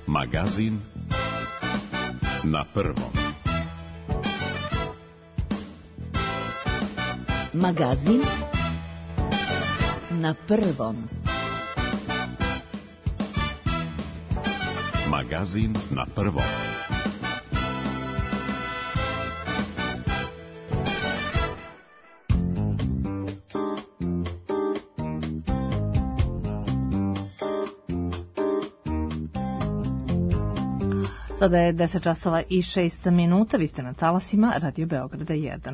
Magazin na prvom. Magazin na prvom. Magazin na prvom. Sada je 10 časova i 6 minuta, vi ste na talasima Radio Beograda 1.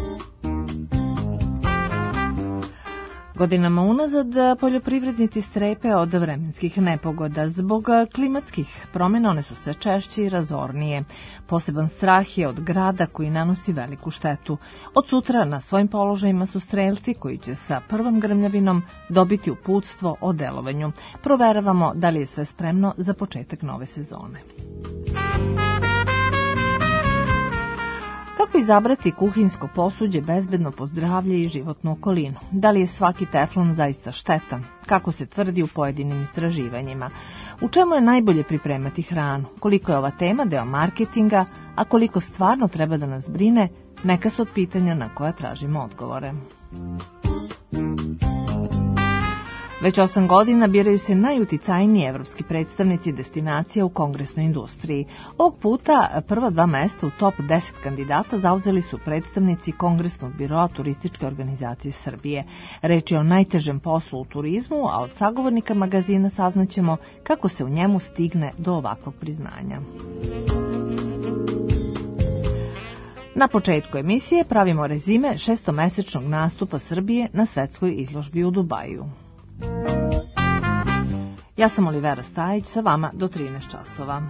Godinama unazad poljoprivrednici strepe od vremenskih nepogoda. Zbog klimatskih promjena one su sve češće i razornije. Poseban strah je od grada koji nanosi veliku štetu. Od sutra na svojim položajima su strelci koji će sa prvom grmljavinom dobiti uputstvo o delovanju. Proveravamo da li je sve spremno za početak nove sezone. Kako izabrati kuhinjsko posuđe bezbedno po zdravlje i životnu okolinu? Da li je svaki teflon zaista štetan? Kako se tvrdi u pojedinim istraživanjima? U čemu je najbolje pripremati hranu? Koliko je ova tema deo marketinga, a koliko stvarno treba da nas brine? Neka su od pitanja na koja tražimo odgovore. Već 8 godina biraju se najuticajniji evropski predstavnici destinacija u kongresnoj industriji. Ovog puta prva 2 mesta u top 10 kandidata zauzeli su predstavnici Kongresnog biroa Turističke organizacije Srbije. Reč je o najtežem poslu u turizmu, a od sagovornika magazina saznaćemo kako se u njemu stigne do ovakvog priznanja. Na početku emisije pravimo rezime 6-mesečnog nastupa Srbije na svetskoj izložbi u Dubaju. Ja sam Olivera Stajić, sa vama do 13 časova.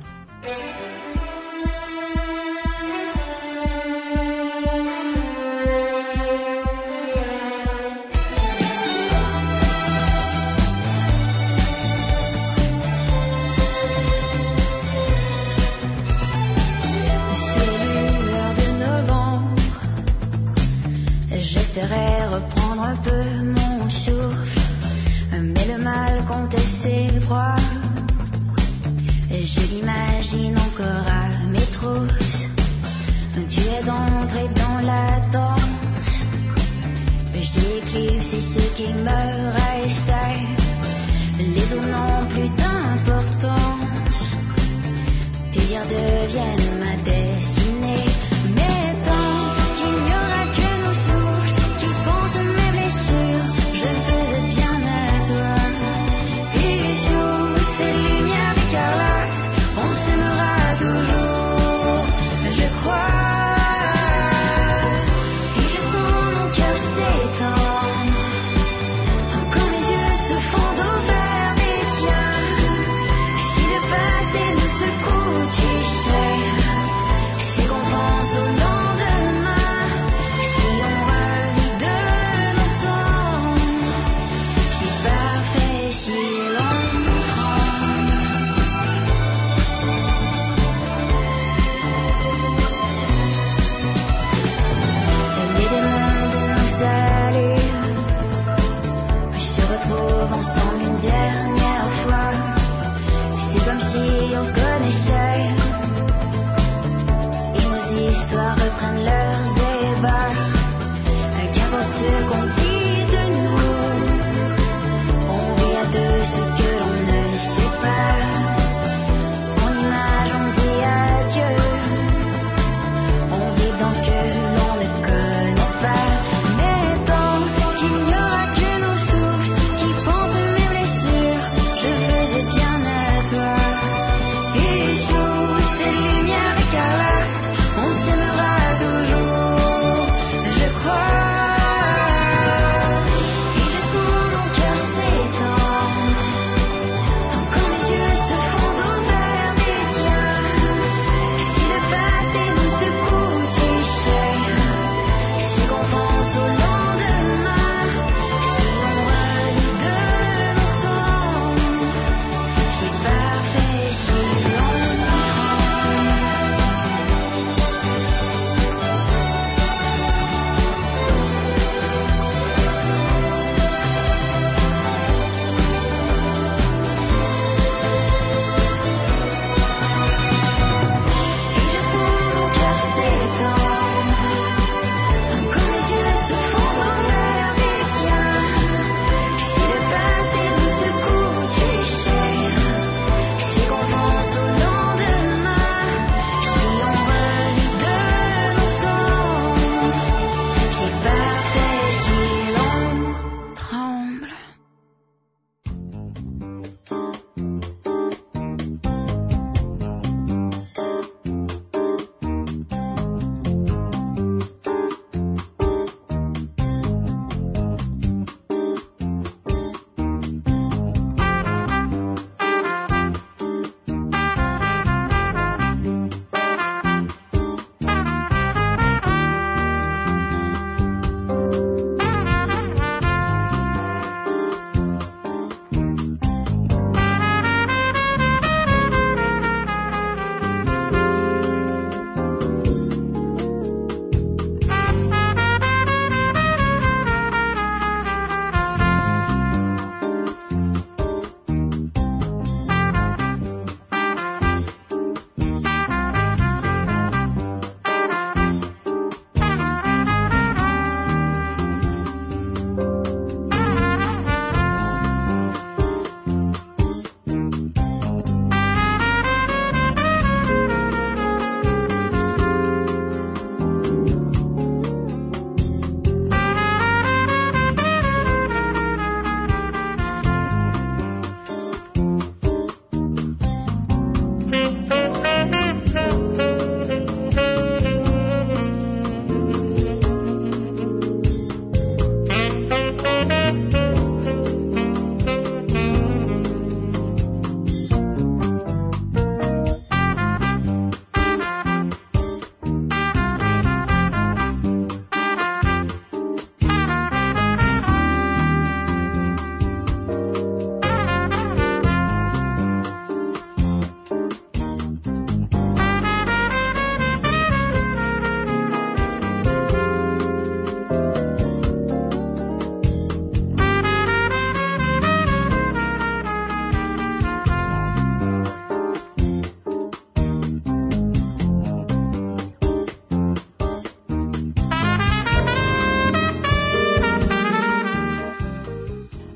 Je l'imagine encore à mes trousses. Tu es entré dans la danse. J'ai éclipsé ce qui me restait. Les autres n'ont plus d'importance. Tes dires deviennent ma destinée. Mais tant qu'il n'y aura que nos souffles qui pensent mes blessures, je faisais bien à toi. Et joue cette lumière d'écarlate. On s'aimera toujours, je crois. Et je sens mon cœur s'étendre. Quand mes yeux se font au vert des tiens. Si le passé nous secoue, tu sais.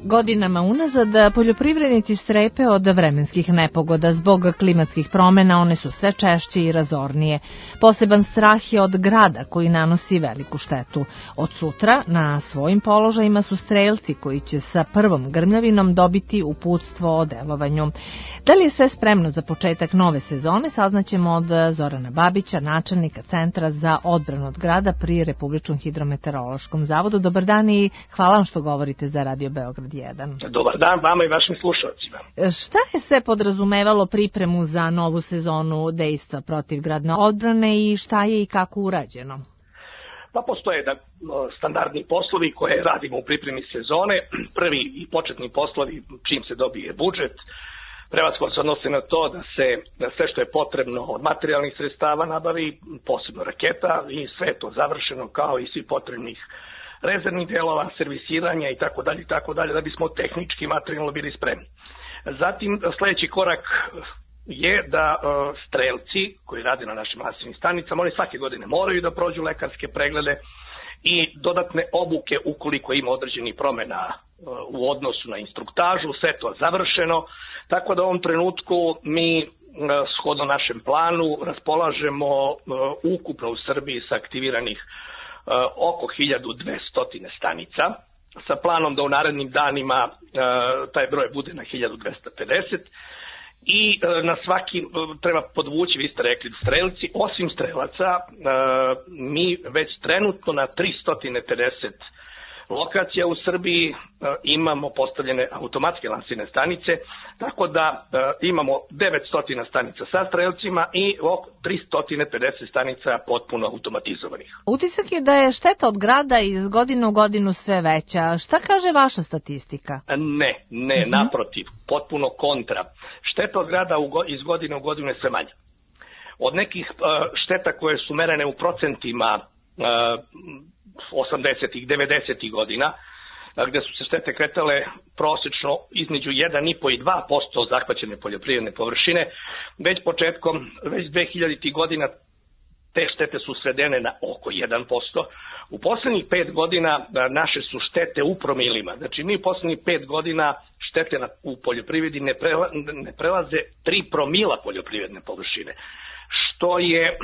Godinama unazad poljoprivrednici strepe od vremenskih nepogoda. Zbog klimatskih promena one su sve češće i razornije. Poseban strah je od grada koji nanosi veliku štetu. Od sutra na svojim položajima su strelci koji će sa prvom grmljavinom dobiti uputstvo o delovanju. Da li je sve spremno za početak nove sezone, saznaćemo od Zorana Babića, načelnika Centra za odbranu od grada pri Republičkom hidrometeorološkom zavodu. Dobar dan i hvala vam što govorite za Radio Beograd 1. Dobar dan vama i vašim slušalcima. Šta je sve podrazumevalo pripremu za novu sezonu dejstva protiv gradne odbrane i šta je i kako urađeno? Pa postoje standardni poslovi koje radimo u pripremi sezone. Prvi i početni poslovi čim se dobije budžet. Prevashodno se odnose na to da sve što je potrebno od materijalnih sredstava nabavi, posebno raketa, i sve je to završeno kao i svi potrebnih rezervnih delova, servisiranja i tako dalje, da bismo tehnički i materijalno bili spremni. Zatim sljedeći korak je da strelci koji rade na našim masivnim stanicama, oni svake godine moraju da prođu lekarske preglede i dodatne obuke ukoliko ima određenih promjena u odnosu na instruktažu, sve to završeno, tako da u ovom trenutku mi shodno našem planu raspolažemo ukupno u Srbiji sa aktiviranih oko 1200 stanica, sa planom da u narednim danima taj broj bude na 1250 i na svaki treba podvući, vi ste rekli strelci, osim strelaca mi već trenutno na 350 lokacija u Srbiji imamo postavljene automatske lansirne stanice, tako da imamo 900 stanica sa strelcima i oko 350 stanica potpuno automatizovanih. Utisak je da je šteta od grada iz godine u godinu sve veća. Šta kaže vaša statistika? Ne, naprotiv, potpuno kontra. Šteta od grada iz godine u godinu je sve manja. Od nekih šteta koje su merene u procentima 80-ih, 90-ih godina, gde su se štete kretale prosečno između 1,5 i 2% zahvaćene poljoprivredne površine, već 2000-ih godina te štete su svedene na oko 1%. U poslednjih 5 godina naše su štete u promilima. Znači mi u poslednjih 5 godina štete u poljoprivredi ne prelaze 3 promila poljoprivredne površine, što je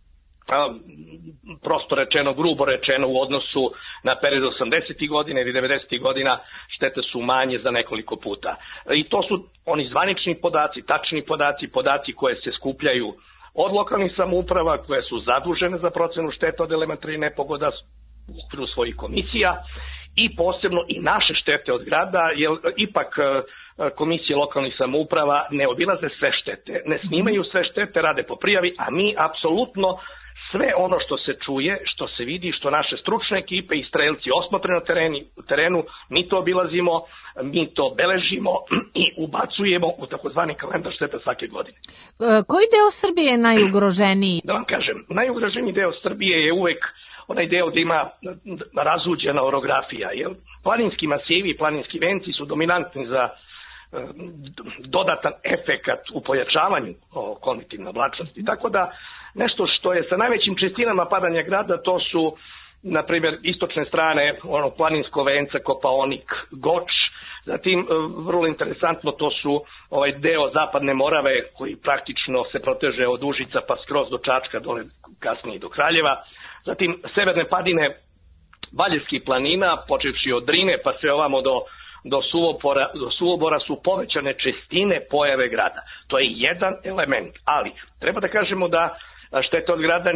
prosto rečeno, grubo rečeno u odnosu na period 80. godina ili 90. godina štete su manje za nekoliko puta. I to su oni zvanični podaci, tačni podaci koje se skupljaju od lokalnih samouprava koje su zadužene za procenu šteta od elementarnih nepogoda u okviru svojih komisija i posebno i naše štete od grada, jer ipak komisije lokalnih samouprava ne obilaze sve štete, ne snimaju sve štete, rade po prijavi, a mi apsolutno sve ono što se čuje, što se vidi, što naše stručne ekipe i strelci osmotre na terenu, mi to obilazimo, mi to beležimo i ubacujemo u takozvani kalendar šteta svake godine. Koji deo Srbije je najugroženiji? Da vam kažem, najugroženiji deo Srbije je uvek onaj deo gde ima razuđena orografija. Planinski masivi i planinski venci su dominantni za dodatan efekat u pojačavanju kognitivne oblačnosti. Tako da nešto što je sa najvećim čestinama padanja grada, to su, na primjer, istočne strane, planinsko venca, Kopaonik, Goč, zatim, vrlo interesantno, to su ovaj deo zapadne Morave, koji praktično se proteže od Užica pa skroz do Čačka, dole kasnije do Kraljeva, zatim severne padine Valjevskih planina, počevši od Drine pa sve ovamo do Suvobora su povećane čestine pojave grada. To je jedan element, ali treba da kažemo da štete od grada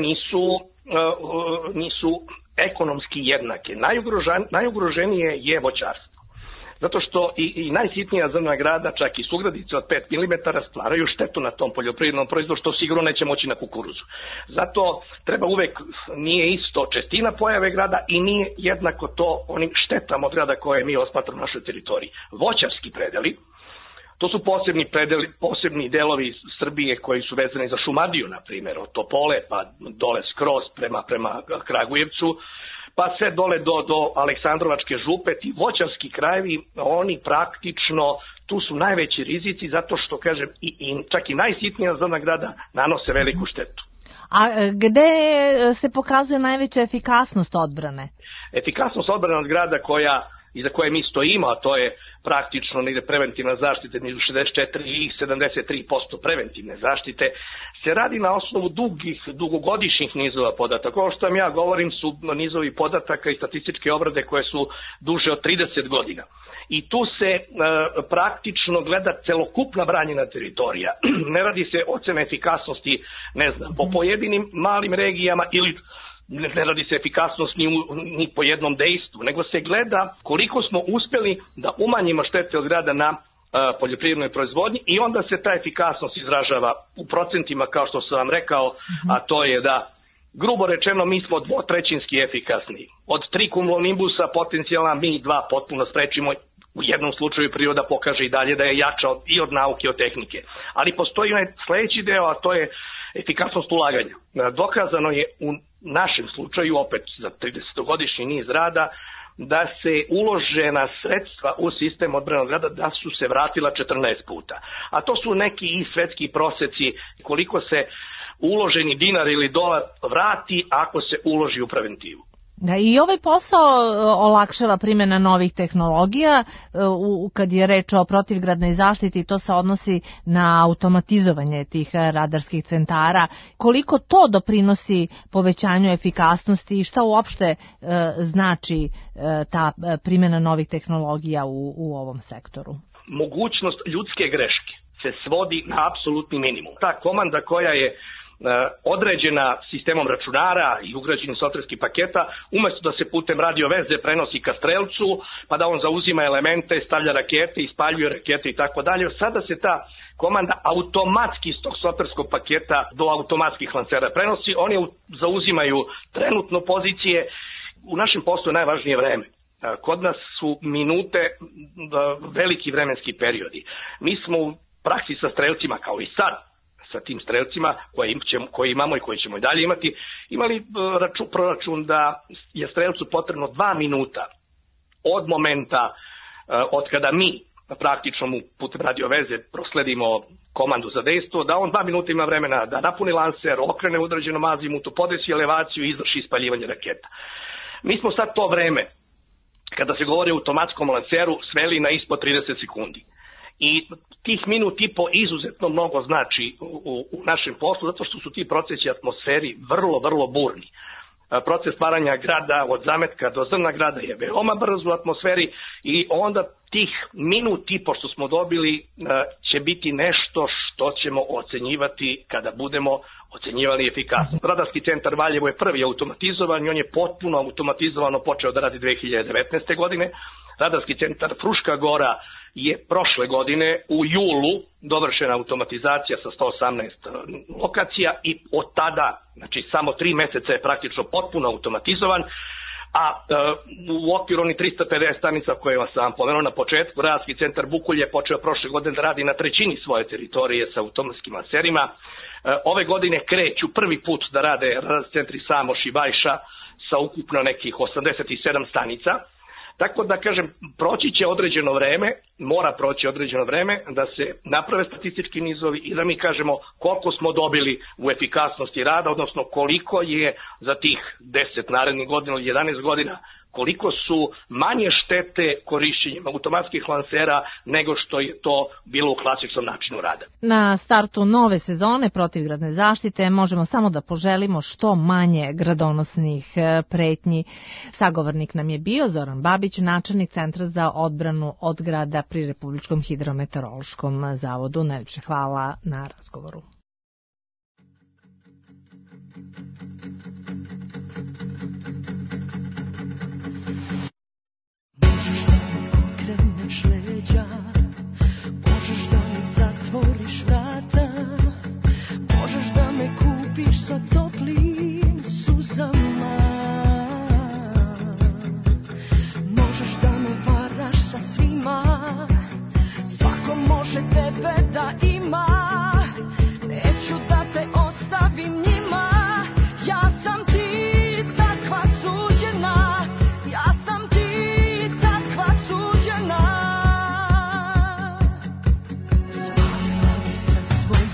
nisu ekonomski jednake. Najugroženije je voćarstvo. Zato što i najsitnija zrna grada, čak i sugradice od 5 mm, stvaraju štetu na tom poljoprivrednom proizvodu, što sigurno neće moći na kukuruzu. Zato treba uvek, nije isto čestina pojave grada i nije jednako to onim štetama od grada koje mi osmatramo na našoj teritoriji. Voćarski predeli, to su posebni delovi Srbije koji su vezani za Šumadiju, na primjer, od Topole pa dole skroz prema Kragujevcu, pa sve dole do Aleksandrovačke župe, ti voćarski krajevi, oni praktično, tu su najveći rizici zato što, kažem, čak i najsitnija zona grada nanose veliku štetu. A gde se pokazuje najveća efikasnost odbrane? Efikasnost odbrane od grada iza koje mi stojimo, a to je praktično negde preventivna zaštita između 64 i 73% preventivne zaštite, se radi na osnovu dugogodišnjih nizova podataka. Ovo što vam ja govorim su nizovi podataka i statističke obrade koje su duže od 30 godina. I tu se praktično gleda celokupna branjena teritorija. Ne radi se ocena efikasnosti, ne znam, po pojedinim malim regijama ili ne radi se efikasnost ni po jednom dejstvu, nego se gleda koliko smo uspeli da umanjimo štete od grada na poljoprivrednoj proizvodnji i onda se ta efikasnost izražava u procentima, kao što sam vam rekao, a to je da, grubo rečeno, mi smo dvotrećinski efikasni. Od 3 cumulonimbusa potencijalna mi 2 potpuno sprečimo. U jednom slučaju priroda pokaže i dalje da je jača i od nauke i od tehnike. Ali postoji onaj sledeći deo, a to je efikasnost ulaganja. Dokazano je u našem slučaju, opet za 30-godišnji niz rada, da se uložena sredstva u sistem odbrane od grada da su se vratila 14 puta. A to su neki i svetski proseci koliko se uloženi dinar ili dolar vrati ako se uloži u preventivu. Da, i ovaj posao olakšava primjena novih tehnologija. Kad je reč o protivgradnoj zaštiti, to se odnosi na automatizovanje tih radarskih centara. Koliko to doprinosi povećanju efikasnosti i šta uopšte znači ta primjena novih tehnologija u ovom sektoru? Mogućnost ljudske greške se svodi na apsolutni minimum. Ta komanda koja je određena sistemom računara i ugrađenim softverskih paketa, umesto da se putem radio veze prenosi ka strelcu, pa da on zauzima elemente, stavlja rakete, ispaljuje rakete i tako dalje, sada se ta komanda automatski iz tog softverskog paketa do automatskih lancera prenosi, oni zauzimaju trenutno pozicije. U našem poslu je najvažnije vreme. Kod nas su minute veliki vremenski periodi. Mi smo u praksi sa strelcima, kao i sad, sa tim strelcima koje imamo i koje ćemo i dalje imati, imali proračun da je strelcu potrebno 2 minuta od momenta od kada mi praktično mu putem radio veze prosledimo komandu za dejstvo, da on 2 minuta ima vremena da napuni lancer, okrene u određenom azimutu, podesi elevaciju i izvrši ispaljivanje raketa. Mi smo sad to vreme, kada se govori o automatskom lanceru, sveli na ispod 30 sekundi. I tih minut i po izuzetno mnogo znači u našem poslu, zato što su ti procesi atmosferi vrlo, vrlo burni. Proces stvaranja grada od zametka do zrna grada je veoma brzo u atmosferi i onda tih minut i po što smo dobili će biti nešto što ćemo ocenjivati kada budemo ocenjivali efikasnost. Radarski centar Valjevo je prvi automatizovan i on je potpuno automatizovano počeo da radi 2019. godine. Radarski centar Fruška Gora je prošle godine u julu dovršena automatizacija sa 118 lokacija i od tada, znači samo 3 meseca je praktično potpuno automatizovan, a u okviru onih 350 stanica koje sam vam pomenuo na početku, Radarski centar Bukulj je počeo prošle godine da radi na 1/3 svoje teritorije sa automatskim lancerima. Ove godine kreću prvi put da rade radarski centri Samoš i Bajša sa ukupno nekih 87 stanica. Tako da kažem, proći će određeno vreme, mora proći određeno vreme da se naprave statistički nizovi i da mi kažemo koliko smo dobili u efikasnosti rada, odnosno koliko je za tih 10 narednih godina ili 11 godina, koliko su manje štete korišćenjem automatskih lansera nego što je to bilo u klasičnom načinu rada. Na startu nove sezone protivgradne zaštite možemo samo da poželimo što manje gradonosnih pretnji. Sagovornik nam je bio Zoran Babić, načelnik Centra za odbranu od grada pri Republičkom hidrometeorološkom zavodu. Najlepše hvala na razgovoru. Leđa, možeš da mi zatvoriš vrata, možeš da me kupiš sa toplim suzama, možeš da me varaš sa svima, svako može tebe da ima, neću da te ostavim njima, ja sam ti takva suđena, ja sam ti takva suđena. Spalila mi se svoj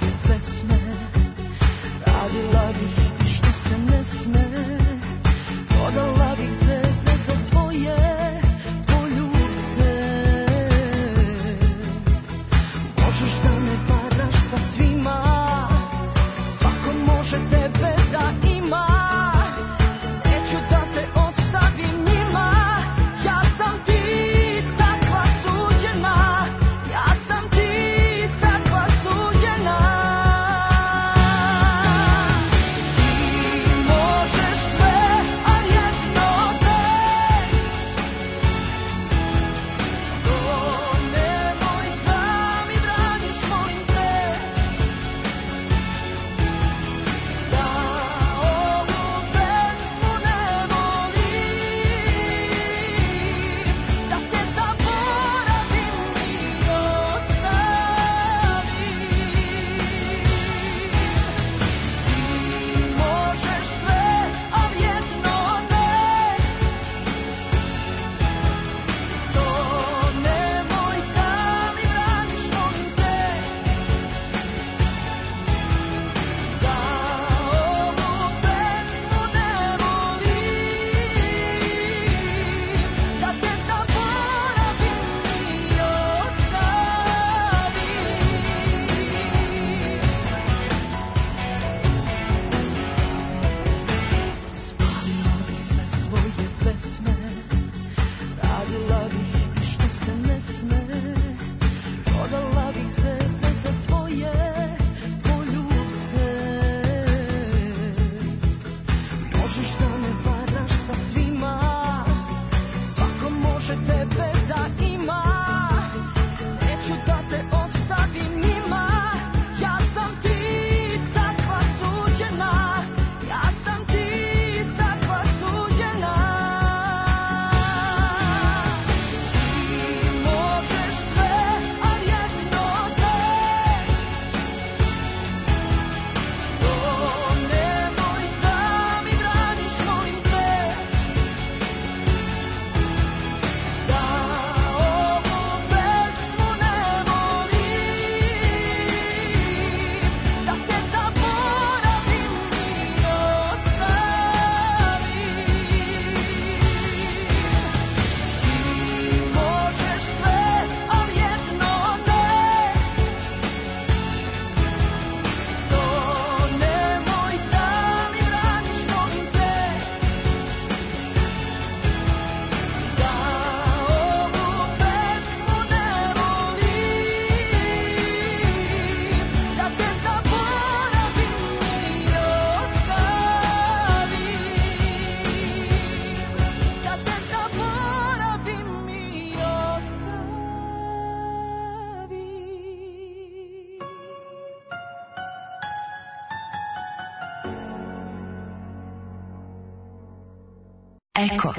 Eko.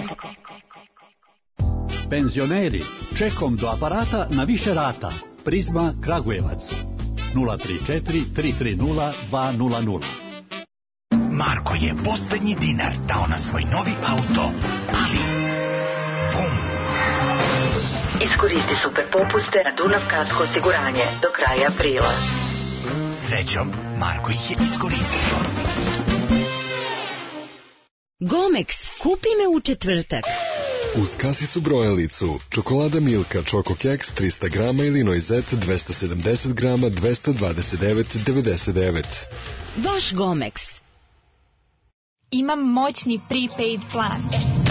Penzioneri, čekom do aparata na više rata. Prizma Kragujevac. 034 330 200. Marko je poslednji dinar dao na svoj novi auto, ali bum! Iskoristi super popuste na Dunav Kasko osiguranje do kraja aprila. Srećom, Marko ih je iskoristio. Gomex, kupi me u četvrtak. Uz kasicu brojalicu, čokolada Milka, Čoko Keks 300 grama ili Noizet 270 grama 229,99. Vaš Gomex. Imam moćni prepaid plan.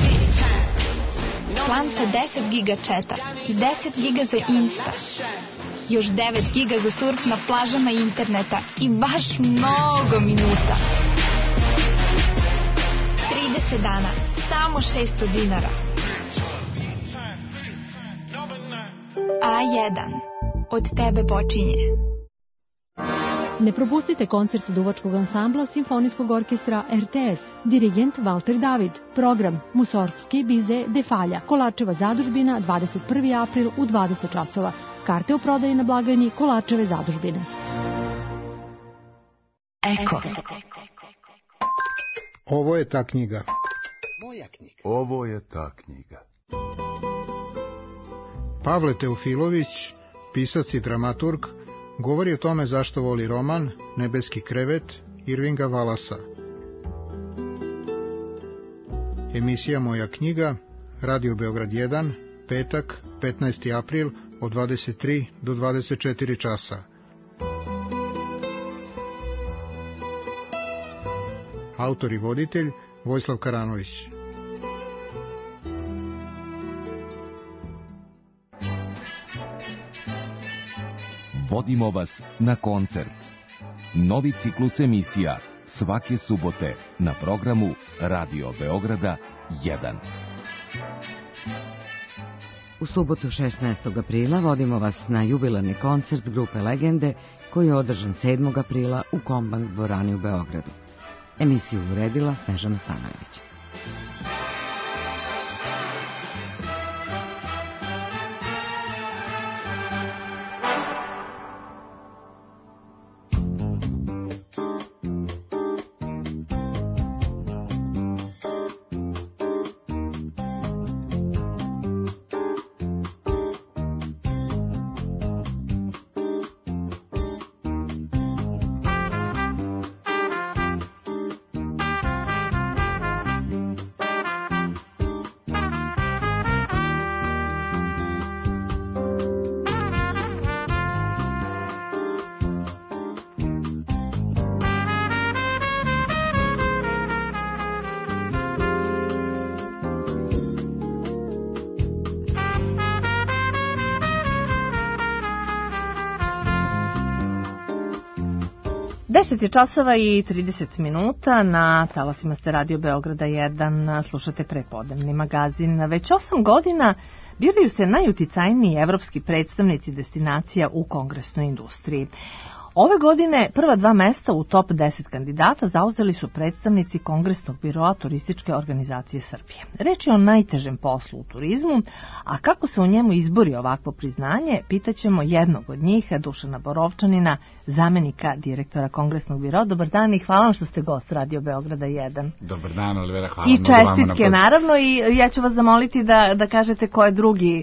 Plan sa 10 giga četa i 10 giga za Insta. Još 9 giga za surf na plažama interneta i baš mnogo minuta. 30 dana, samo 600 dinara. A1. Od tebe počinje. Ne propustite koncert duvačkog ansambla Simfonijskog orkestra RTS. Dirigent Valter David. Program Musorgski Bize Defalja. Kolarčeva zadužbina 21. april u 20 časova. Karte u prodaji na blagajni Kolarčeve zadužbine. Eko. Ovo je ta knjiga. Moja knjiga. Ovo je ta knjiga. Pavle Teofilović, pisac i dramaturg, govori o tome zašto voli roman Nebeski krevet Irvinga Valasa. Emisija Moja knjiga, Radio Beograd 1, petak, 15. april od 23 do 24 časa. Autor i voditelj Vojislav Karanović. Vodimo vas na koncert. Novi ciklus emisija svake subote na programu Radio Beograda 1. U subotu 16. aprila vodimo vas na jubilarni koncert grupe Legende koji je održan 7. aprila u Kombank dvorani u Beogradu. Emisiju uredila Snežana Stanojević. Deset časova i 30 minuta, na talasima ste Radio Beograda 1, slušate prepodnevni magazin. Već 8 godina biraju se najuticajniji evropski predstavnici destinacija u kongresnoj industriji. Ove godine prva dva mesta u top 10 kandidata zauzeli su predstavnici Kongresnog biroa Turističke organizacije Srbije. Reč je o najtežem poslu u turizmu, a kako se u njemu izbori ovakvo priznanje, pitaćemo jednog od njih, Dušana Borovčanina, zamenika direktora Kongresnog biroa. Dobar dan i hvala vam što ste gost Radio Beograda 1. Dobar dan, Olivera, hvala. I čestitke, naravno, i ja ću vas zamoliti da kažete ko je drugi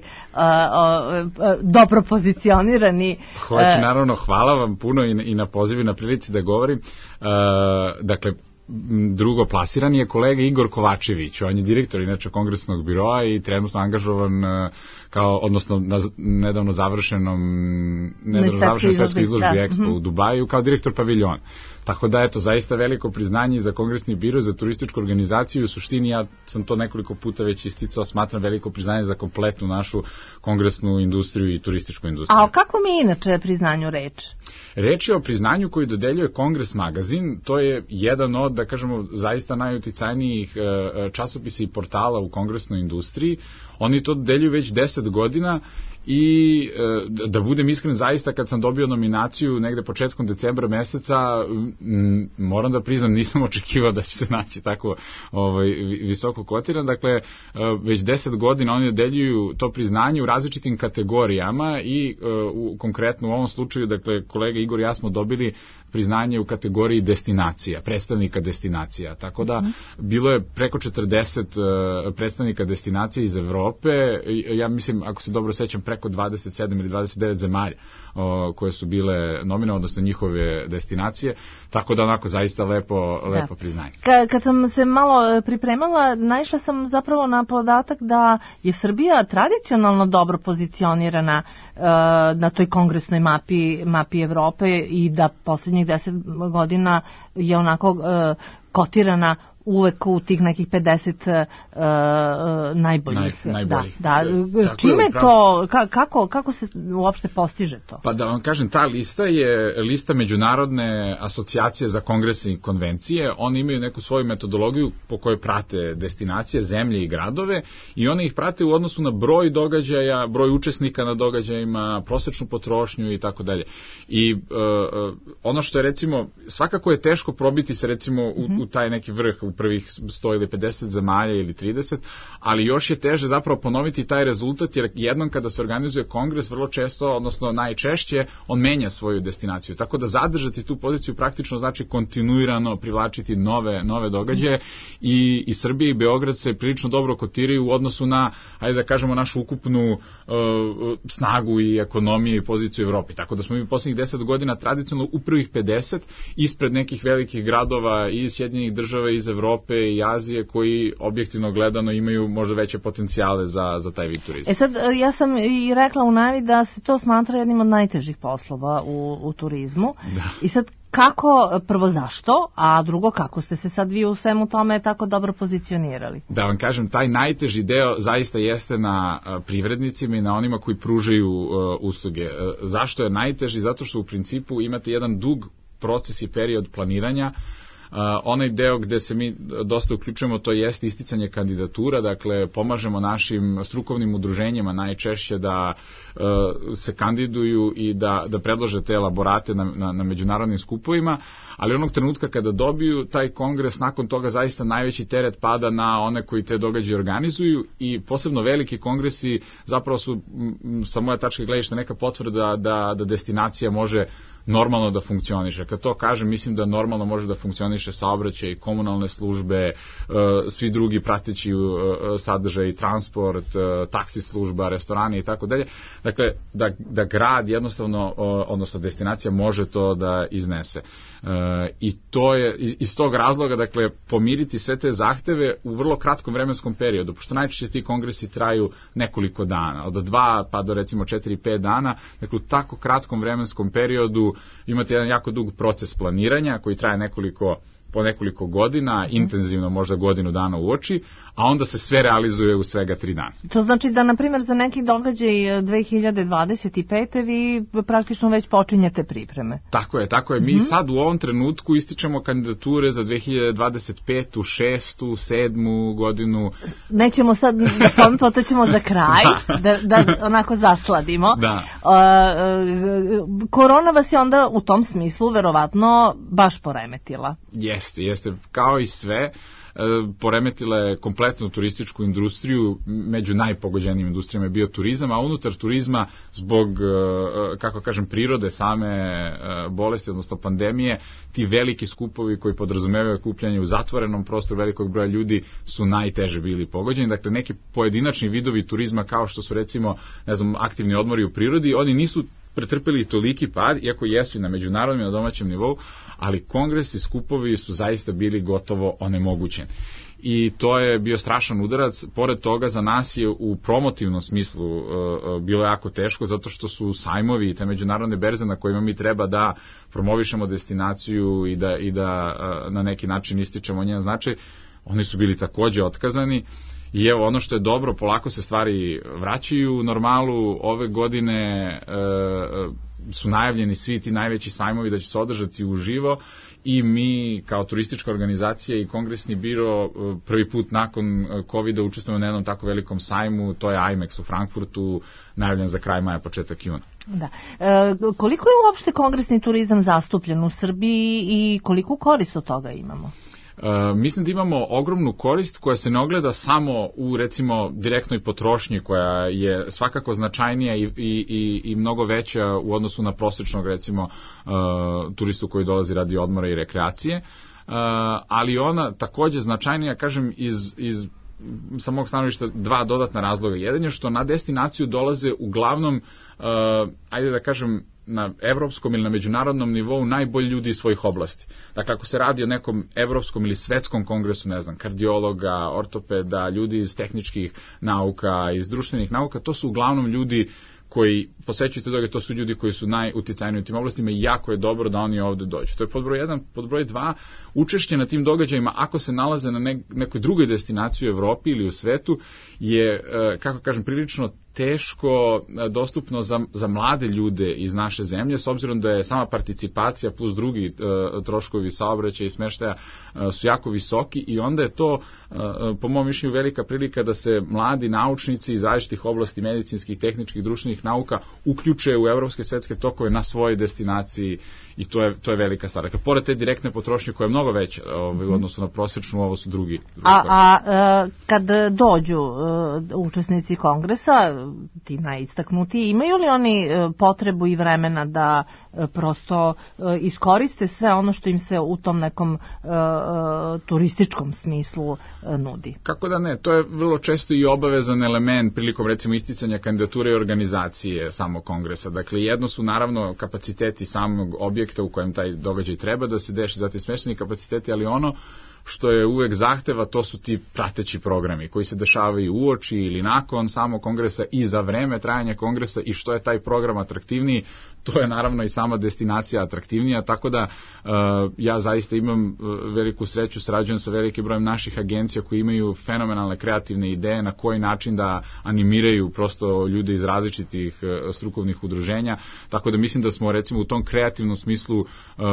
dobro pozicionirani. Hoću, naravno, hvala vam puno i na pozivu i na prilici da govorim. Dakle, drugo plasiran je kolega Igor Kovačević, on je direktor inače Kongresnog biroa i trenutno angažovan kao, odnosno na nedavno završenoj svetskoj izložbi Expo u Dubaju kao direktor paviljona. Tako da, eto, zaista veliko priznanje za Kongresni biro, za turističku organizaciju. U suštini, ja sam to nekoliko puta već isticao, smatram veliko priznanje za kompletnu našu kongresnu industriju i turističku industriju. A o kako mi inače priznanju reč? Reč je o priznanju koji dodeljuje Kongres magazin. To je jedan od, da kažemo, zaista najuticajnijih časopisa i portala u kongresnoj industriji. Oni to dodeljuju već 10 godina i da budem iskren, zaista kad sam dobio nominaciju negde početkom decembra meseca, moram da priznam, nisam očekivao da će se naći tako visoko kotiran. Dakle, već 10 godina oni deljuju to priznanje u različitim kategorijama i konkretno u ovom slučaju, dakle, kolega Igor i ja smo dobili priznanje u kategoriji destinacija, predstavnika destinacija. Tako da bilo je preko 40 predstavnika destinacija iz Evrope, ja mislim, ako se dobro sećam, preko 27 ili 29 zemalja koje su bile nominovane, odnosno njihove destinacije, tako da onako zaista lepo priznanje. Kad sam se malo pripremala, naišla sam zapravo na podatak da je Srbija tradicionalno dobro pozicionirana na toj kongresnoj mapi Evrope i da posljednjih 10 godina je onako kotirana uvek u tih nekih 50 najboljih. Da. Čime to, kako se uopšte postiže to? Pa da vam kažem, ta lista je lista Međunarodne asocijacije za kongrese i konvencije. Oni imaju neku svoju metodologiju po kojoj prate destinacije, zemlje i gradove i oni ih prate u odnosu na broj događaja, broj učesnika na događajima, prosečnu potrošnju i tako dalje. I ono što je, recimo, svakako je teško probiti se, recimo, u taj neki vrh, u prvih 100 ili 50 zemalja ili 30, ali još je teže zapravo ponoviti taj rezultat, jer jednom kada se organizuje kongres, vrlo često, odnosno najčešće, on menja svoju destinaciju. Tako da zadržati tu poziciju praktično znači kontinuirano privlačiti nove događaje i Srbija i Beograd se prilično dobro kotiraju u odnosu na, ajde da kažemo, našu ukupnu snagu i ekonomiju i poziciju u Evropi. Tako da smo mi posljednjih 10 godina tradicionalno u prvih 50 ispred nekih velikih gradova iz Sjedinjenih država, iz Evrope i Azije, koji objektivno gledano imaju možda veće potencijale za taj vid turizma. Sad, ja sam i rekla u najavi da se to smatra jednim od najtežih poslova u turizmu. Da. I sad, kako, prvo zašto, a drugo kako ste se sad vi u svemu tome tako dobro pozicionirali? Da vam kažem, taj najteži deo zaista jeste na privrednicima i na onima koji pružaju usluge. Zašto je najteži? Zato što u principu imate jedan dug proces i period planiranja. Onaj deo gde se mi dosta uključujemo, to jeste isticanje kandidatura, dakle pomažemo našim strukovnim udruženjima najčešće da se kandiduju i da predlože te elaborate na međunarodnim skupovima, ali onog trenutka kada dobiju taj kongres, nakon toga zaista najveći teret pada na one koji te događaje organizuju i posebno veliki kongresi zapravo su, sa moje tačke gledišta, neka potvrda da destinacija može normalno da funkcioniše. Kad to kažem, mislim da normalno može da funkcioniše saobraćaj, komunalne službe, svi drugi prateći sadržaj, transport, taksi služba, restorani i tako dalje. Dakle, da grad jednostavno, odnosno destinacija može to da iznese. I to je iz tog razloga, dakle, pomiriti sve te zahteve u vrlo kratkom vremenskom periodu, pošto najčešće ti kongresi traju nekoliko dana, od 2 pa do recimo 4-5 dana, dakle u tako kratkom vremenskom periodu imate jedan jako dug proces planiranja koji traje po nekoliko godina, intenzivno možda godinu dana uoči, a onda se sve realizuje u svega 3 dana. To znači da, na primjer, za neki događaj 2025. vi praktično već počinjete pripreme. Tako je. Mi sad u ovom trenutku ističemo kandidature za 2025. 6. 7. godinu. Nećemo sad, to ćemo za kraj, da onako zasladimo. Da. Korona vas je onda u tom smislu verovatno baš poremetila. Jeste, kao i sve, poremetila je kompletnu turističku industriju, među najpogođenijim industrijama je bio turizam, a unutar turizma zbog, kako kažem, prirode same bolesti, odnosno pandemije, ti veliki skupovi koji podrazumevaju okupljanje u zatvorenom prostoru velikog broja ljudi su najteže bili pogođeni. Dakle, neki pojedinačni vidovi turizma kao što su, recimo, aktivni odmori u prirodi, oni nisu pretrpeli toliki pad, iako jesu i na međunarodnom i na domaćem nivou, ali kongresi, skupovi su zaista bili gotovo onemogućeni. I to je bio strašan udarac. Pored toga, za nas je u promotivnom smislu bilo jako teško, zato što su sajmovi i te međunarodne berze na kojima mi treba da promovišemo destinaciju i da na neki način ističemo njen značaj, oni su bili takođe otkazani. I evo, ono što je dobro, polako se stvari vraćaju u normalu. Ove godine su najavljeni svi ti najveći sajmovi da će se održati uživo i mi kao turistička organizacija i kongresni biro prvi put nakon COVID-a učestvujemo na jednom tako velikom sajmu, to je IMEX u Frankfurtu, najavljen za kraj maja, početak juna. Da. Koliko je uopšte kongresni turizam zastupljen u Srbiji i koliko korist od toga imamo? Mislim da imamo ogromnu korist koja se ne ogleda samo u recimo direktnoj potrošnji koja je svakako značajnija i mnogo veća u odnosu na prosječnog recimo turistu koji dolazi radi odmora i rekreacije, ali ona takođe značajnija, kažem, iz samog stanovišta dva dodatna razloga. Jedan je što na destinaciju dolaze uglavnom, ajde da kažem, na evropskom ili na međunarodnom nivou najbolji ljudi iz svojih oblasti. Dakle, ako se radi o nekom evropskom ili svetskom kongresu, ne znam, kardiologa, ortopeda, ljudi iz tehničkih nauka, iz društvenih nauka, to su uglavnom ljudi koji posećujete događaje, to su ljudi koji su najuticajniji u tim oblastima i jako je dobro da oni ovde dođu. To je pod broj 1. Pod broj 2, učešće na tim događajima, ako se nalaze na nekoj drugoj destinaciji u Evropi ili u svetu, je, kako kažem, prilično teško dostupno za mlade ljude iz naše zemlje, s obzirom da je sama participacija plus drugi troškovi saobraćaja i smeštaja su jako visoki i onda je to, po mom mišljenju, velika prilika da se mladi naučnici iz različitih oblasti medicinskih, tehničkih, društvenih nauka uključe u evropske svetske tokove na svojoj destinaciji i to je velika stvar. Dakle, pored te direktne potrošnje koja je mnogo veća u odnosu na prosječnu, ovo su drugi. Kad dođu učesnici kongresa, ti najistaknuti, imaju li oni potrebu i vremena da prosto iskoriste sve ono što im se u tom nekom turističkom smislu nudi? Kako da ne, to je vrlo često i obavezan element prilikom recimo isticanja kandidature i organizacije samog kongresa. Dakle, jedno su naravno kapaciteti samog objekta u kojem taj događaj treba da se deši, zatim smješteni kapaciteti, ali ono što je uvek zahteva, to su ti prateći programi koji se dešavaju uoči ili nakon samog kongresa i za vreme trajanja kongresa i što je taj program atraktivniji, to je naravno i sama destinacija atraktivnija, tako da ja zaista imam veliku sreću, sarađujem sa velikim brojem naših agencija koji imaju fenomenalne kreativne ideje na koji način da animiraju prosto ljude iz različitih strukovnih udruženja, tako da mislim da smo recimo u tom kreativnom smislu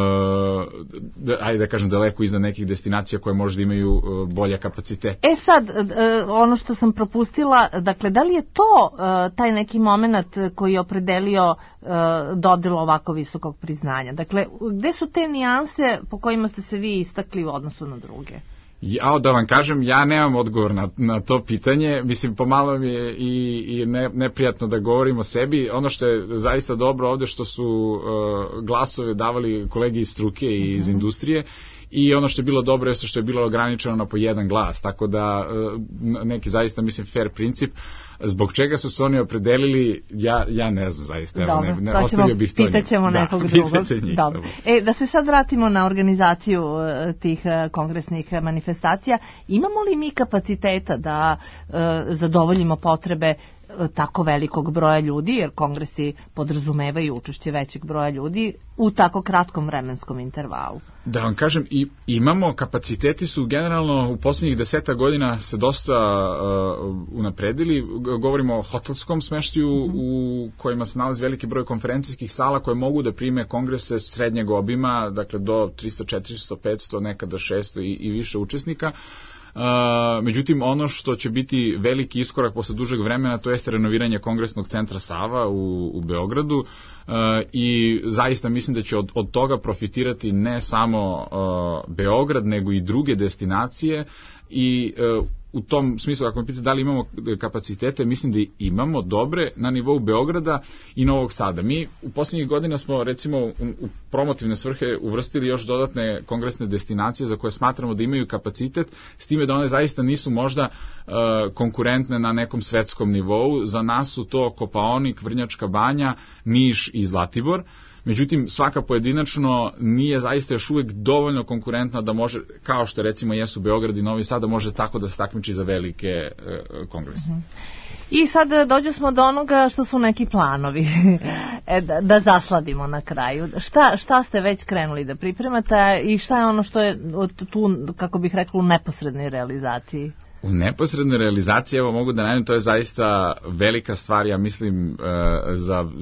ajde da kažem daleko iznad nekih destinacija koje možda imaju bolje kapacitete. Sad, ono što sam propustila, dakle, da li je to taj neki moment koji je opredelio dodelu ovako visokog priznanja? Dakle, gde su te nijanse po kojima ste se vi istakli u odnosu na druge? Da vam kažem, ja nemam odgovor na to pitanje, mislim, pomalo mi je i neprijatno da govorim o sebi. Ono što je zaista dobro ovde što su glasove davali kolegi iz struke i iz industrije, i ono što je bilo dobro je što je bilo ograničeno na po jedan glas, tako da neki zaista, mislim, fair princip. Zbog čega su se oni opredelili, ja ne znam zaista. Dobro, pitaćemo nekog drugog. Dobro. Da se sad vratimo na organizaciju tih kongresnih manifestacija. Imamo li mi kapaciteta da zadovoljimo potrebe tako velikog broja ljudi, jer kongresi podrazumevaju učešće većeg broja ljudi u tako kratkom vremenskom intervalu? Da vam kažem, imamo, kapaciteti su generalno u posljednjih 10 godina se dosta unapredili. Govorimo o hotelskom smeštaju u kojima se nalazi veliki broj konferencijskih sala koje mogu da prime kongrese srednjeg obima, dakle do 300, 400, 500, nekada 600 i više učesnika. Međutim, ono što će biti veliki iskorak posle dužeg vremena, to jeste renoviranje Kongresnog centra Sava u Beogradu i zaista mislim da će od toga profitirati ne samo Beograd, nego i druge destinacije i u tom smislu, ako me pitate da li imamo kapacitete, mislim da imamo dobre na nivou Beograda i Novog Sada. Mi u posljednjih godina smo recimo u promotivne svrhe uvrstili još dodatne kongresne destinacije za koje smatramo da imaju kapacitet, s time da one zaista nisu možda konkurentne na nekom svetskom nivou. Za nas su to Kopaonik, Vrnjačka Banja, Niš i Zlatibor. Međutim, svaka pojedinačno nije zaista još uvijek dovoljno konkurentna da može, kao što recimo jesu Beograd i Novi Sad, da može tako da se takmiči za velike kongrese. I sad dođe smo do onoga što su neki planovi, da zasladimo na kraju. Šta ste već krenuli da pripremate i šta je ono što je tu, kako bih rekla, u neposrednoj realizaciji? U neposrednoj realizaciji, evo mogu da najavim, to je zaista velika stvar, ja mislim, za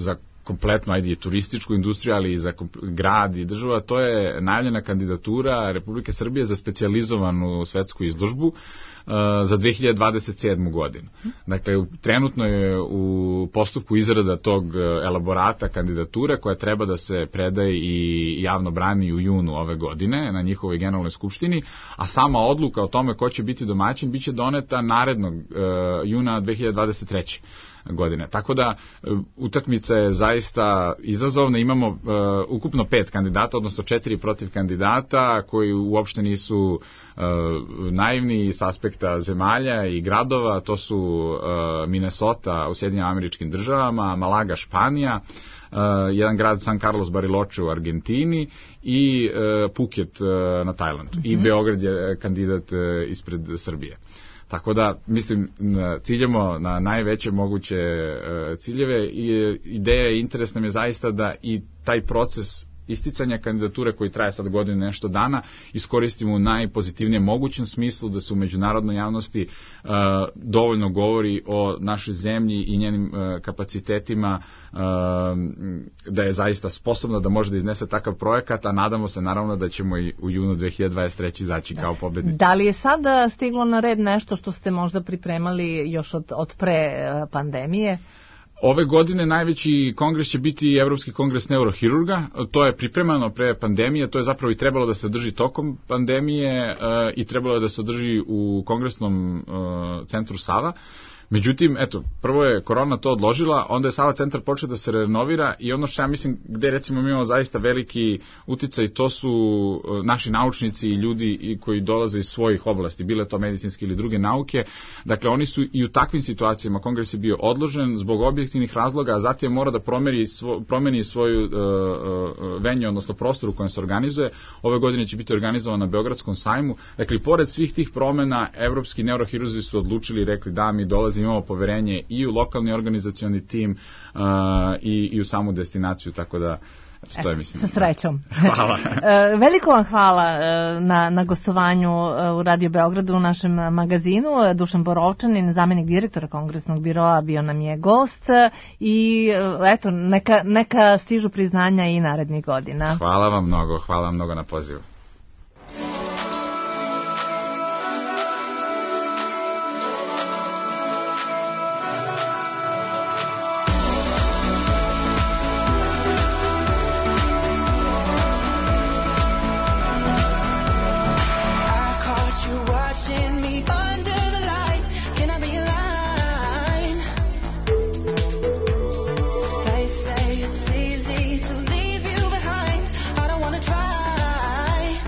kompletnu, ajde, i turističku industriju, ali i za grad i država, to je najavljena kandidatura Republike Srbije za specijalizovanu svetsku izložbu za 2027. godinu. Dakle, trenutno je u postupku izrada tog elaborata kandidature koja treba da se predaje i javno brani u junu ove godine na njihovoj generalnoj skupštini, a sama odluka o tome ko će biti domaćin biće doneta narednog juna 2023. godine. Tako da utakmica je zaista izazovna. Imamo ukupno 5 kandidata, odnosno 4 protiv kandidata koji uopšte nisu naivni s aspekta zemalja i gradova. To su Minnesota u Sjedinjenim Američkim Državama, Malaga, Španija, jedan grad San Carlos Bariloche u Argentini i Phuket na Tajlandu. I Beograd je kandidat ispred Srbije. Tako da, mislim, ciljamo na najveće moguće ciljeve i ideja i interes nam je zaista da i taj proces isticanja kandidature koji traje sad godinu nešto dana iskoristimo u najpozitivnijem mogućem smislu, da se u međunarodnoj javnosti dovoljno govori o našoj zemlji i njenim kapacitetima, da je zaista sposobna da može da iznese takav projekat, a nadamo se naravno da ćemo i u junu 2023. izaći kao pobednici. Da li je sada stiglo na red nešto što ste možda pripremali još od pre pandemije? Ove godine najveći kongres će biti Evropski kongres neurohirurga. To je pripremano pre pandemije, to je zapravo i trebalo da se održi tokom pandemije i trebalo je da se održi u kongresnom centru Sava. Međutim, eto, prvo je korona to odložila, onda je Sava centar počeo da se renovira i ono što ja mislim gde recimo mi imamo zaista veliki uticaj, to su naši naučnici i ljudi koji dolaze iz svojih oblasti, bile to medicinske ili druge nauke. Dakle, oni su i u takvim situacijama, kongres je bio odložen zbog objektivnih razloga, a zatim mora da promeni svoju venju, odnosno prostor u kojem se organizuje. Ove godine će biti organizovan na Beogradskom sajmu. Dakle, pored svih tih promena, evropski neurohirurzi su odlučili i rekli da mi dolazi, imamo poverenje i u lokalni organizacioni tim i u samu destinaciju, tako da to je, mislim, sa srećom. Hvala. Veliko vam hvala na gostovanju u Radio Beogradu u našem magazinu. Dušan Borovčanin, zamenik direktora Kongresnog biroa, bio nam je gost i eto, neka stižu priznanja i narednih godina. Hvala vam mnogo na pozivu. They say it's easy to leave you behind. I don't wanna try.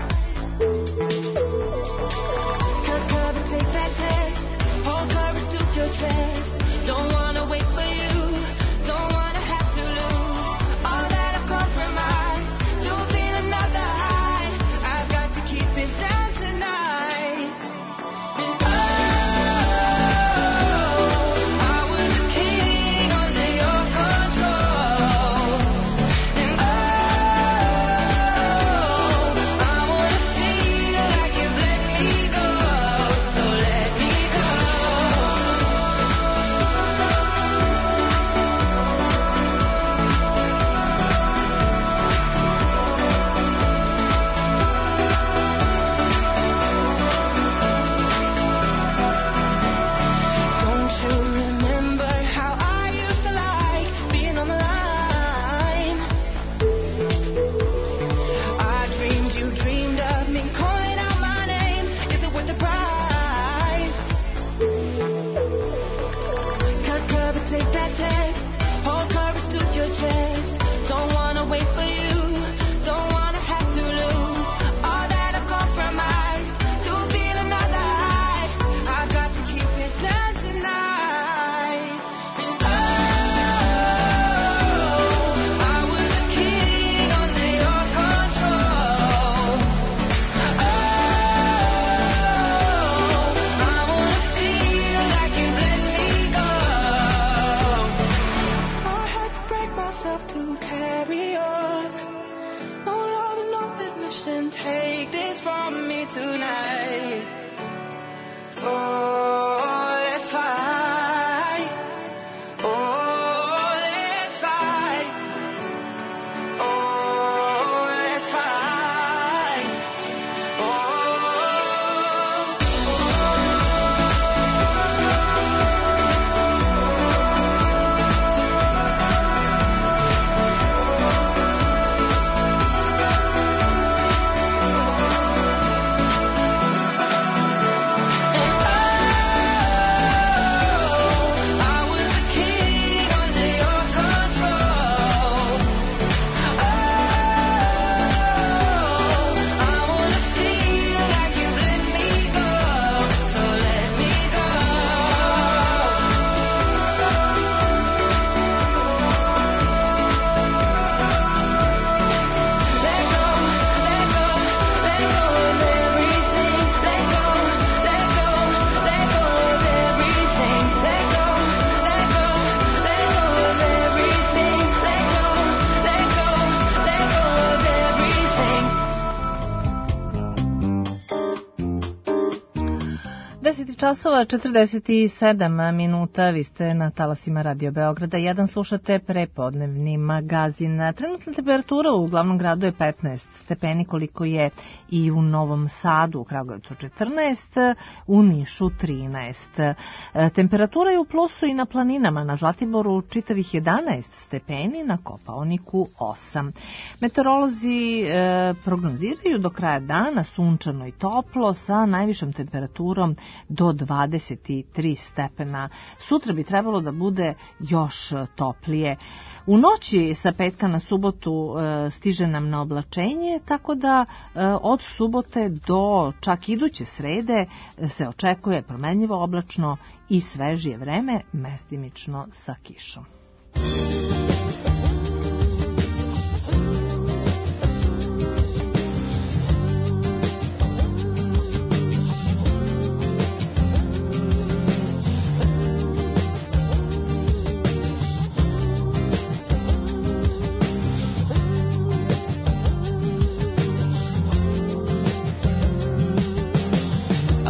časova 47 minuta, vi ste na talasima Radio Beograda 1, slušate prepodnevni magazin. Trenutna temperatura u glavnom gradu je 15 stepeni, koliko je i u Novom Sadu, u Kragujevcu 14, u Nišu 13. Temperatura je u plusu i na planinama, na Zlatiboru čitavih 11 stepeni, na Kopaoniku 8. Meteorolozi prognoziraju do kraja dana sunčano i toplo sa najvišom temperaturom do 23 stepena. Sutra bi trebalo da bude još toplije. U noći sa petka na subotu stiže nam na oblačenje, tako da od subote do čak iduće srede se očekuje promenljivo oblačno i svežije vreme, mestimično sa kišom.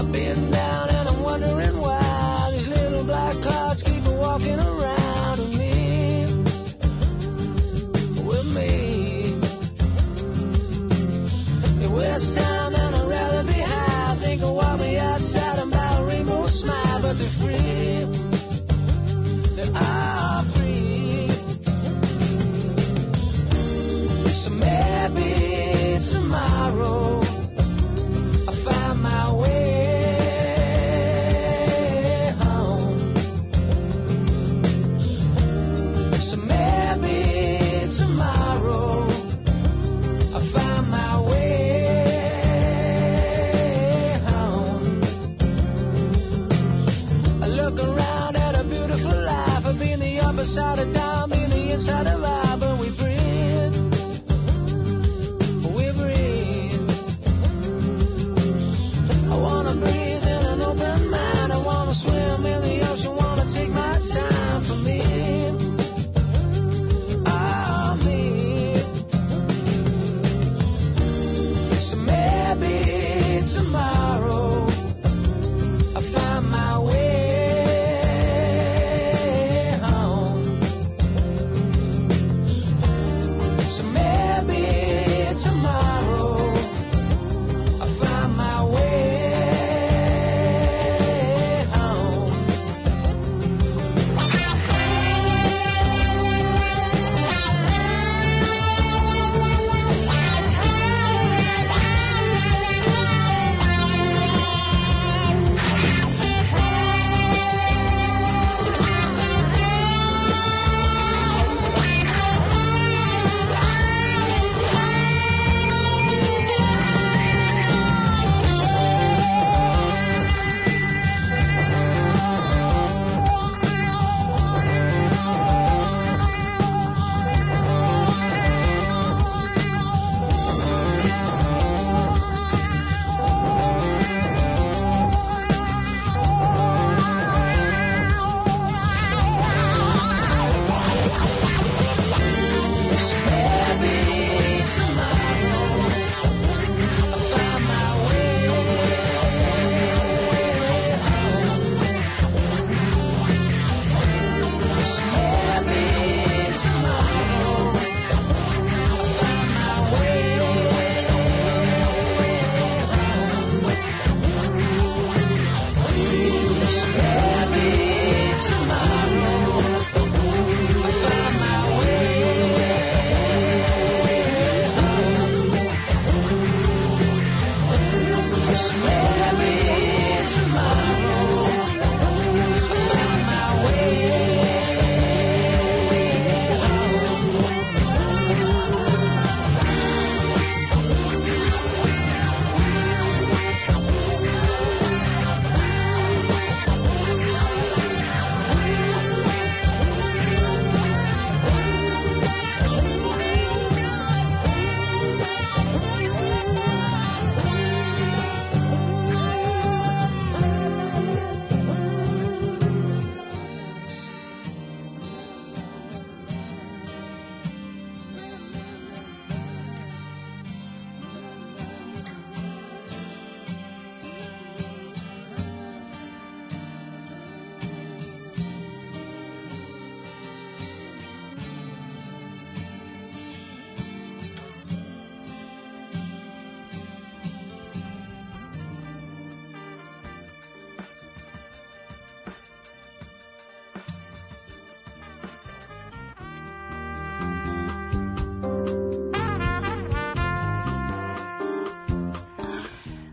Down and I'm wondering why these little black clouds keep walking around me.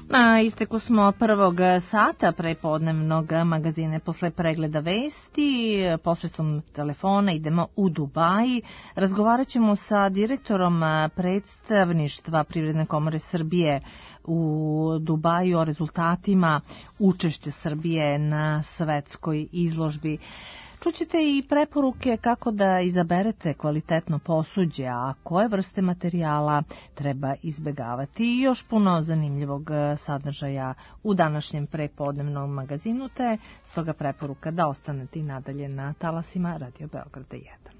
Na isteku smo prvog sata prepodnevnog magazine posle pregleda vesti. Posredstvom telefona idemo u Dubaji. Razgovarat ćemo sa direktorom predstavništva Privredne komore Srbije u Dubaju o rezultatima učešća Srbije na svetskoj izložbi. Čućete i preporuke kako da izaberete kvalitetno posuđe, a koje vrste materijala treba izbegavati i još puno zanimljivog sadržaja u današnjem prepodnevnom magazinu, te stoga preporuka da ostanete i nadalje na talasima Radio Beograda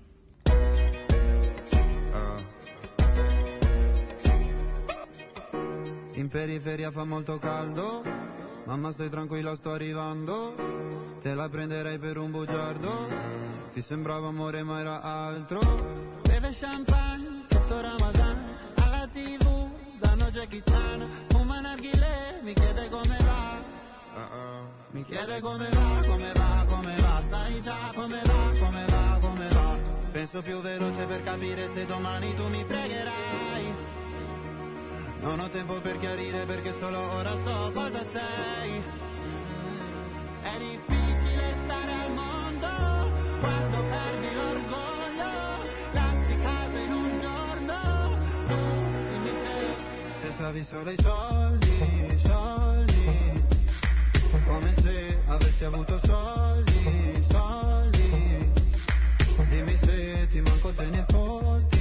1. In periferia fa molto caldo, mamma stai tranquilla sto arrivando, te la prenderei per un bugiardo, ti sembrava amore ma era altro, beve champagne sotto Ramadan, alla TV danno Jackie Chan, fuma narghile, mi chiede come va, mi chiede come va, come va, come va, sai già come va, come va, come va, penso più veloce per capire se domani tu mi pregherai. Non ho tempo per chiarire perché solo ora so cosa sei. È difficile stare al mondo quando perdi l'orgoglio. Lasci casa in un giorno. Tu dimmi se pensavi solo ai soldi, soldi. Come se avessi avuto soldi, soldi. Dimmi se ti manco te ne fotti.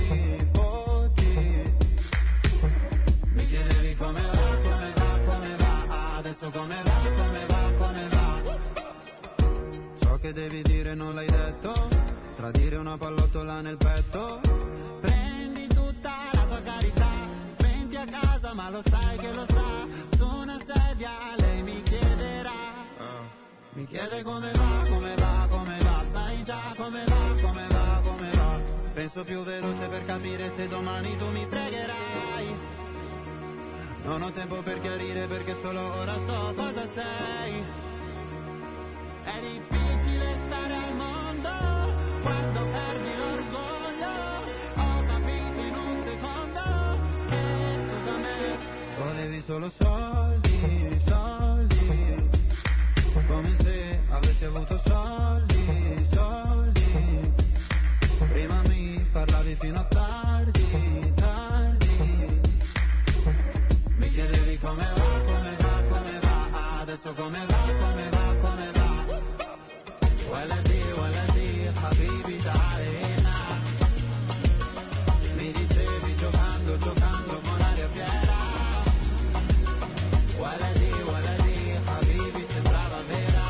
Come va, come va, come va, adesso come va, come va, come va. Ciò che devi dire non l'hai detto, tradire una pallottola nel petto. Prendi tutta la tua carità, venti a casa ma lo sai che lo sa. Su una sedia lei mi chiederà, mi chiede come va, come va, come va. Sai già come va, come va, come va. Penso più veloce per capire se domani tu mi pregherai. Non ho tempo per chiarire perché solo ora so cosa sei. È difficile stare al mondo quando perdi l'orgoglio. Ho capito in un secondo che tu da me volevi solo soldi, soldi. Come se avessi avuto soldi, soldi. Prima mi parlavi fino a tardi. Come va, come va, come va, adesso come va, come va, come va. Waladi, habibi ta'alina. Mi dicevi giocando, giocando con aria fiera. Waladi, habibi sembrava vera.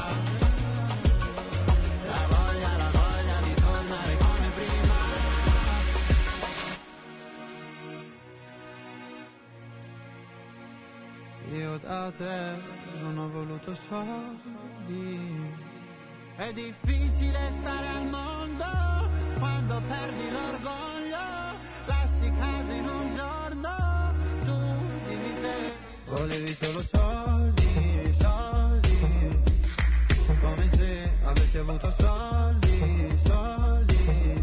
La voglia di tornare come prima. Io da te non ho voluto soldi. È difficile stare al mondo quando perdi l'orgoglio. Lasci casa in un giorno. Tu dimmi se volevi solo soldi, soldi. Come se avessi avuto soldi, soldi.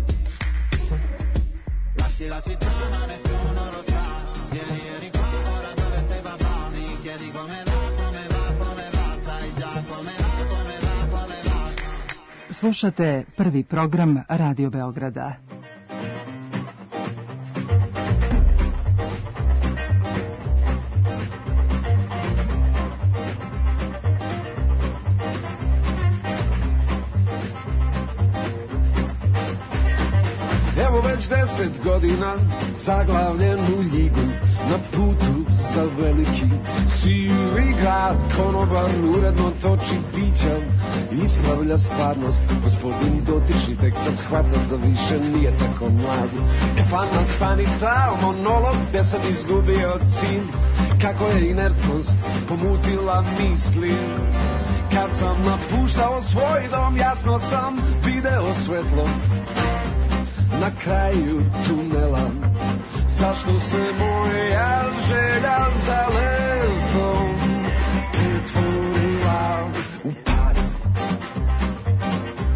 Lasci la città ma nessuno lo sa. Vieni qua, ora dove sei papà? Chiedi come va, come va, come va, sai già come va, come va, come va. Slušate prvi program Radio Beograda. Evo već 10 godina zaglavljen u ljigu, na putu za veliki siri grad. Konobar uredno toči pića, ispravlja stvarnost. Gospodin dotični tek sad shvata da više nije tako mlad. Kafana stanica, monolog gde sam izgubio cilj. Kako je inertnost pomutila misli. Kad sam napuštao svoj dom, jasno sam video svetlo na kraju tunela. Zašto se moja želja za letom pretvorila u pad?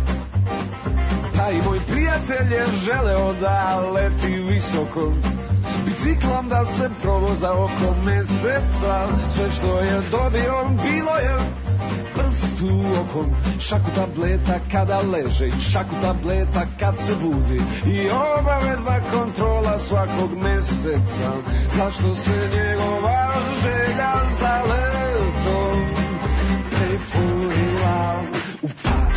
Pa i moj prijatelj je želeo da leti visoko, biciklom da se provoza oko meseca. Sve što je dobio bilo je prst u okom, šaku tableta kada leže i šaku tableta kad se budi i obavezna kontrola svakog meseca. Zašto se njegova želja za letom pretvorila u pad?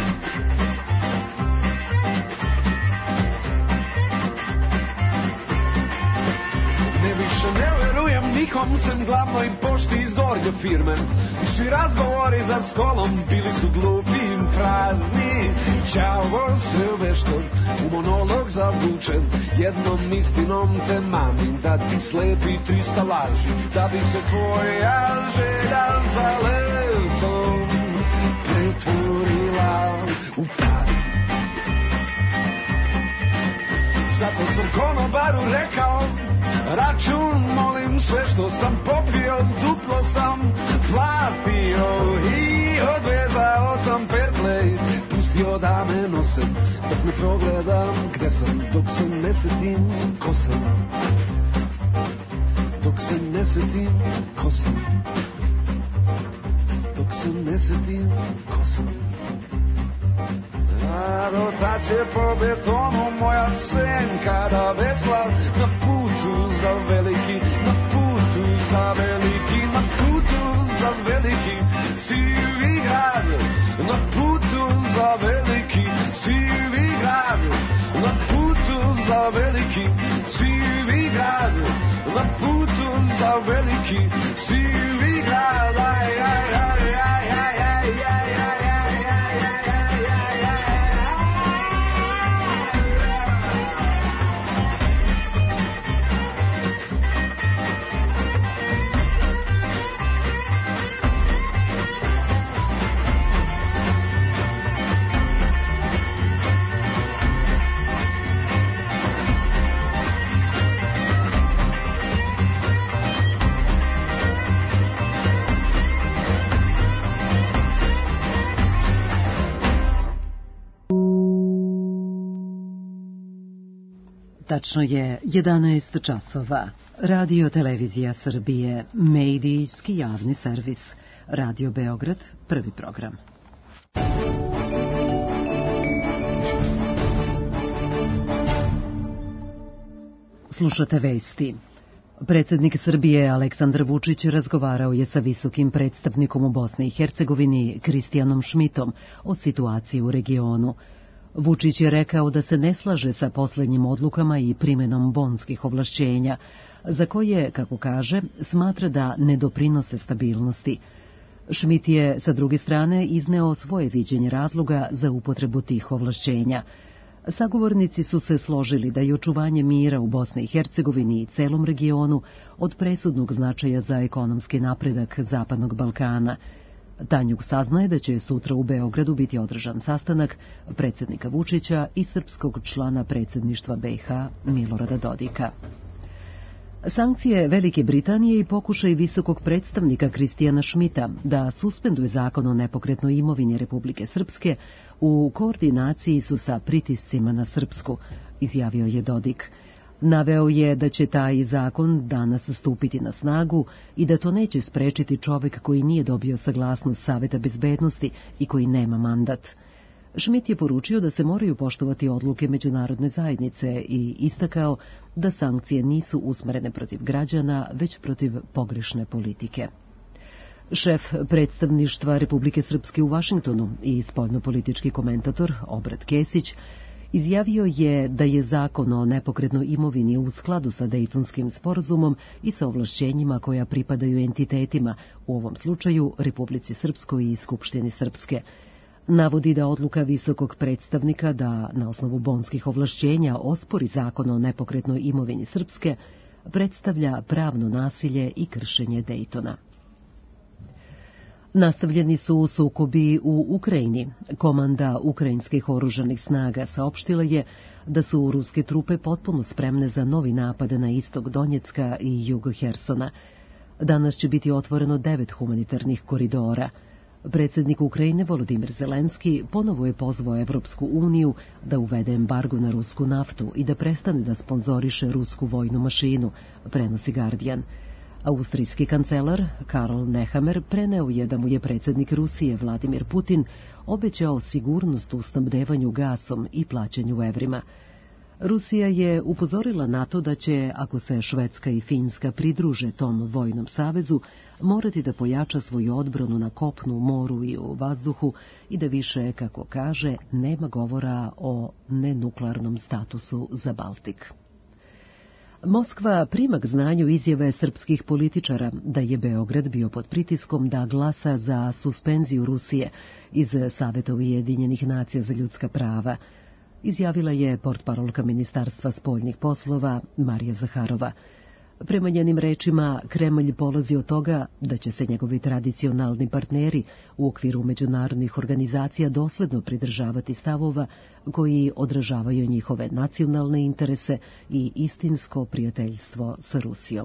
Ne više ne verujem nikom sem glavnoj pošti iz gornje firme. Svi razgovori za stolom bili su glupi i prazni. Ćao sve vešto u monolog zavučen, jednom istinom te mamim da ti slepi 300 laži, da bi se tvoja želja za letom pretvorila u pad. Zato sam konobaru rekao, račun molim, sve što sam popio duplo sam platio i odvezao sam perplej, pustio da me nose dok ne progledam gde sam, dok se ne setim ko sam, dok se ne setim ko sam, dok se ne setim ko sam. A do tad će po betonu moja senka da vesla na putu za veliki, na putu za veliki, na putu za veliki sivi grad, na putu za veliki sivi grad, na putu za veliki sivi grad, na putu za veliki sivi grad. Aj, aj, aj, aj, aj, aj, aj, aj. Tačno je 11 časova. Radio Televizija Srbije, medijski javni servis. Radio Beograd, prvi program. Slušate vesti. Predsjednik Srbije Aleksandar Vučić razgovarao je sa visokim predstavnikom u Bosni i Hercegovini Kristijanom Šmitom o situaciji u regionu. Vučić je rekao da se ne slaže sa posljednjim odlukama i primenom bonskih ovlašćenja, za koje, kako kaže, smatra da ne doprinose stabilnosti. Šmit je, sa druge strane, izneo svoje viđenje razloga za upotrebu tih ovlašćenja. Sagovornici su se složili da je očuvanje mira u Bosni i Hercegovini i celom regionu od presudnog značaja za ekonomski napredak Zapadnog Balkana. Tanjug saznaje da će sutra u Beogradu biti održan sastanak predsjednika Vučića i srpskog člana predsjedništva BiH Milorada Dodika. Sankcije Velike Britanije i pokušaj visokog predstavnika Kristijana Šmita da suspenduje zakon o nepokretnoj imovini Republike Srpske u koordinaciji su sa pritiscima na Srpsku, izjavio je Dodik. Naveo je da će taj zakon danas stupiti na snagu i da to neće sprečiti čovek koji nije dobio saglasnost Saveta bezbednosti i koji nema mandat. Šmit je poručio da se moraju poštovati odluke međunarodne zajednice i istakao da sankcije nisu usmerene protiv građana, već protiv pogrešne politike. Šef predstavništva Republike Srpske u Vašingtonu i spoljnopolitički komentator Obrat Kesić izjavio je da je zakon o nepokretnoj imovini u skladu sa Dejtonskim sporazumom i sa ovlašćenjima koja pripadaju entitetima, u ovom slučaju Republici Srpskoj i Skupštini Srpske. Navodi da odluka visokog predstavnika da na osnovu bonskih ovlašćenja ospori zakon o nepokretnoj imovini Srpske predstavlja pravno nasilje i kršenje Dejtona. Nastavljeni su sukobi u Ukrajini. Komanda ukrajinskih oružanih snaga saopštila je da su ruske trupe potpuno spremne za novi napad na istok Donjecka i jug Hersona. Danas će biti otvoreno 9 humanitarnih koridora. Predsjednik Ukrajine Volodimir Zelenski ponovo je pozvao Evropsku uniju da uvede embargo na rusku naftu i da prestane da sponzoriše rusku vojnu mašinu, prenosi Guardian. Austrijski kancelar Karl Nehammer preneo je da mu je predsjednik Rusije Vladimir Putin obećao sigurnost u snabdevanju gasom i plaćanju u evrima. Rusija je upozorila na to da će, ako se Švedska i Finska pridruže tom vojnom savezu, morati da pojača svoju odbranu na kopnu, moru i u vazduhu i da više, kako kaže, nema govora o nenuklearnom statusu za Baltik. Moskva prima k znanju izjave srpskih političara da je Beograd bio pod pritiskom da glasa za suspenziju Rusije iz Saveta Ujedinjenih nacija za ljudska prava, izjavila je portparolka Ministarstva spoljnih poslova Marija Zaharova. Prema njenim rečima, Kremlj polazi od toga da će se njegovi tradicionalni partneri u okviru međunarodnih organizacija dosledno pridržavati stavova koji odražavaju njihove nacionalne interese i istinsko prijateljstvo sa Rusijom.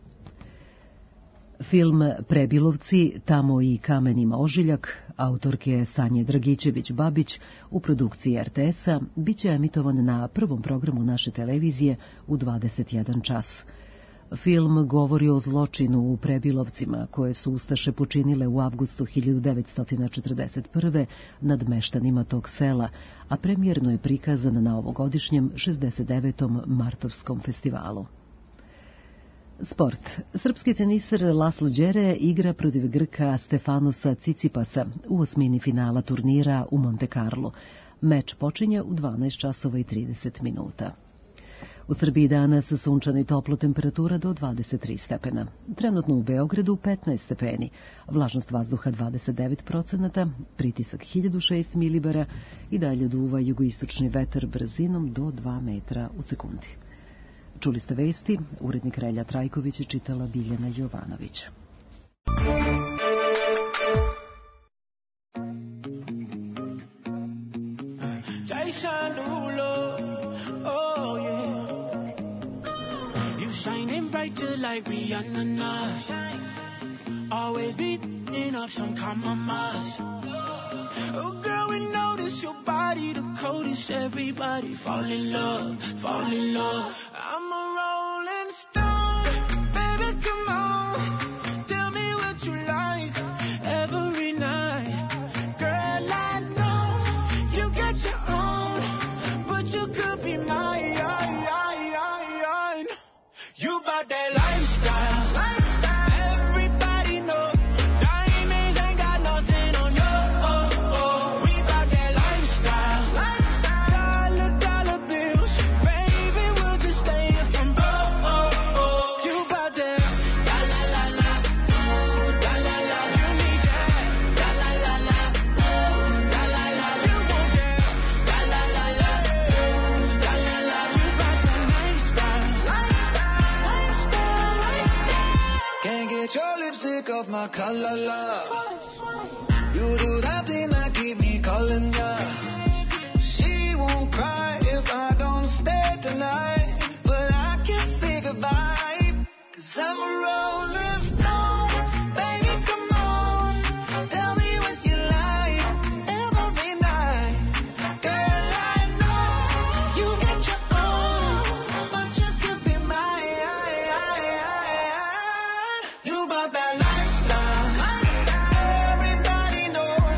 Film Prebilovci, tamo i kamen ima ožiljak, autorke Sanje Dragičević-Babić u produkciji RTS-a, bit će emitovan na prvom programu naše televizije u 21 čas. Film govori o zločinu u Prebilovcima koje su ustaše počinile u avgustu 1941. nad meštanima tog sela, a premijerno je prikazan na ovogodišnjem 69. Martovskom festivalu. Sport. Srpski teniser Laslo Đere igra protiv Grka Stefanosa Cicipasa u osmini finala turnira u Monte Carlo. Meč počinje u 12 časova i 30 minuta. U Srbiji danas sunčano i toplo, temperatura do 23 stepena. Trenutno u Beogradu 15 stepeni, vlažnost vazduha 29%, pritisak 1006 milibara i dalje duva jugoistočni vetar brzinom do 2 metra u sekundi. Čuli ste vesti, urednik Relja Trajković je čitala Biljana Jovanović. Like Rihanna now, always beating up some compromise. Oh girl, we notice your body the coldest. Everybody fall in love, fall in love. I'm a rolling stone, baby, come on, tell me what you like every night. Girl, I know you got your own, but you could be mine. You bout that lifestyle. Everybody knows diamonds ain't got nothing on you. We bout that lifestyle. Dollar bills, baby, we'll just stay here from broke. You bout that la la la la, la la la. You need that la la la la, la la la. You want that la la la la, la la la. You bout that lifestyle. Can't get your lipstick off my collar, love. You do that thing that keep me calling ya. She won't cry if I don't stay tonight, but I can't say goodbye, 'cause I'm a rolling stone. Baby, come on, tell me what you like every night. Girl, I know you got your own, but you could be mine. You bout that lifestyle. Everybody knows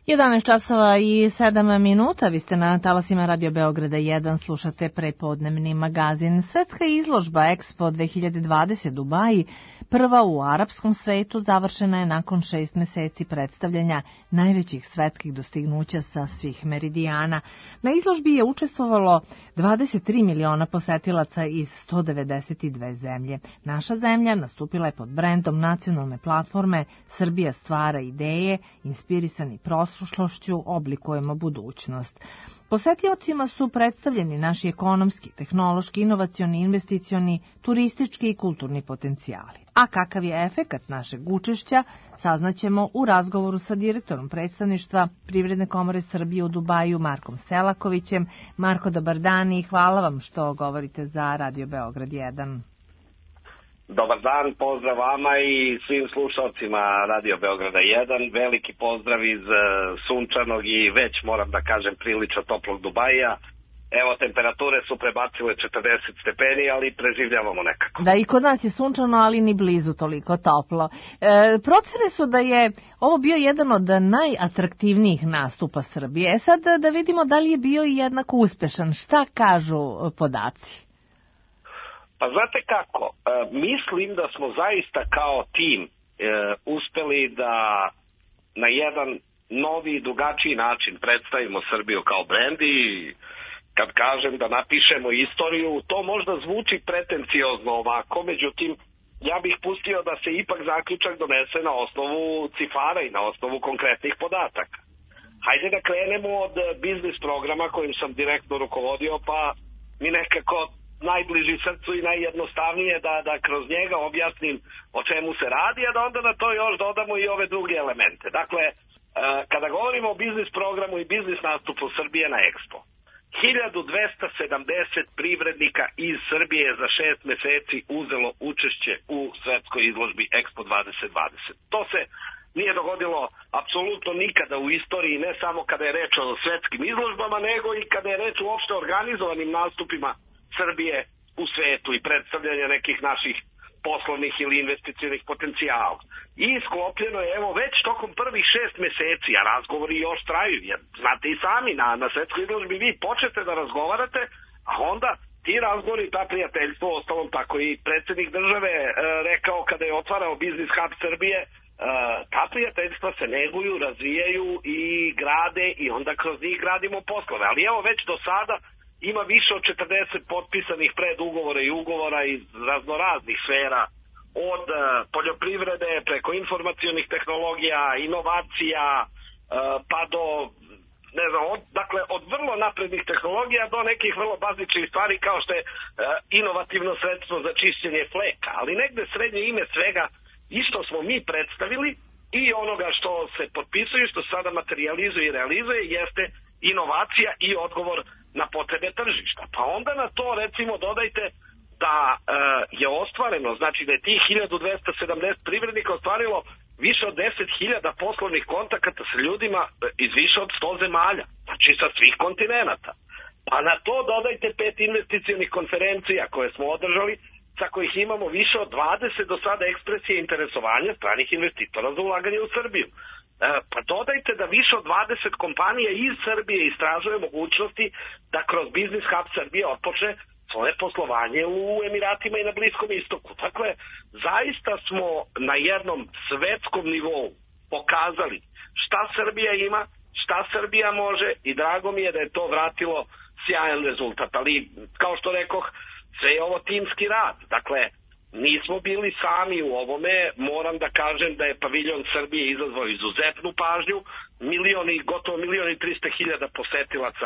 11 časova i 7 minuta, vi ste na talasima Radio Beograda 1, slušate prepodnevni magazin. Svetska izložba Expo 2020 Dubaji, prva u arapskom svetu, završena je nakon 6 meseci predstavljanja najvećih svetskih dostignuća sa svih meridijana. Na izložbi je učestvovalo 23 miliona posetilaca iz 192 zemlje. Naša zemlja nastupila je pod brendom nacionalne platforme Srbija stvara ideje, inspirisani prošlošću oblikujemo budućnost. Posetiocima su predstavljeni naši ekonomski, tehnološki, inovacioni, investicioni, turistički i kulturni potencijali. A kakav je efekat našeg učešća, saznaćemo u razgovoru sa direktorom predstavništva Privredne komore Srbije u Dubaju, Markom Selakovićem. Marko, dobar dan i hvala vam što govorite za Radio Beograd 1. Dobar dan, pozdrav vama i svim slušalcima Radio Beograda 1. Veliki pozdrav iz sunčanog i već, moram da kažem, prilično toplog Dubaja. Evo, temperature su prebacile 40 stepeni, ali preživljavamo nekako. Da, i kod nas je sunčano, ali ni blizu toliko toplo. Procene su da je ovo bio jedan od najatraktivnijih nastupa Srbije. Sad da vidimo da li je bio i jednako uspešan. Šta kažu podaci? Pa znate kako, mislim da smo zaista kao tim uspeli da na jedan novi i drugačiji način predstavimo Srbiju kao brend i kad kažem da napišemo istoriju, to možda zvuči pretenciozno ovako, međutim ja bih pustio da se ipak zaključak donese na osnovu cifara i na osnovu konkretnih podataka. Hajde da krenemo od biznis programa kojim sam direktno rukovodio, pa mi nekako najbliži srcu i najjednostavnije da kroz njega objasnim o čemu se radi, a da onda na to još dodamo i ove druge elemente. Dakle, kada govorimo o biznis programu i biznis nastupu Srbije na Expo, 1270 privrednika iz Srbije za 6 meseci uzelo učešće u svetskoj izložbi Expo 2020. To se nije dogodilo apsolutno nikada u istoriji, ne samo kada je reč o svetskim izložbama, nego i kada je reč uopšte organizovanim nastupima Srbije u svetu i predstavljanja nekih naših poslovnih ili investicionih potencijala. I sklopljeno je, evo, već tokom prvih 6 meseci, a razgovori još traju, jer znate i sami, na svetskoj izložbi vi počete da razgovarate, a onda ti razgovori, ta prijateljstvo, ostalom tako i predsjednik države rekao kada je otvarao Business Hub Srbije, ta prijateljstva se neguju, razvijaju i grade i onda kroz njih gradimo poslove. Ali evo, već do sada ima više od 40 potpisanih predugovora i ugovora iz raznoraznih sfera, od poljoprivrede preko informacionih tehnologija, inovacija, pa do, ne znam, od vrlo naprednih tehnologija do nekih vrlo bazičnih stvari kao što je inovativno sredstvo za čišćenje fleka. Ali negde srednje ime svega isto smo mi predstavili i onoga što se potpisuje, što sada materializuje i realizuje, jeste inovacija i odgovor na potrebe tržišta. Pa onda na to recimo dodajte da je ostvareno, znači da je tih 1270 privrednika ostvarilo više od 10.000 poslovnih kontakata sa ljudima iz više od 100 zemalja, znači sa svih kontinenata. Pa na to dodajte 5 investicionih konferencija koje smo održali, sa kojih imamo više od 20 do sada ekspresije interesovanja stranih investitora za ulaganje u Srbiju. Pa dodajte da više od 20 kompanija iz Srbije istražuje mogućnosti da kroz Business Hub Srbije otpočne svoje poslovanje u Emiratima i na Bliskom istoku. Dakle, zaista smo na jednom svetskom nivou pokazali šta Srbija ima, šta Srbija može i drago mi je da je to vratilo sjajan rezultat. Ali, kao što rekoh, sve je ovo timski rad. Dakle, nismo bili sami u ovome, moram da kažem da je paviljon Srbije izazvao izuzetnu pažnju, gotovo 1.300.000 posetilaca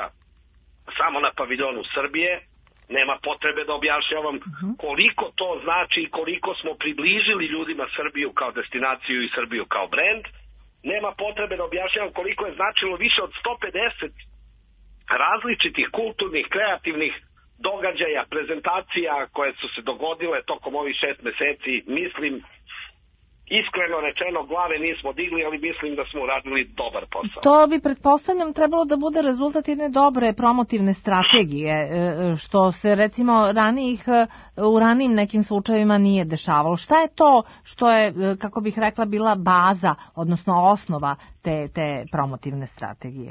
samo na paviljonu Srbije, nema potrebe da objašnjavam koliko to znači i koliko smo približili ljudima Srbiju kao destinaciju i Srbiju kao brend, nema potrebe da objašnjavam koliko je značilo više od 150 različitih kulturnih, kreativnih događaja, prezentacija koje su se dogodile tokom ovih 6 meseci, mislim iskreno rečeno glave nismo digli, ali mislim da smo uradili dobar posao. To bi, pretpostavljam, trebalo da bude rezultat jedne dobre promotivne strategije, što se recimo u ranijim nekim slučajevima nije dešavalo. Šta je to što je, kako bih rekla, bila baza, odnosno osnova te promotivne strategije?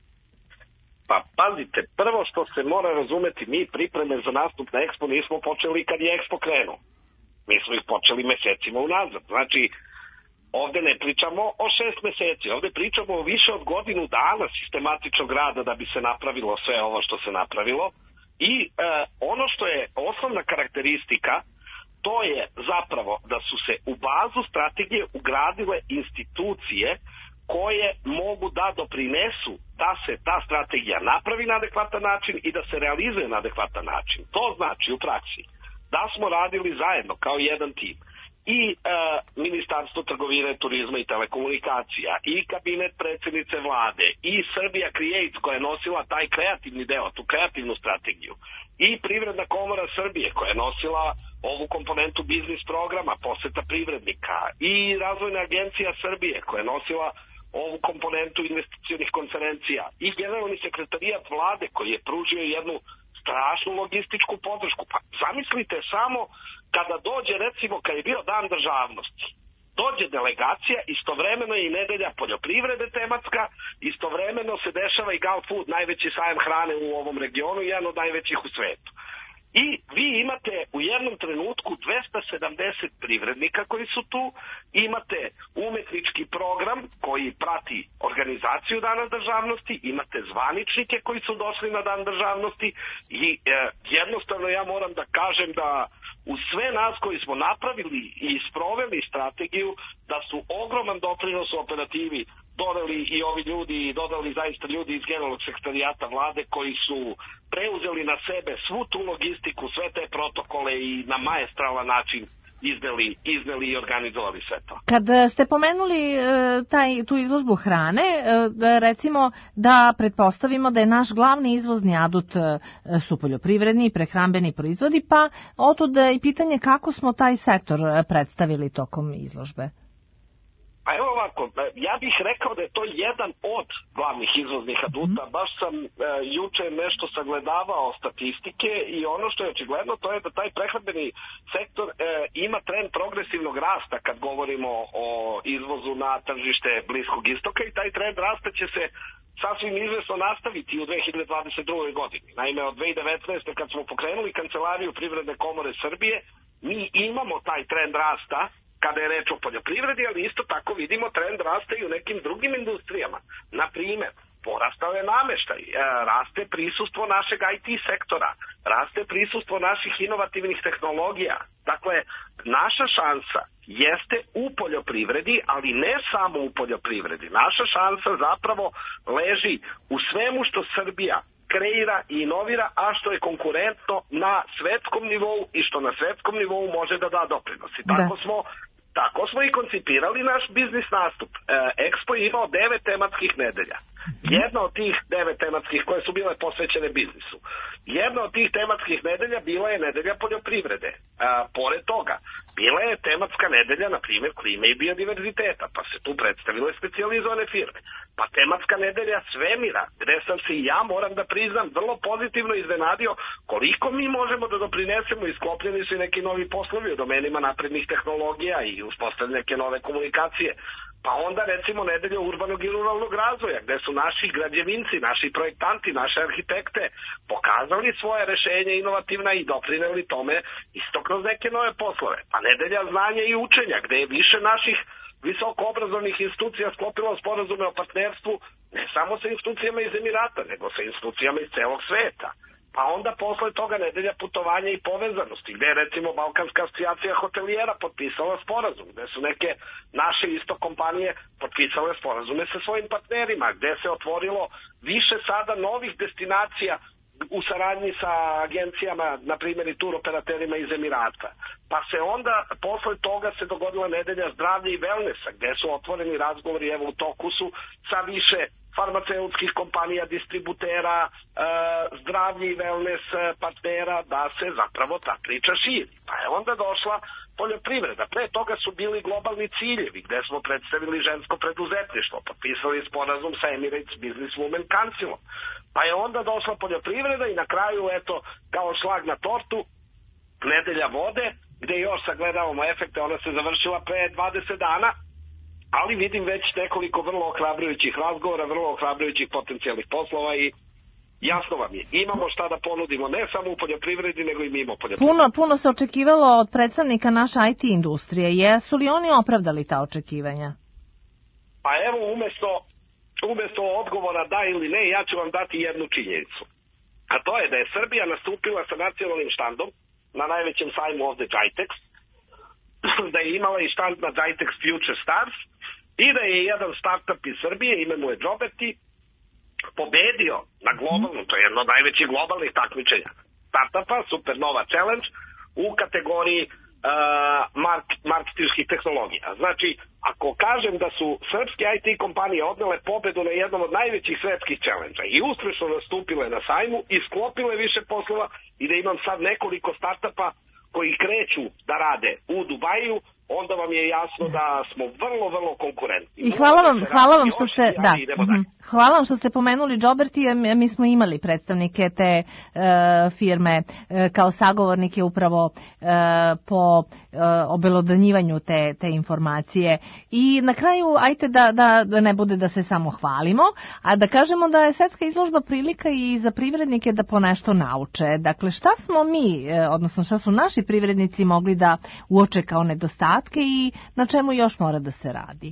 Pa pazite, prvo što se mora razumeti, mi pripreme za nastup na Expo nismo počeli kad je Expo krenuo. Mi smo ih počeli mesecima unazad. Znači, ovde ne pričamo o 6 meseci, ovde pričamo o više od godinu dana sistematičnog rada da bi se napravilo sve ovo što se napravilo. I ono što je osnovna karakteristika, to je zapravo da su se u bazu strategije ugradile institucije koje mogu da doprinesu da se ta strategija napravi na adekvatan način i da se realizuje na adekvatan način. To znači u praksi da smo radili zajedno kao jedan tim i Ministarstvo trgovine, turizma i telekomunikacija i kabinet predsjednice vlade i Serbia Creates koja je nosila taj kreativni deo, tu kreativnu strategiju i Privredna komora Srbije koja je nosila ovu komponentu biznis programa, poseta privrednika i Razvojna agencija Srbije koja je nosila ovu komponentu investicionih konferencija i generalni sekretarijat vlade koji je pružio jednu strašnu logističku podršku. Pa zamislite samo kada dođe, recimo, kad je bio Dan državnosti, dođe delegacija, istovremeno je i nedelja poljoprivrede tematska, istovremeno se dešava i Gal Food, najveći sajam hrane u ovom regionu, jedan od najvećih u svetu. I vi imate u jednom trenutku 270 privrednika koji su tu, imate umetnički program koji prati organizaciju Dana državnosti, imate zvaničnike koji su došli na Dan državnosti i jednostavno ja moram da kažem da uz sve nas koji smo napravili i sproveli strategiju, da su ogroman doprinos u operativi dodali i ovi ljudi i dodali zaista ljudi iz generalnog sekretarijata vlade koji su preuzeli na sebe svu tu logistiku, sve te protokole i na maestralan način izneli i organizovali sve to. Kad ste pomenuli tu izložbu hrane, recimo da pretpostavimo da je naš glavni izvozni adut su poljoprivredni i prehrambeni proizvodi, pa otud i pitanje kako smo taj sektor predstavili tokom izložbe. Pa evo ovako, ja bih rekao da je to jedan od glavnih izvoznih aduta. Baš sam juče nešto sagledavao statistike i ono što je očigledno to je da taj prehrambeni sektor ima trend progresivnog rasta kad govorimo o izvozu na tržište Bliskog istoka i taj trend rasta će se sasvim izvesno nastaviti u 2022. godini. Naime, od 2019. kad smo pokrenuli Kancelariju Privredne komore Srbije, mi imamo taj trend rasta kada je reč o poljoprivredi, ali isto tako vidimo trend rasta i u nekim drugim industrijama. Na primjer, porastao je nameštaj, raste prisustvo našeg IT sektora, raste prisustvo naših inovativnih tehnologija. Dakle, naša šansa jeste u poljoprivredi, ali ne samo u poljoprivredi. Naša šansa zapravo leži u svemu što Srbija kreira i inovira, a što je konkurentno na svetskom nivou i što na svetskom nivou može da da doprinosi. Tako smo i koncipirali naš biznis nastup. Expo je imao 9 tematskih nedelja. Jedna od tih 9 tematskih koje su bile posvećene biznisu. Jedna od tih tematskih nedelja bila je nedelja poljoprivrede. Pored toga, bila je tematska nedelja, na primjer, klime i biodiverziteta, pa se tu predstavile specijalizovane firme. Pa tematska nedelja svemira, gde sam se i ja, moram da priznam, vrlo pozitivno iznenadio koliko mi možemo da doprinesemo i sklopljeni su i neki novi poslovi u domenima naprednih tehnologija i uspostavljene neke nove komunikacije. Pa onda recimo nedelja urbanog i ruralnog razvoja, gde su naši građevinci, naši projektanti, naše arhitekte pokazali svoje rešenje inovativna i doprineli tome isto kroz neke nove poslove. Pa nedelja znanja i učenja, gde je više naših visoko obrazovnih institucija sklopilo sporazume o partnerstvu ne samo sa institucijama iz Emirata, nego sa institucijama iz celog sveta. Pa onda posle toga nedelja putovanja i povezanosti, gde je recimo Balkanska asocijacija hotelijera potpisala sporazum, gde su neke naše isto kompanije potpisale sporazume sa svojim partnerima, gde se otvorilo više sada novih destinacija u saradnji sa agencijama, na primjer i tur operaterima iz Emirata. Pa se onda, posle toga se dogodila nedelja zdravlja i wellnessa, gde su otvoreni razgovori, evo u toku su, sa više farmaceutskih kompanija, distributera, zdravlje i wellness partnera, da se zapravo ta priča širi. Pa je onda došla poljoprivreda. Pre toga su bili globalni ciljevi, gde smo predstavili žensko preduzetništvo, potpisali sporazum sa Emirates Business Women Councilom. Pa je onda došla poljoprivreda i na kraju, eto, kao šlag na tortu, nedelja vode, gde još sagledavamo efekte, ona se završila pre 20 dana, ali vidim već nekoliko vrlo ohrabrujućih razgovora, vrlo ohrabrujućih potencijalnih poslova i jasno vam je, imamo šta da ponudimo, ne samo u poljoprivredi, nego i mimo poljoprivredi. Puno se očekivalo od predstavnika naše IT industrije. Jesu li oni opravdali ta očekivanja? Pa evo, umesto odgovora da ili ne, ja ću vam dati jednu činjenicu. A to je da je Srbija nastupila sa nacionalnim štandom na najvećem sajmu ovde GITEX, da je imala i štand na GITEX Future Stars i da je jedan startup iz Srbije, ime mu je Joberti, pobedio na globalnom, to je jedno od najvećih globalnih takmičenja startupa, Supernova Challenge, u kategoriji marketinških tehnologija. Znači, ako kažem da su srpske IT kompanije odnele pobedu na jednom od najvećih svetskih challenge-a i uspešno nastupile na sajmu i sklopile više poslova i da imam sad nekoliko startupa koji kreću da rade u Dubaju, onda vam je jasno da smo vrlo, vrlo konkurentni. I hvala vam što ste, hvala vam što ste pomenuli Joberti, mi smo imali predstavnike te firme kao sagovornike upravo po obelodanjivanju te informacije. I na kraju, ajte da ne bude da se samo hvalimo, a da kažemo da je svetska izložba prilika i za privrednike da po nešto nauče. Dakle, šta smo mi, odnosno šta su naši privrednici mogli da uoče kao nedostatke i na čemu još mora da se radi?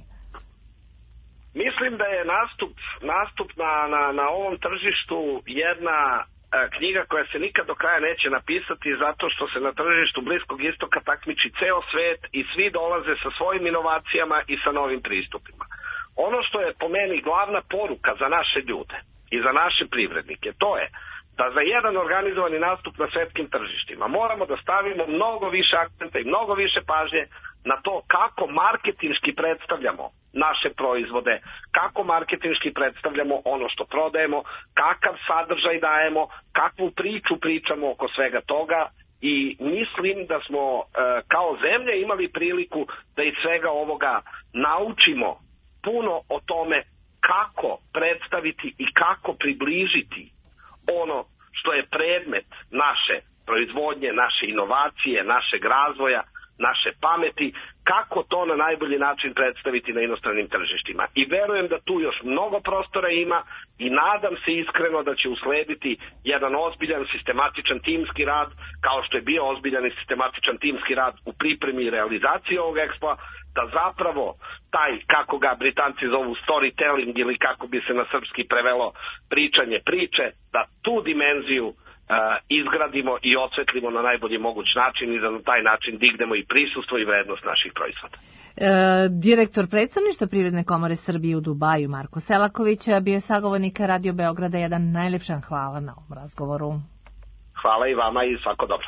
Mislim da je nastup na ovom tržištu jedna knjiga koja se nikad do kraja neće napisati zato što se na tržištu Bliskog istoka takmiči ceo svet i svi dolaze sa svojim inovacijama i sa novim pristupima. Ono što je po meni glavna poruka za naše ljude i za naše privrednike, to je da za jedan organizovani nastup na svetskim tržištima moramo da stavimo mnogo više akcenta i mnogo više pažnje na to kako marketinški predstavljamo naše proizvode, kako marketinški predstavljamo ono što prodajemo, kakav sadržaj dajemo, kakvu priču pričamo oko svega toga i mislim da smo kao zemlja imali priliku da iz svega ovoga naučimo puno o tome kako predstaviti i kako približiti ono što je predmet naše proizvodnje, naše inovacije, našeg razvoja, naše pameti, kako to na najbolji način predstaviti na inostranim tržištima. I verujem da tu još mnogo prostora ima i nadam se iskreno da će uslediti jedan ozbiljan sistematičan timski rad, kao što je bio ozbiljan i sistematičan timski rad u pripremi i realizaciji ovog ekspoa, da zapravo taj, kako ga Britanci zovu storytelling ili kako bi se na srpski prevelo pričanje priče, da tu dimenziju izgradimo i osvetlimo na najbolji moguć način i da na taj način dignemo i prisustvo i vrednost naših proizvoda. Direktor predstavništva Privredne komore Srbije u Dubaju, Marko Selaković, bio je sagovornik Radio Beograda 1. Najlepša hvala na ovom razgovoru. Hvala i vama i svako dobro.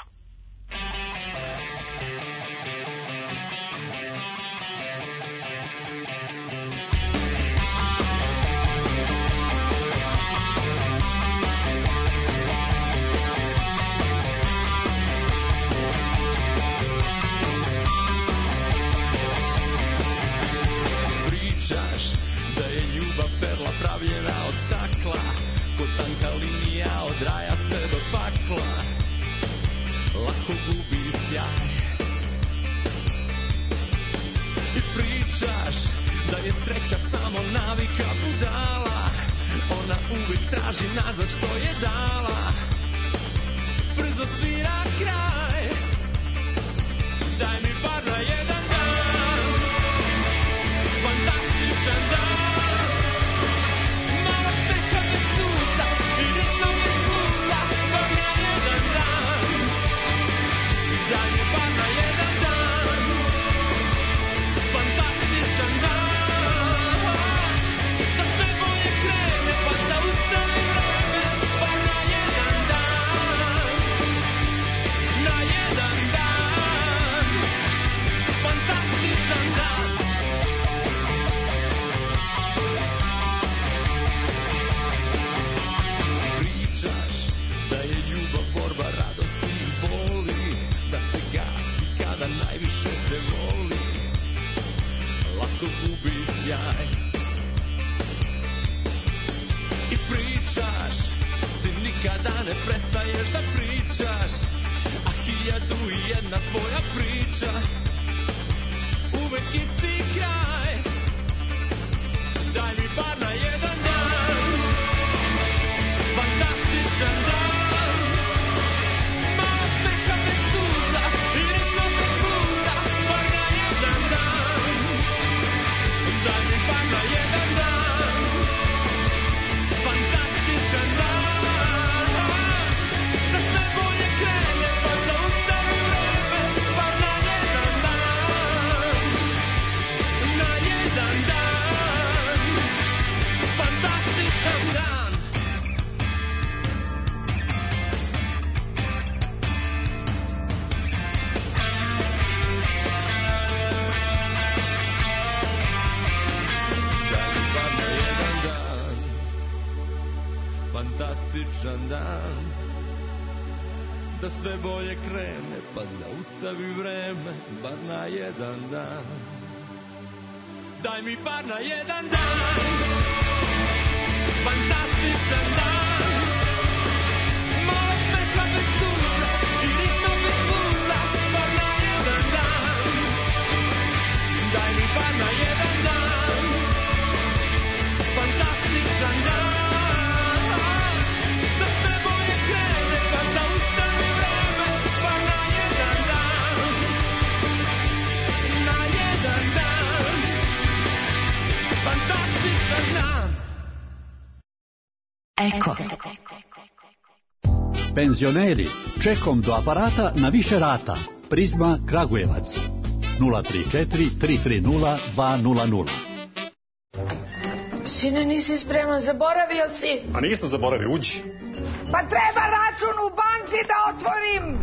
Traži nazad što je dala, brzo svira kraj, daj mi bar na jedan dan, fantastičan dan, malo smeha bez suza i ritma bez bluza, bar na jedan dan, daj mi bar na jedan dan, fantastičan dan, da sve bolje krene, pa da ustane vreme, bar na jedan dan. nikada ne prestaješ da pričaš, a 1001 tvoja priča, uvek isti kraj. Daj mi bar na jedan dan, fantastičan dan, malo smeha bez suza i ritma bez bluza, bar na jedan dan. Daj mi bar na jedan dan, fantastičan dan, da sve bolje krene, pa zaustavi vreme, bar na jedan dan, na jedan dan, fantastičan dan. Fantastičan dan, da sve bolje krene, pa zaustavi vreme, bar na jedan dan. Daj mi bar na jedan dan, fantastičan dan, malo smeha bez suza i ritma bez bluza, bar na jedan dan. Daj mi bar na jedan dan, fantastičan dan. Eko. Penzioneri, čekom do aparata na više rata. Prizma Kragujevac. 034 330 200. Sine, nisi spreman, zaboravio si. A nisam zaboravio, uđi. Pa treba račun u banci da otvorim.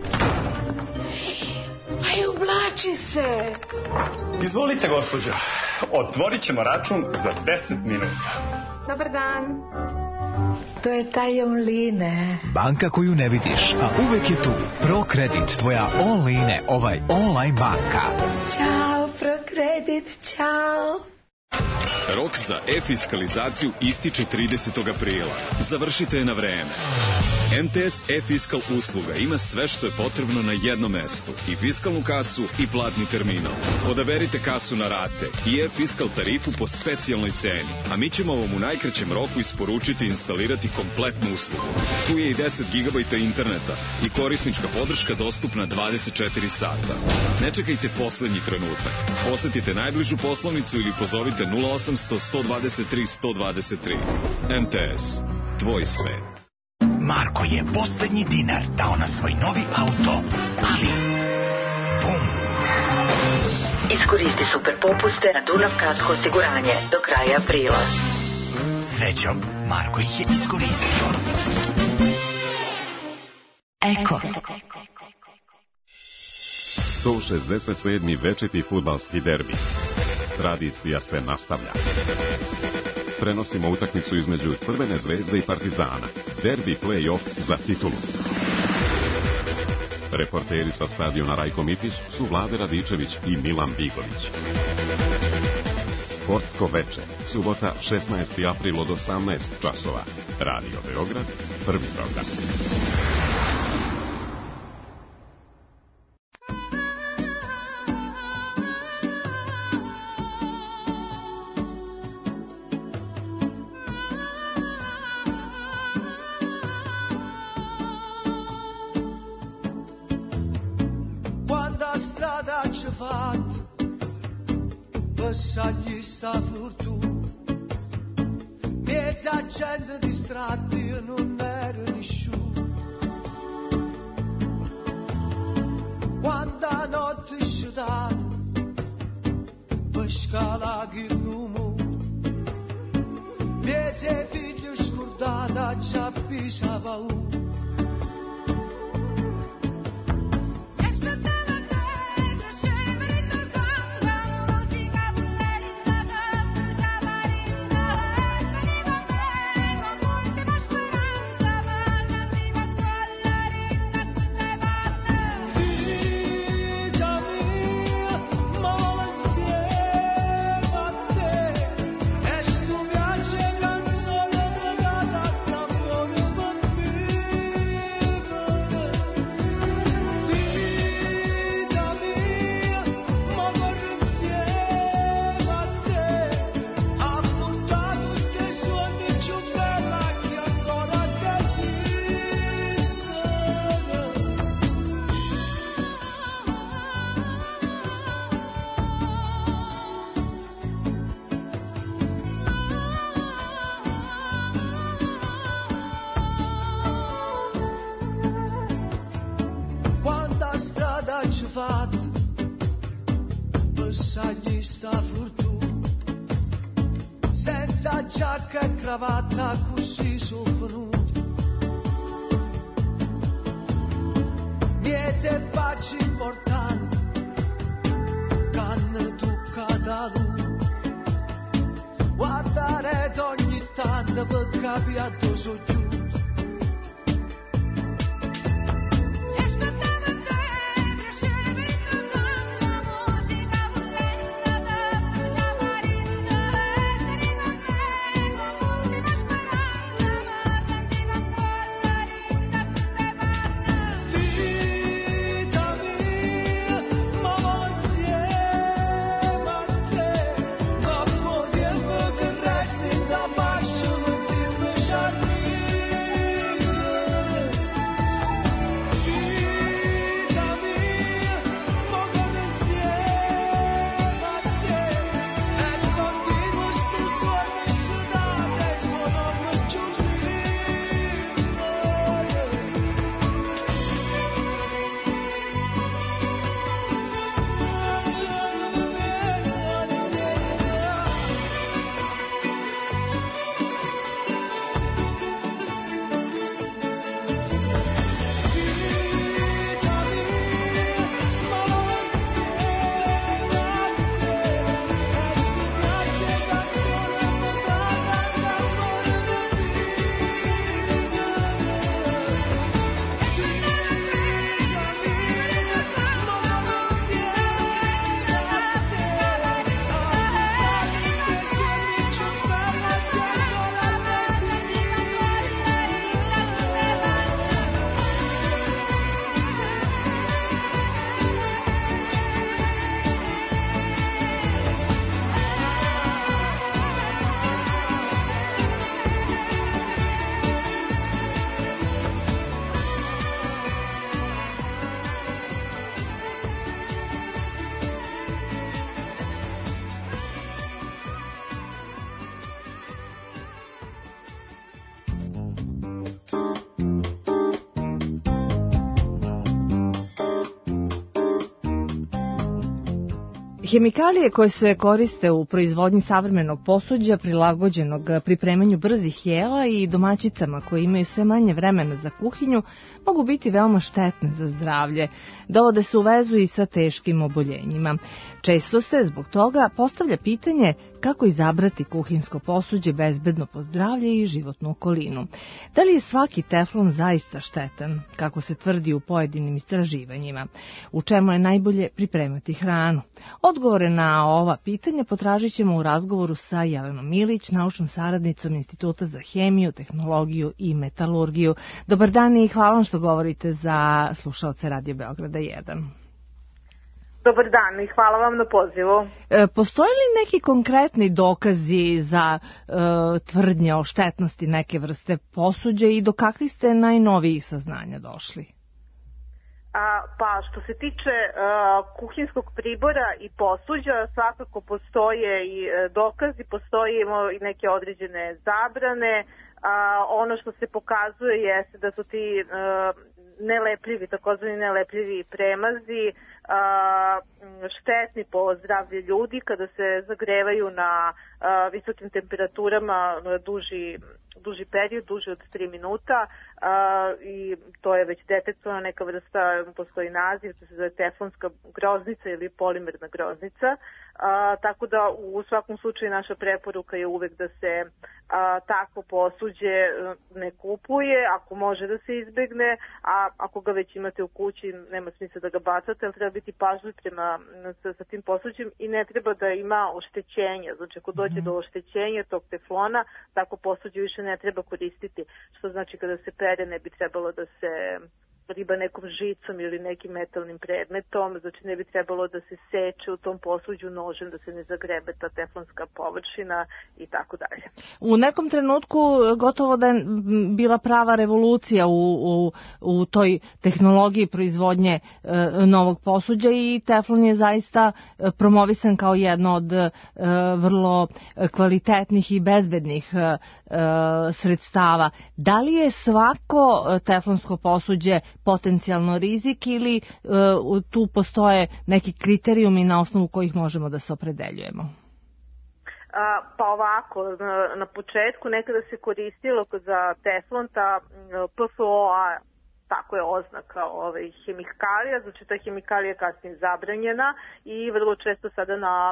Aj, ublači se. Izvolite, gospođo. Otvorit ćemo račun za 10 minuta. Dobar dan. To je taj online. Banka koju ne vidiš, a uvek je tu. ProKredit, tvoja online, online banka. Ćao, ProKredit, ćao. Rok za e-fiskalizaciju ističe 30. aprila. Završite je na vreme. MTS e-fiskal usluga ima sve što je potrebno na jednom mestu. I fiskalnu kasu i platni terminal. Odaberite kasu na rate i e-fiskal tarifu po specijalnoj ceni. A mi ćemo vam u najkraćem roku isporučiti i instalirati kompletnu uslugu. Tu je i 10 GB interneta i korisnička podrška dostupna 24 sata. Ne čekajte poslednji trenutak. Posetite najbližu poslovnicu ili pozovite 0800 123 123. MTS. Tvoj svet. Marko je poslednji dinar dao na svoj novi auto, ali... Bum! Iskoristi super popuste na Dunav kasko osiguranje do kraja aprila. Srećom, Marko ih je iskoristio. Eko. 167. večiti fudbalski derbi. Tradicija se nastavlja. Prenosimo utakmicu između Crvene zvezde i Partizana. Derbi play-off za titulu. Reporteri sa stadiona Rajko Mitić su Vlade Radičević i Milan Bigović. Sportsko veče. Subota, 16. april od 18 časova. Radio Beograd, prvi program. Agli sta mezza gente distratti e non era nessuno. Quando a notte è sciutata per scalare il lume, mezza figlio scordata ci avvisava uno. giacca e cravatta così soffnuta, niente faccia importante, canne toccata lui, guardare ogni tanto per capire a dove sono giù. Hemikalije koje se koriste u proizvodnji savremenog posuđa prilagođenog pripremanju brzih jela i domaćicama koje imaju sve manje vremena za kuhinju mogu biti veoma štetne za zdravlje. Dovode se u vezu i sa teškim oboljenjima. Često se zbog toga postavlja pitanje kako izabrati kuhinsko posuđe bezbedno po zdravlje i životnu okolinu. Da li je svaki teflon zaista štetan, kako se tvrdi u pojedinim istraživanjima? U čemu je najbolje pripremati hranu? Odgovore na ova pitanja potražit ćemo u razgovoru sa Jelenom Milić, naučnom saradnicom Instituta za hemiju, tehnologiju i metalurgiju. Dobar dan i hvala vam što govorite za slušalce Radio Beograda 1. Dobar dan i hvala vam na pozivu. Postoje li neki konkretni dokazi za tvrdnje o štetnosti neke vrste posuđa i do kakvih ste najnovijih saznanja došli? Pa što se tiče kuhinskog pribora i posuđa, svakako postoje i dokazi, postoje i neke određene zabrane. Ono što se pokazuje jeste da su ti nelepljivi, takozvani nelepljivi premazi štetni po zdravlje ljudi kada se zagrevaju na visokim temperaturama duži period, duži od 3 minuta i to je već detektovana neka vrsta, postoji naziv, to se zove teflonska groznica ili polimerna groznica, tako da u svakom slučaju naša preporuka je uvek da se takvo posuđe ne kupuje, ako može da se izbegne, a ako ga već imate u kući nema smisla da ga bacate, ali treba biti pažljiv sa tim posuđem i ne treba da ima oštećenja, znači ako dođe do oštećenja tog teflona, tako posuđe više ne treba koristiti, što znači kada se pere ne bi trebalo da se riba nekom žicom ili nekim metalnim predmetom, znači ne bi trebalo da se seče u tom posuđu nožem, da se ne zagrebe ta teflonska površina i tako dalje. U nekom trenutku gotovo da je bila prava revolucija u toj tehnologiji proizvodnje novog posuđa i teflon je zaista promovisan kao jedno od vrlo kvalitetnih i bezbednih sredstava. Da li je svako teflonsko posuđe potencijalno rizik ili tu postoje neki kriterijumi na osnovu kojih možemo da se opredeljujemo? Pa ovako, na početku nekada se koristilo za teflon ta PFOA, tako je oznaka hemikalija, znači ta hemikalija je kasnije zabranjena i vrlo često sada na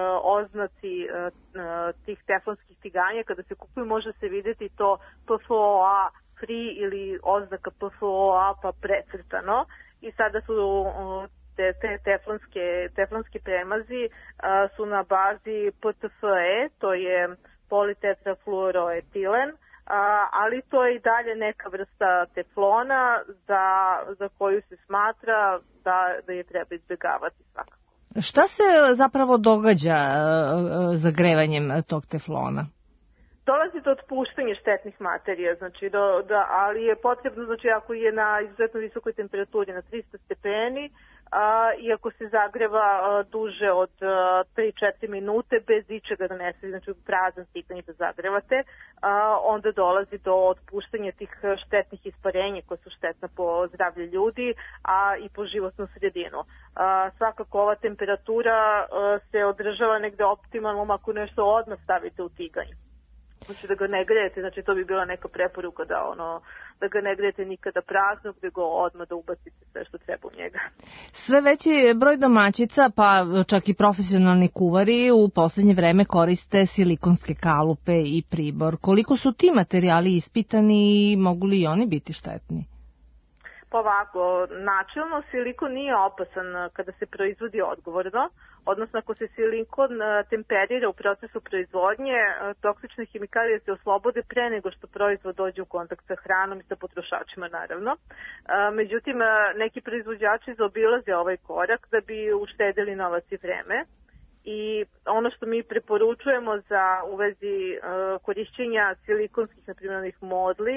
oznaci tih teflonskih tiganja kada se kupuju može se vidjeti to PFOA free ili oznaka PFOA pa precrtano i sada su te teflonski premazi su na bazi PTFE, to je politetrafluoroetilen, ali to je i dalje neka vrsta teflona za koju se smatra da je treba izbjegavati svakako. Šta se zapravo događa zagrevanjem tog teflona? Dolazi do otpuštanja štetnih materija, znači ali je potrebno, znači ako je na izuzetno visokoj temperaturi na 300 stepeni i ako se zagreva duže od 3-4 minute bez ičega da ne se, znači prazan stikanj da zagrevate, onda dolazi do otpuštanja tih štetnih isparenja koje su štetna po zdravlje ljudi, a i po životnu sredinu. Svakako ova temperatura se održava negde optimalno ako nešto odmah stavite u tiganj. Znači da ga ne grejete, znači to bi bila neka preporuka da ga ne grejete nikada praznog, nego odmah da ubacite sve što treba u njega. Sve veći broj domaćica, pa čak i profesionalni kuvari u poslednje vreme koriste silikonske kalupe i pribor. Koliko su ti materijali ispitani i mogu li oni biti štetni? Pa ovako, načelno silikon nije opasan kada se proizvodi odgovorno, odnosno ako se silikon temperira u procesu proizvodnje, toksične hemikalije se oslobode pre nego što proizvod dođe u kontakt sa hranom i sa potrošačima naravno. Međutim, neki proizvođači zaobilaze ovaj korak da bi uštedili novac i vreme. I ono što mi preporučujemo u vezi korišćenja silikonskih, na primjer, modli,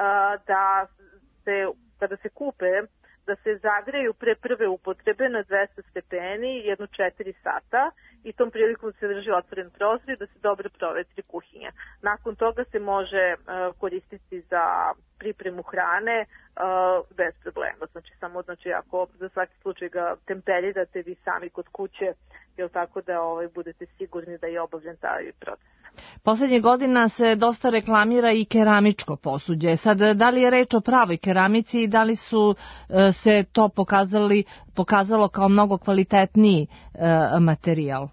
da se kada se kupe, da se zagreju pre prve upotrebe na 200 stepeni jedno 4 sata i tom prilikom se drži otvoren prozor i da se dobro provetri kuhinja. Nakon toga se može koristiti za pripremu hrane bez problema. Znači ako za svaki slučaj ga temperirate vi sami kod kuće, jel tako da budete sigurni da je obavljen taj proces. Poslednjih godina se dosta reklamira i keramičko posuđe. Sad, da li je reč o pravoj keramici i da li su se to pokazalo kao mnogo kvalitetniji materijal?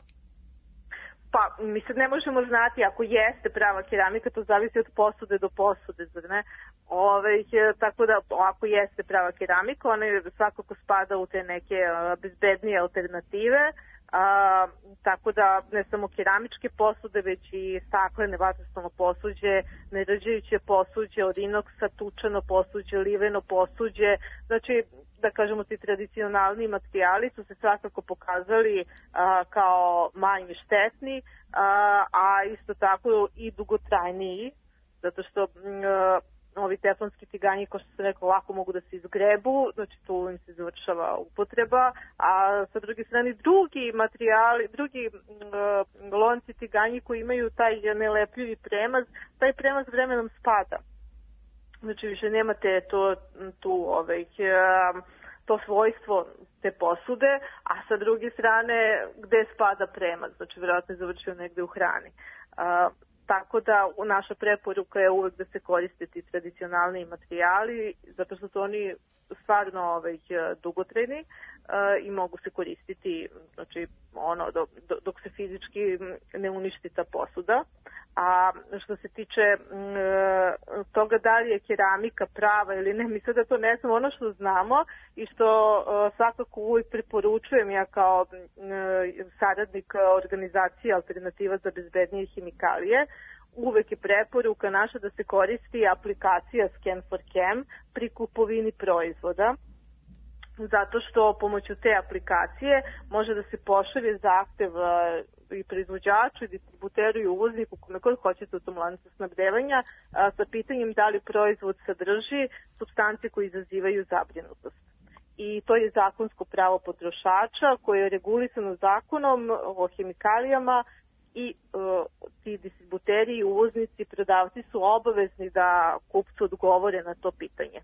Pa, mi sad ne možemo znati ako jeste prava keramika, to zavisi od posude do posude, zar ne? Tako da, ako jeste prava keramika, ona svakako spada u te neke bezbednije alternative, tako da ne samo keramičke posude, već i staklene vatrostalno posuđe, nerđajuće posuđe, od inoksa, tučano posuđe, liveno posuđe, znači da kažemo ti tradicionalni materijali su se svakako pokazali kao manje štetni, a isto tako i dugotrajniji, zato što ovi teflonski tiganji, kao što sam rekao, lako mogu da se izgrebu, znači tu im se završava upotreba, a sa druge strane drugi materijali, drugi lonci tiganji koji imaju taj nelepljivi premaz, taj premaz vremenom spada. Znači više nemate to svojstvo te posude, a sa druge strane gde spada premaz, znači vjerojatno je završio negde u hrani. Tako da naša preporuka je uvek da se koriste ti tradicionalni materijali, zato što su oni stvarno dugotrajni i mogu se koristiti, znači dok se fizički ne uništi ta posuda. A što se tiče toga da li je keramika prava ili ne, mi sada to ne znamo. Ono što znamo i što svakako uvijek preporučujem ja kao saradnik organizacije Alternativa za bezbednije hemikalije, uvek je preporuka naša da se koristi aplikacija Scan for Chem pri kupovini proizvoda, zato što pomoću te aplikacije može da se pošalje zahtev i proizvođaču, i distributeru i uvozniku, kome god hoćete u tom lancu snabdevanja, sa pitanjem da li proizvod sadrži supstance koje izazivaju zabrinutost. I to je zakonsko pravo potrošača koje je regulisano zakonom o hemikalijama i ti distributeri i uvoznici i prodavci su obavezni da kupcu odgovore na to pitanje.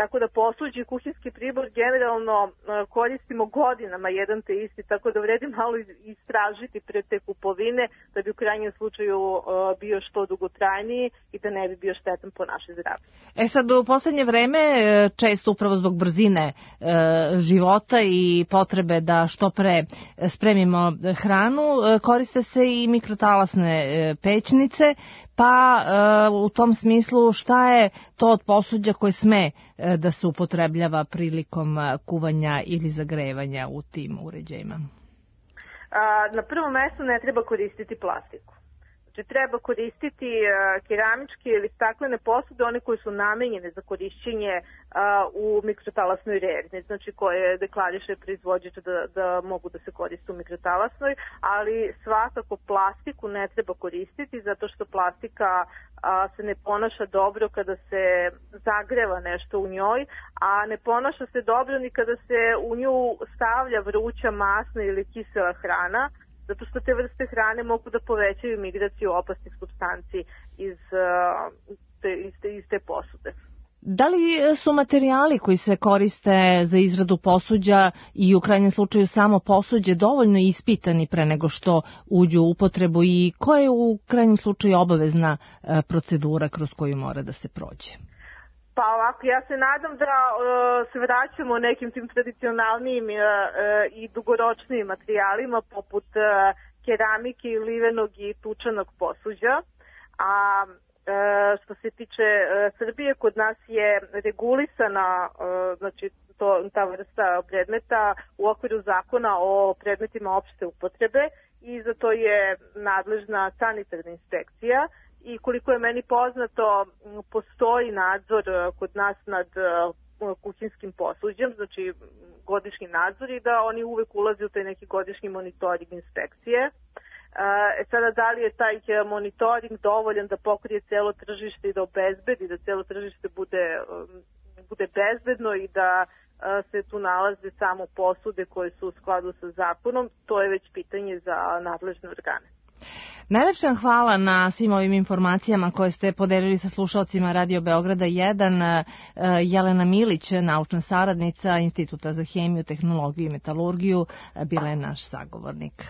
Tako da posuđe i kuhinski pribor generalno koristimo godinama jedan te isti, tako da vredi malo istražiti pre te kupovine da bi u krajnjem slučaju bio što dugotrajniji i da ne bi bio štetan po naše zdravlje. Sad u poslednje vreme, često upravo zbog brzine života i potrebe da što pre spremimo hranu, koriste se i mikrotalasne pećnice, pa u tom smislu šta je to od posuđa koje sme da se upotrebljava prilikom kuvanja ili zagrevanja u tim uređajima? Na prvom mestu ne treba koristiti plastiku. Znači treba koristiti keramičke ili staklene posude, one koje su namenjene za korišćenje u mikrotalasnoj rerni, znači koje deklariše proizvođač da mogu da se koriste u mikrotalasnoj, ali svakako plastiku ne treba koristiti zato što plastika se ne ponaša dobro kada se zagreva nešto u njoj, a ne ponaša se dobro ni kada se u nju stavlja vruća, masna ili kisela hrana, zato što te vrste hrane mogu da povećaju migraciju opasnih supstanci iz te posude. Da li su materijali koji se koriste za izradu posuđa i u krajnjem slučaju samo posuđe dovoljno ispitani pre nego što uđu u upotrebu i koja je u krajnjem slučaju obavezna procedura kroz koju mora da se prođe? Pa ovako, ja se nadam da se vraćamo nekim tim tradicionalnijim i dugoročnijim materijalima poput keramike, livenog i tučanog posuđa, a što se tiče Srbije, kod nas je regulisana znači ta vrsta predmeta u okviru zakona o predmetima opšte upotrebe i za to je nadležna sanitarna inspekcija i koliko je meni poznato postoji nadzor kod nas nad kuhinskim posuđem, znači godišnji nadzor i da oni uvek ulaze u taj neki godišnji monitoring inspekcije. Sada da li je taj monitoring dovoljan da pokrije celo tržište i da obezbedi da celo tržište bude bezbedno i da se tu nalaze samo posude koje su u skladu sa zakonom, to je već pitanje za nadležne organe. Najlepša hvala na svim ovim informacijama koje ste podelili sa slušalcima Radio Beograda 1. Jelena Milić, naučna saradnica Instituta za hemiju, tehnologiju i metalurgiju, bila je naš sagovornik.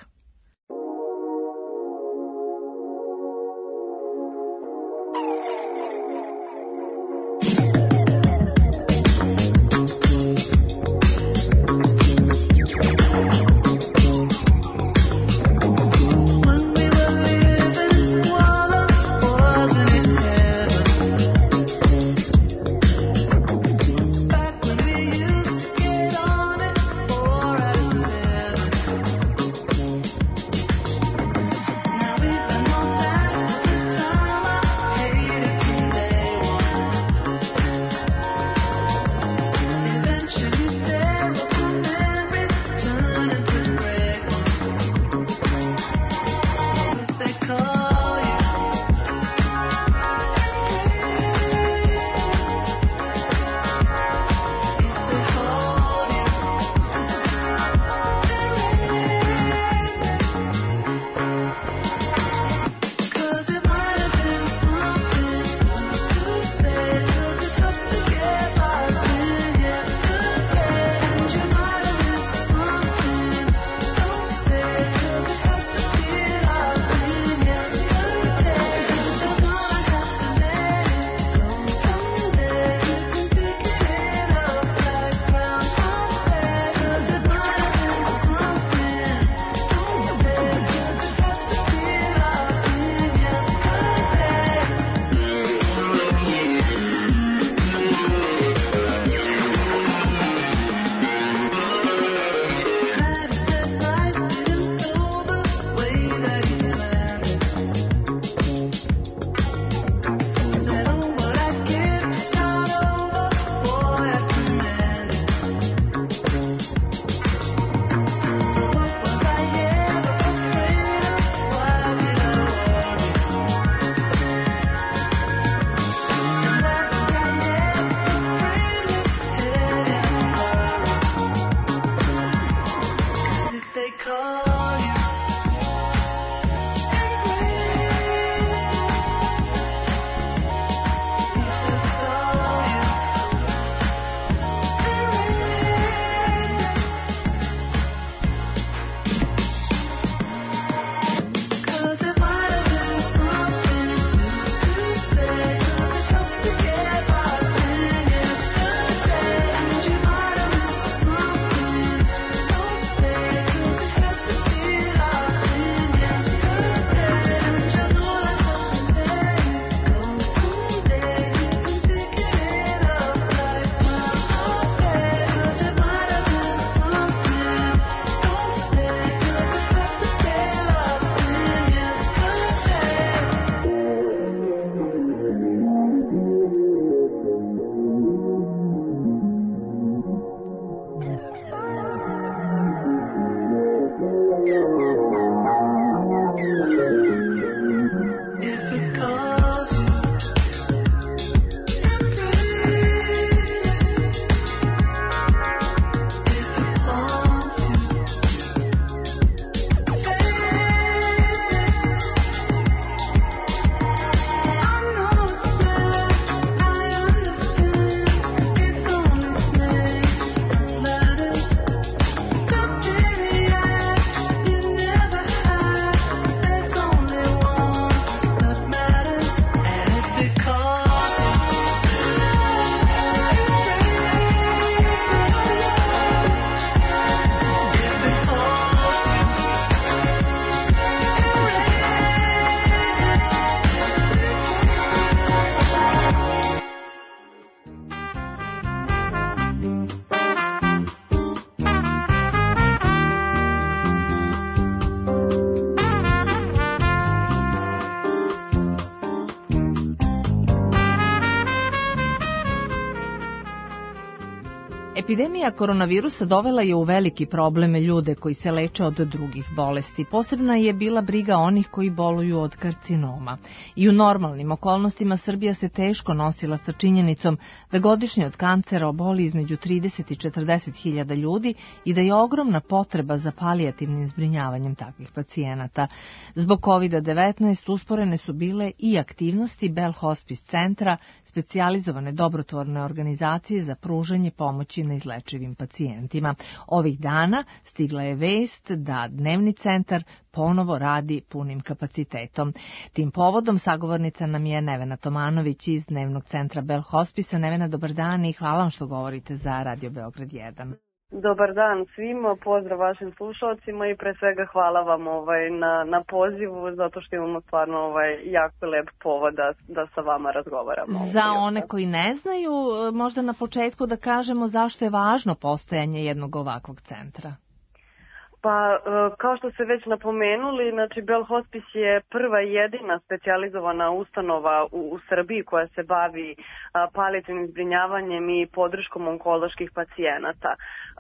Epidemija koronavirusa dovela je u veliki problem ljude koji se leče od drugih bolesti. Posebna je bila briga onih koji boluju od karcinoma. I u normalnim okolnostima Srbija se teško nosila sa činjenicom da godišnje od kancera oboli između 30 i 40 hiljada ljudi i da je ogromna potreba za palijativnim zbrinjavanjem takvih pacijenata. Zbog COVID-19 usporene su bile i aktivnosti Bell Hospice centra, specijalizovane dobrotvorne organizacije za pružanje pomoći neizlečivim pacijentima. Ovih dana stigla je vest da dnevni centar ponovo radi punim kapacitetom. Tim povodom sagovornica nam je Nevena Tomanović iz dnevnog centra Bell Hospice. Nevena, dobar dan i hvala vam što govorite za Radio Beograd 1. Dobar dan svima, pozdrav vašim slušalcima i pre svega hvala vam na pozivu, zato što imamo stvarno jako lep povod da sa vama razgovaramo. Za one koji ne znaju, možda na početku da kažemo zašto je važno postojanje jednog ovakvog centra. Pa, kao što ste već napomenuli, znači Bell Hospice je prva i jedina specijalizovana ustanova u Srbiji koja se bavi palijativnim zbrinjavanjem i podrškom onkoloških pacijenata.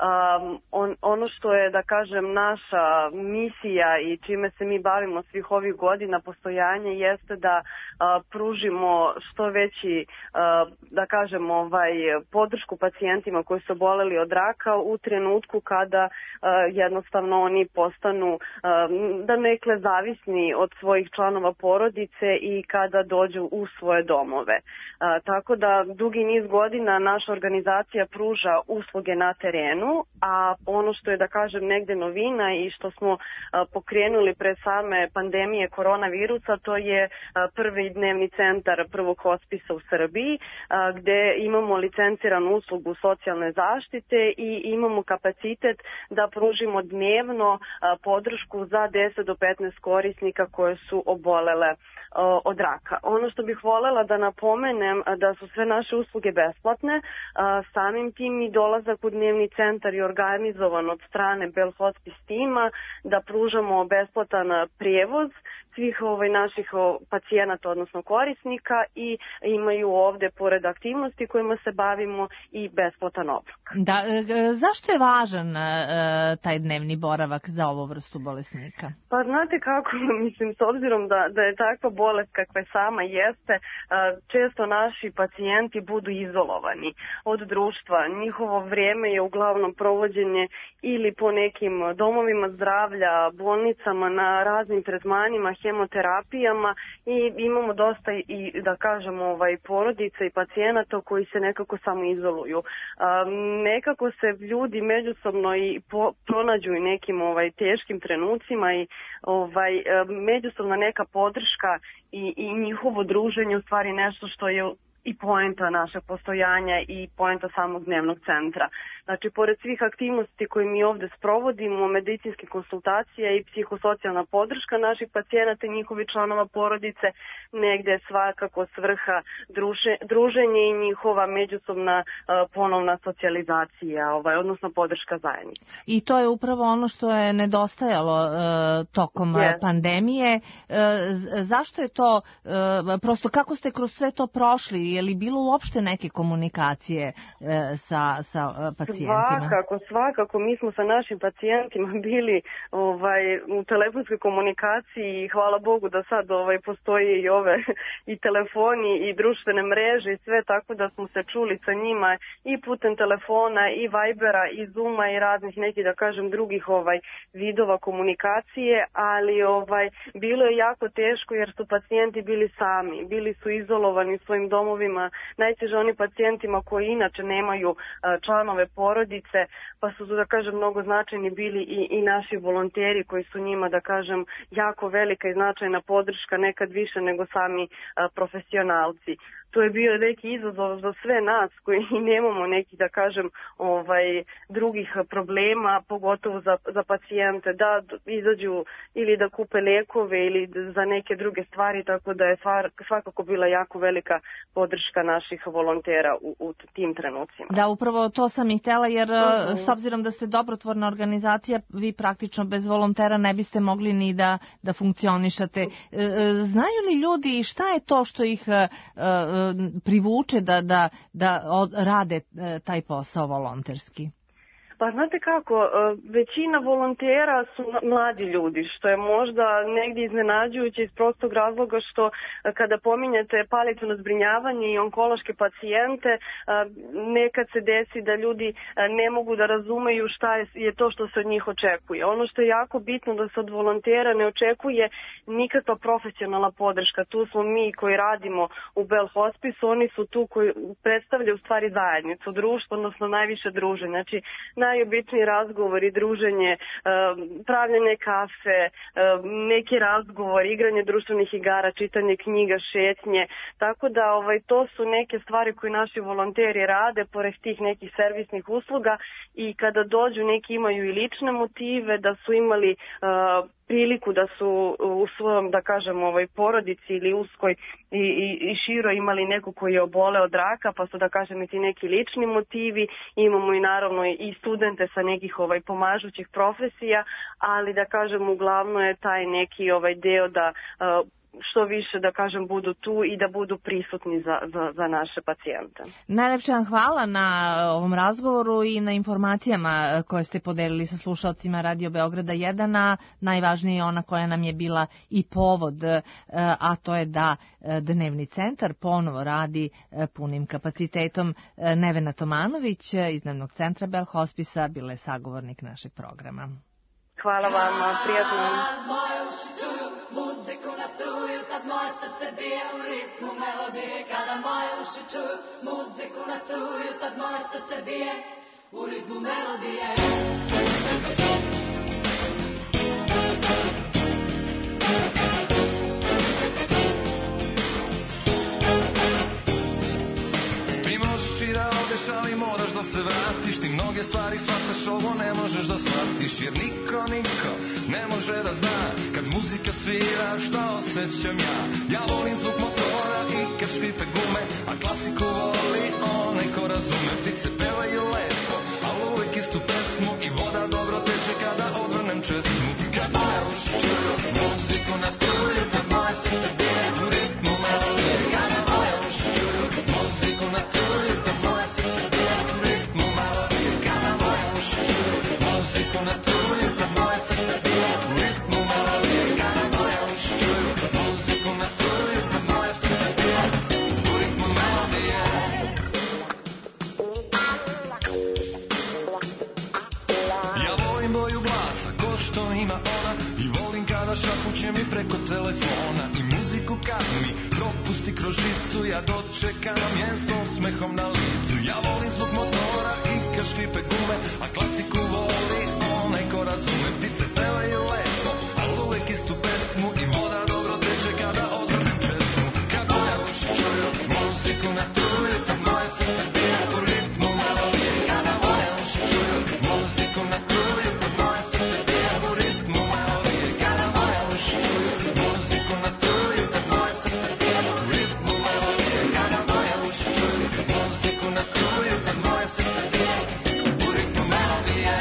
Ono što je, da kažem, naša misija i čime se mi bavimo svih ovih godina postojanja jeste da pružimo što veći, da kažem, podršku pacijentima koji su oboleli od raka u trenutku kada jednostavno oni postanu da nekle zavisni od svojih članova porodice i kada dođu u svoje domove. Tako da dugi niz godina naša organizacija pruža usluge na terenu, a ono što je, da kažem, negde novina i što smo pokrenuli pre same pandemije koronavirusa, to je prvi dnevni centar prvog hospisa u Srbiji, gde imamo licenciranu uslugu socijalne zaštite i imamo kapacitet da pružimo dnevno podršku za 10 do 15 korisnika koje su obolele od raka. Ono što bih voljela da napomenem da su sve naše usluge besplatne, samim tim i dolazak u dnevni centar je organizovan od strane Bell Hospice tima, da pružamo besplatan prijevoz svih naših pacijenata, odnosno korisnika, i imaju ovde, pored aktivnosti kojima se bavimo, i besplatan obrok. Da, zašto je važan taj dnevni boravak za ovu vrstu bolesnika? Pa znate kako, mislim, s obzirom da je takva bolest kakva sama jeste, često naši pacijenti budu izolovani od društva. Njihovo vrijeme je uglavnom provođenje ili po nekim domovima zdravlja, bolnicama, na raznim tretmanima, hemoterapijama, i imamo dosta i, da kažemo, porodica i pacijenata koji se nekako samo izoluju. Nekako se ljudi međusobno i pronađu i nekim teškim trenucima i međusobna neka podrška i njihovo druženje u stvari nešto što je i poenta našeg postojanja i poenta samog dnevnog centra. Znači, pored svih aktivnosti koje mi ovde sprovodimo, medicinske konsultacije i psihosocijalna podrška naših pacijenata i njihovi članova porodice, negde je svakako svrha druženje i njihova međusobna ponovna socijalizacija, odnosno podrška zajednice. I to je upravo ono što je nedostajalo tokom pandemije. Zašto je to, prosto kako ste kroz sve to prošli? Je li bilo uopšte neke komunikacije sa pacijentima? Svakako. Mi smo sa našim pacijentima bili u telefonskoj komunikaciji i hvala Bogu da sad postoje i telefoni i društvene mreže i sve, tako da smo se čuli sa njima i putem telefona i Vibera i Zooma i raznih nekih, da kažem, drugih vidova komunikacije, ali bilo je jako teško jer su pacijenti bili sami, bili su izolovani u svojim domovima, najteže oni pacijentima koji inače nemaju članove porodice, pa su, da kažem, mnogo značajni bili i naši volonteri koji su njima, da kažem, jako velika i značajna podrška, nekad više nego sami profesionalci. To je bio neki izazov za sve nas koji nemamo neki, da kažem, drugih problema, pogotovo za pacijente, da izađu ili da kupe lekove ili za neke druge stvari, tako da je svakako bila jako velika podrška naših volontera u tim trenucima. Da, upravo to sam i htjela, jer s obzirom da ste dobrotvorna organizacija, vi praktično bez volontera ne biste mogli ni da funkcionišete. Znaju li ljudi šta je to što ih privuče da rade taj posao volonterski? Pa znate kako, većina volontera su mladi ljudi, što je možda negdje iznenađujuće iz prostog razloga što kada pominjete palijativno zbrinjavanje i onkološke pacijente, nekad se desi da ljudi ne mogu da razumeju šta je to što se od njih očekuje. Ono što je jako bitno da se od volontera ne očekuje nikakva profesionalna podrška. Tu smo mi koji radimo u Bell Hospice, oni su tu koji predstavljaju u stvari zajednicu, društvo, odnosno najviše druženje. Znači, najobitniji razgovori, druženje, pravljanje kafe, neki razgovor, igranje društvenih igara, čitanje knjiga, šetnje. Tako da to su neke stvari koje naši volonteri rade pored tih nekih servisnih usluga i kada dođu neki imaju i lične motive, da su imali priliku da su u svojom, da kažem, porodici ili uskoj i širo imali neko koji je obole od raka, pa su, da kažem, i ti neki lični motivi. Imamo i naravno i studente sa nekih pomažućih profesija, ali da kažem, uglavnom je taj neki deo da što više, da kažem, budu tu i da budu prisutni za naše pacijente. Najlepša vam hvala na ovom razgovoru i na informacijama koje ste podelili sa slušalcima Radio Beograda 1, a najvažnije je ona koja nam je bila i povod, a to je da dnevni centar ponovo radi punim kapacitetom. Nevena Tomanović iz dnevnog centra Bell Hospice bila je sagovornik našeg programa. Hvala vama, prijatno. Muziku na struju, tad moje srce bije u ritmu melodije. Kada moje uši čuju muziku na struju, tad moje srce bije u ritmu melodije. Ti možeš i da odeš, ali moraš da se vratiš. Ti mnoge stvari shvataš, ovo ne možeš da shvatiš. Jer niko ne može da zna kad muzika svira šta osjećam ja. Ja volim zvuk motora i kad škripe gume, a klasiku voli onaj ko razume. Ptice pevaju lepo, ali uvek istu pesmu i voda dobro teče kada odvrnem česmu. Kad moje uši čuju muziku na struju, kad moje srce bije u ritmu melodije. Kada moje uši čuju muziku na struju, kad moje srce bije u ritmu melodije. Kada moje uši čuju muziku na struju, kad moje srce bije u ritmu melodije. Kada moje uši čuju muziku na struju, kad moje srce bije u ritmu melodije. Ja volim boju glasa, ko što ima ona, i volim kada šapuće mi preko telefona. I muziku kad mi propusti kroz žicu, ja dočekam je s osmehom na licu. Ja volim zvuk motora i kad škripe gume, a klasiku voli onaj ko razume. Ptice pevaju lepo, ali uvek istu pesmu i voda dobro teče kada odvrnem česmu. Kad moje uši čuju muziku na struju, kad moje srce bije u ritmu melodije. Kada moje uši čuju muziku na struju, kad moje srce bije u ritmu melodije. Kada moje uši čuju muziku na struju, kad moje srce bije u ritmu melodije. Kada moje uši čuju muziku na struju, kad moje srce bije u ritmu melodije.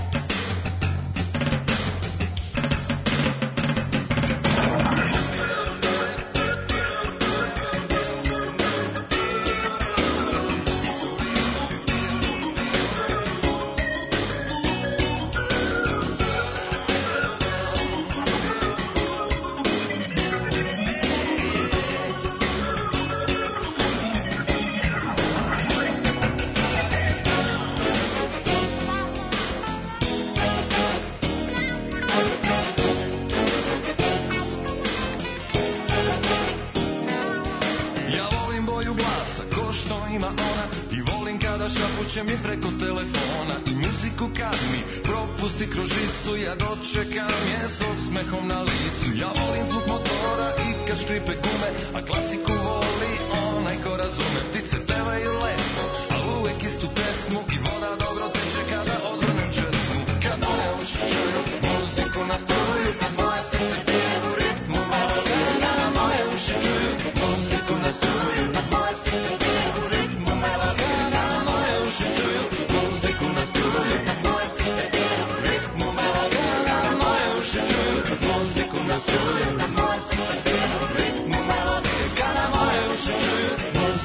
Ja volim boju glasa, ko što ima ona, i volim kada šapuće mi preko telefona. I muziku kad mi propusti kroz žicu, ja dočekam je s osmehom na licu. Ja volim zvuk motora i kad škripe gume, a klasiku voli onaj ko razume. Ptice pevaju lepo, ali uvek istu pesmu i voda dobro teče kada odvrnem česmu. Kad moje uši čuju muziku na struju, kad moje srce bije u ritmu melodije. Kada moje uši čuju muziku na struju, kad moje srce bije u ritmu melodije. Kada moje uši čuju muziku na struju, kad moje srce bije u ritmu melodije. Kada moje uši čuju muziku na struju, kad moje srce bije u ritmu melodije. Kada moje uši čuju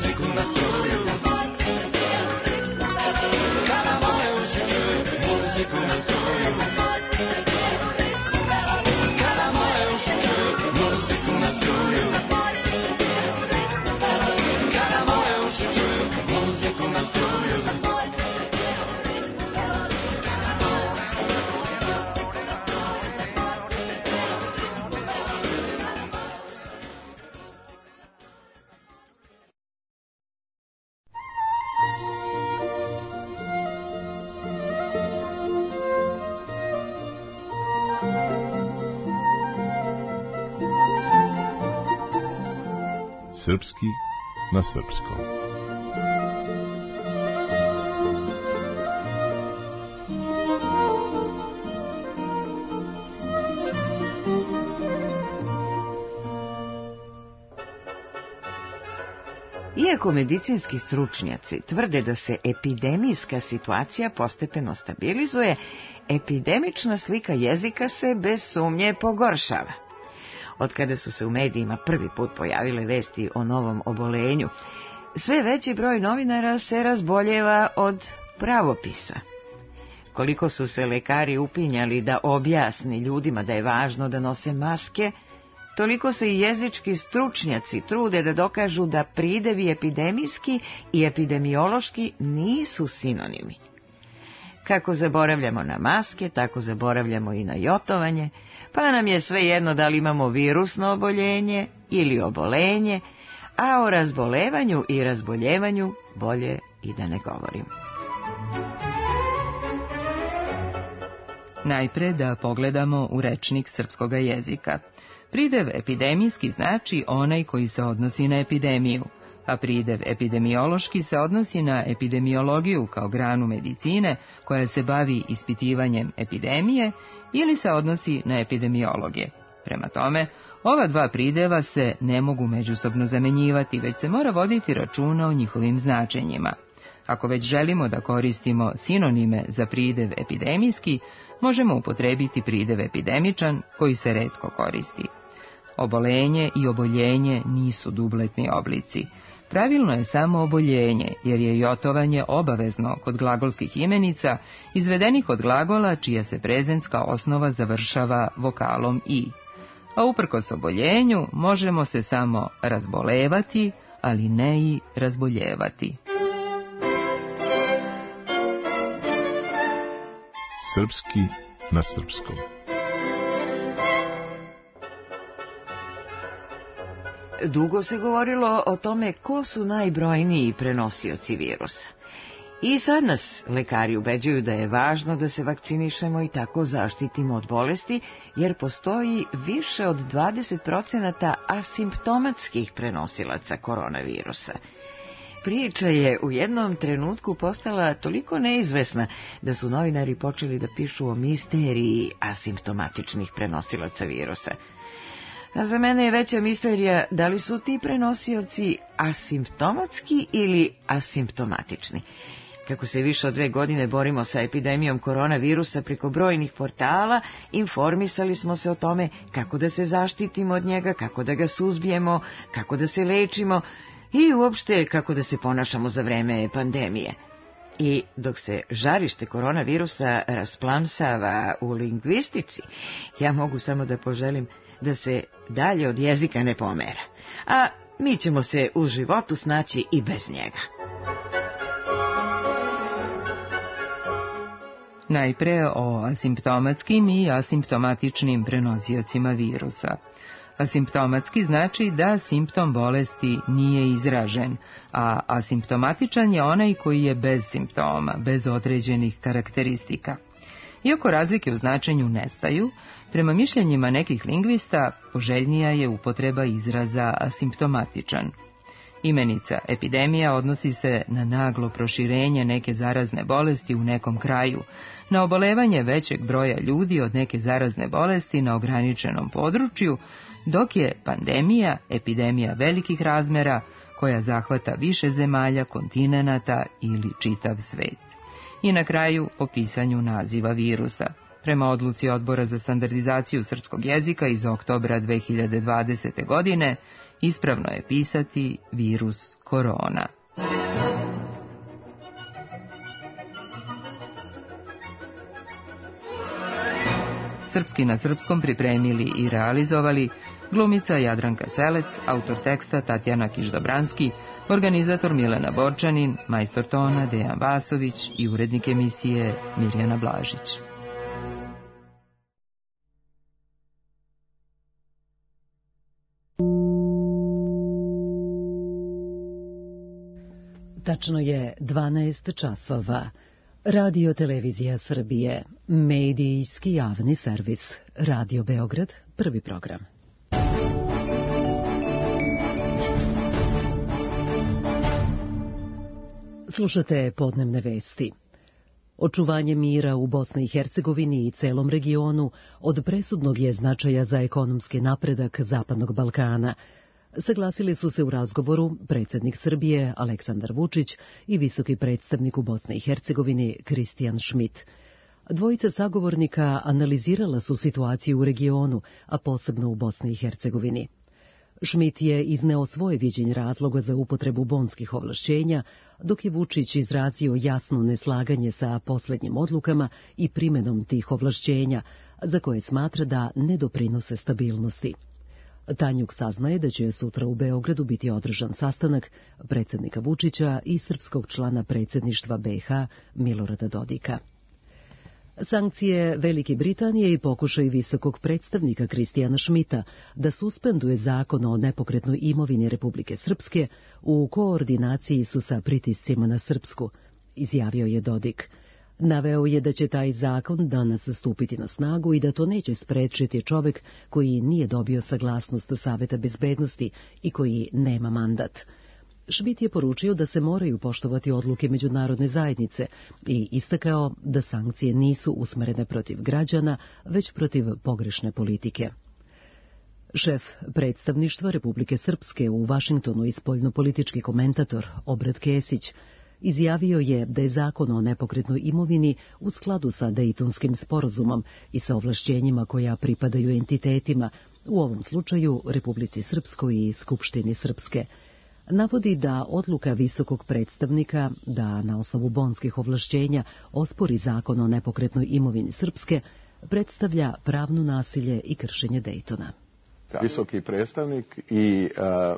uši čuju muziku na struju. Srpski na srpskom. Iako medicinski stručnjaci tvrde da se epidemijska situacija postepeno stabilizuje, epidemična slika jezika se bez sumnje pogoršava. Od kada su se u medijima prvi put pojavile vesti o novom obolenju, sve veći broj novinara se razboljeva od pravopisa. Koliko su se lekari upinjali da objasni ljudima da je važno da nose maske, toliko se i jezički stručnjaci trude da dokažu da pridevi epidemijski i epidemiološki nisu sinonimi. Kako zaboravljamo na maske, tako zaboravljamo i na jotovanje, pa nam je svejedno da li imamo virusno oboljenje ili obolenje, a o razbolevanju i razboljevanju bolje i da ne govorim. Najpre da pogledamo u rečnik srpskoga jezika. Pridev epidemijski znači onaj koji se odnosi na epidemiju, a pridev epidemiološki se odnosi na epidemiologiju kao granu medicine koja se bavi ispitivanjem epidemije ili se odnosi na epidemiologe. Prema tome, ova dva prideva se ne mogu međusobno zamenjivati, već se mora voditi računa o njihovim značenjima. Ako već želimo da koristimo sinonime za pridev epidemijski, možemo upotrebiti pridev epidemičan koji se retko koristi. Obolenje i oboljenje nisu dubletni oblici. Pravilno je samo oboljenje, jer je jotovanje obavezno kod glagolskih imenica izvedenih od glagola čija se prezentska osnova završava vokalom i. A uprkos oboljenju možemo se samo razbolevati, ali ne i razboljevati. Srpski na srpskom. Dugo se govorilo o tome ko su najbrojniji prenosioci virusa. I sad nas lekari ubeđuju da je važno da se vakcinišemo i tako zaštitimo od bolesti, jer postoji više od 20% asimptomatskih prenosilaca koronavirusa. Priča je u jednom trenutku postala toliko neizvesna da su novinari počeli da pišu o misteriji asimptomatičnih prenosilaca virusa. A za mene je veća misterija da li su ti prenosioci asimptomatski ili asimptomatični. Kako se više od 2 godine borimo sa epidemijom koronavirusa preko brojnih portala, informisali smo se o tome kako da se zaštitimo od njega, kako da ga suzbijemo, kako da se lečimo i uopšte kako da se ponašamo za vreme pandemije. I dok se žarište koronavirusa rasplamsava u lingvistici, ja mogu samo da poželim da se dalje od jezika ne pomera, a mi ćemo se u životu snaći i bez njega. Najpre o asimptomatskim i asimptomatičnim prenosiocima virusa. Asimptomatski znači da simptom bolesti nije izražen, a asimptomatičan je onaj koji je bez simptoma, bez određenih karakteristika. Iako razlike u značenju nestaju, prema mišljenjima nekih lingvista poželjnija je upotreba izraza asimptomatičan. Imenica epidemija odnosi se na naglo proširenje neke zarazne bolesti u nekom kraju, na obolevanje većeg broja ljudi od neke zarazne bolesti na ograničenom području, dok je pandemija epidemija velikih razmera koja zahvata više zemalja, kontinenata ili čitav svet. I na kraju o pisanju naziva virusa. Prema odluci Odbora za standardizaciju srpskog jezika iz oktobra 2020. godine, ispravno je pisati virus korona. Srpski na srpskom pripremili i realizovali Glumica Jadranka Selec, autor teksta Tatjana Kiš-Dobranski, organizator Milena Borčanin, majstor tona Dejan Vasović i urednik emisije Mirjana Blažić. Tačno je 12 časova. Radio Televizija Srbije, medijski javni servis, Radio Beograd, prvi program. Slušate podnevne vesti. Očuvanje mira u Bosni i Hercegovini i celom regionu od presudnog je značaja za ekonomski napredak Zapadnog Balkana. Saglasili su se u razgovoru predsjednik Srbije Aleksandar Vučić i visoki predstavnik u Bosni i Hercegovini Kristijan Šmit. Dvojica sagovornika analizirala su situaciju u regionu, a posebno u Bosni i Hercegovini. Šmit je izneo svoje viđenje razloga za upotrebu bonskih ovlašćenja, dok je Vučić izrazio jasno neslaganje sa posljednjim odlukama i primenom tih ovlašćenja, za koje smatra da ne doprinose stabilnosti. Tanjuk saznaje da će sutra u Beogradu biti održan sastanak predsjednika Vučića i srpskog člana predsjedništva BiH Milorada Dodika. Sankcije Velike Britanije i pokušaj visokog predstavnika Kristijana Šmita da suspenduje zakon o nepokretnoj imovini Republike Srpske u koordinaciji su sa pritiscima na Srpsku, izjavio je Dodik. Naveo je da će taj zakon danas stupiti na snagu i da to neće sprečiti čovjek koji nije dobio saglasnost Saveta bezbednosti i koji nema mandat. Šmit je poručio da se moraju poštovati odluke međunarodne zajednice i istakao da sankcije nisu usmerene protiv građana, već protiv pogrešne politike. Šef predstavništva Republike Srpske u Vašingtonu i spoljnopolitički komentator Obrat Kesić izjavio je da je zakon o nepokretnoj imovini u skladu sa Dejtonskim sporazumom i sa ovlašćenjima koja pripadaju entitetima, u ovom slučaju Republici Srpskoj i Skupštini Srpske. Navodi da odluka visokog predstavnika da na osnovu bonskih ovlašćenja ospori zakon o nepokretnoj imovini Srpske predstavlja pravno nasilje i kršenje Dejtona. Visoki predstavnik i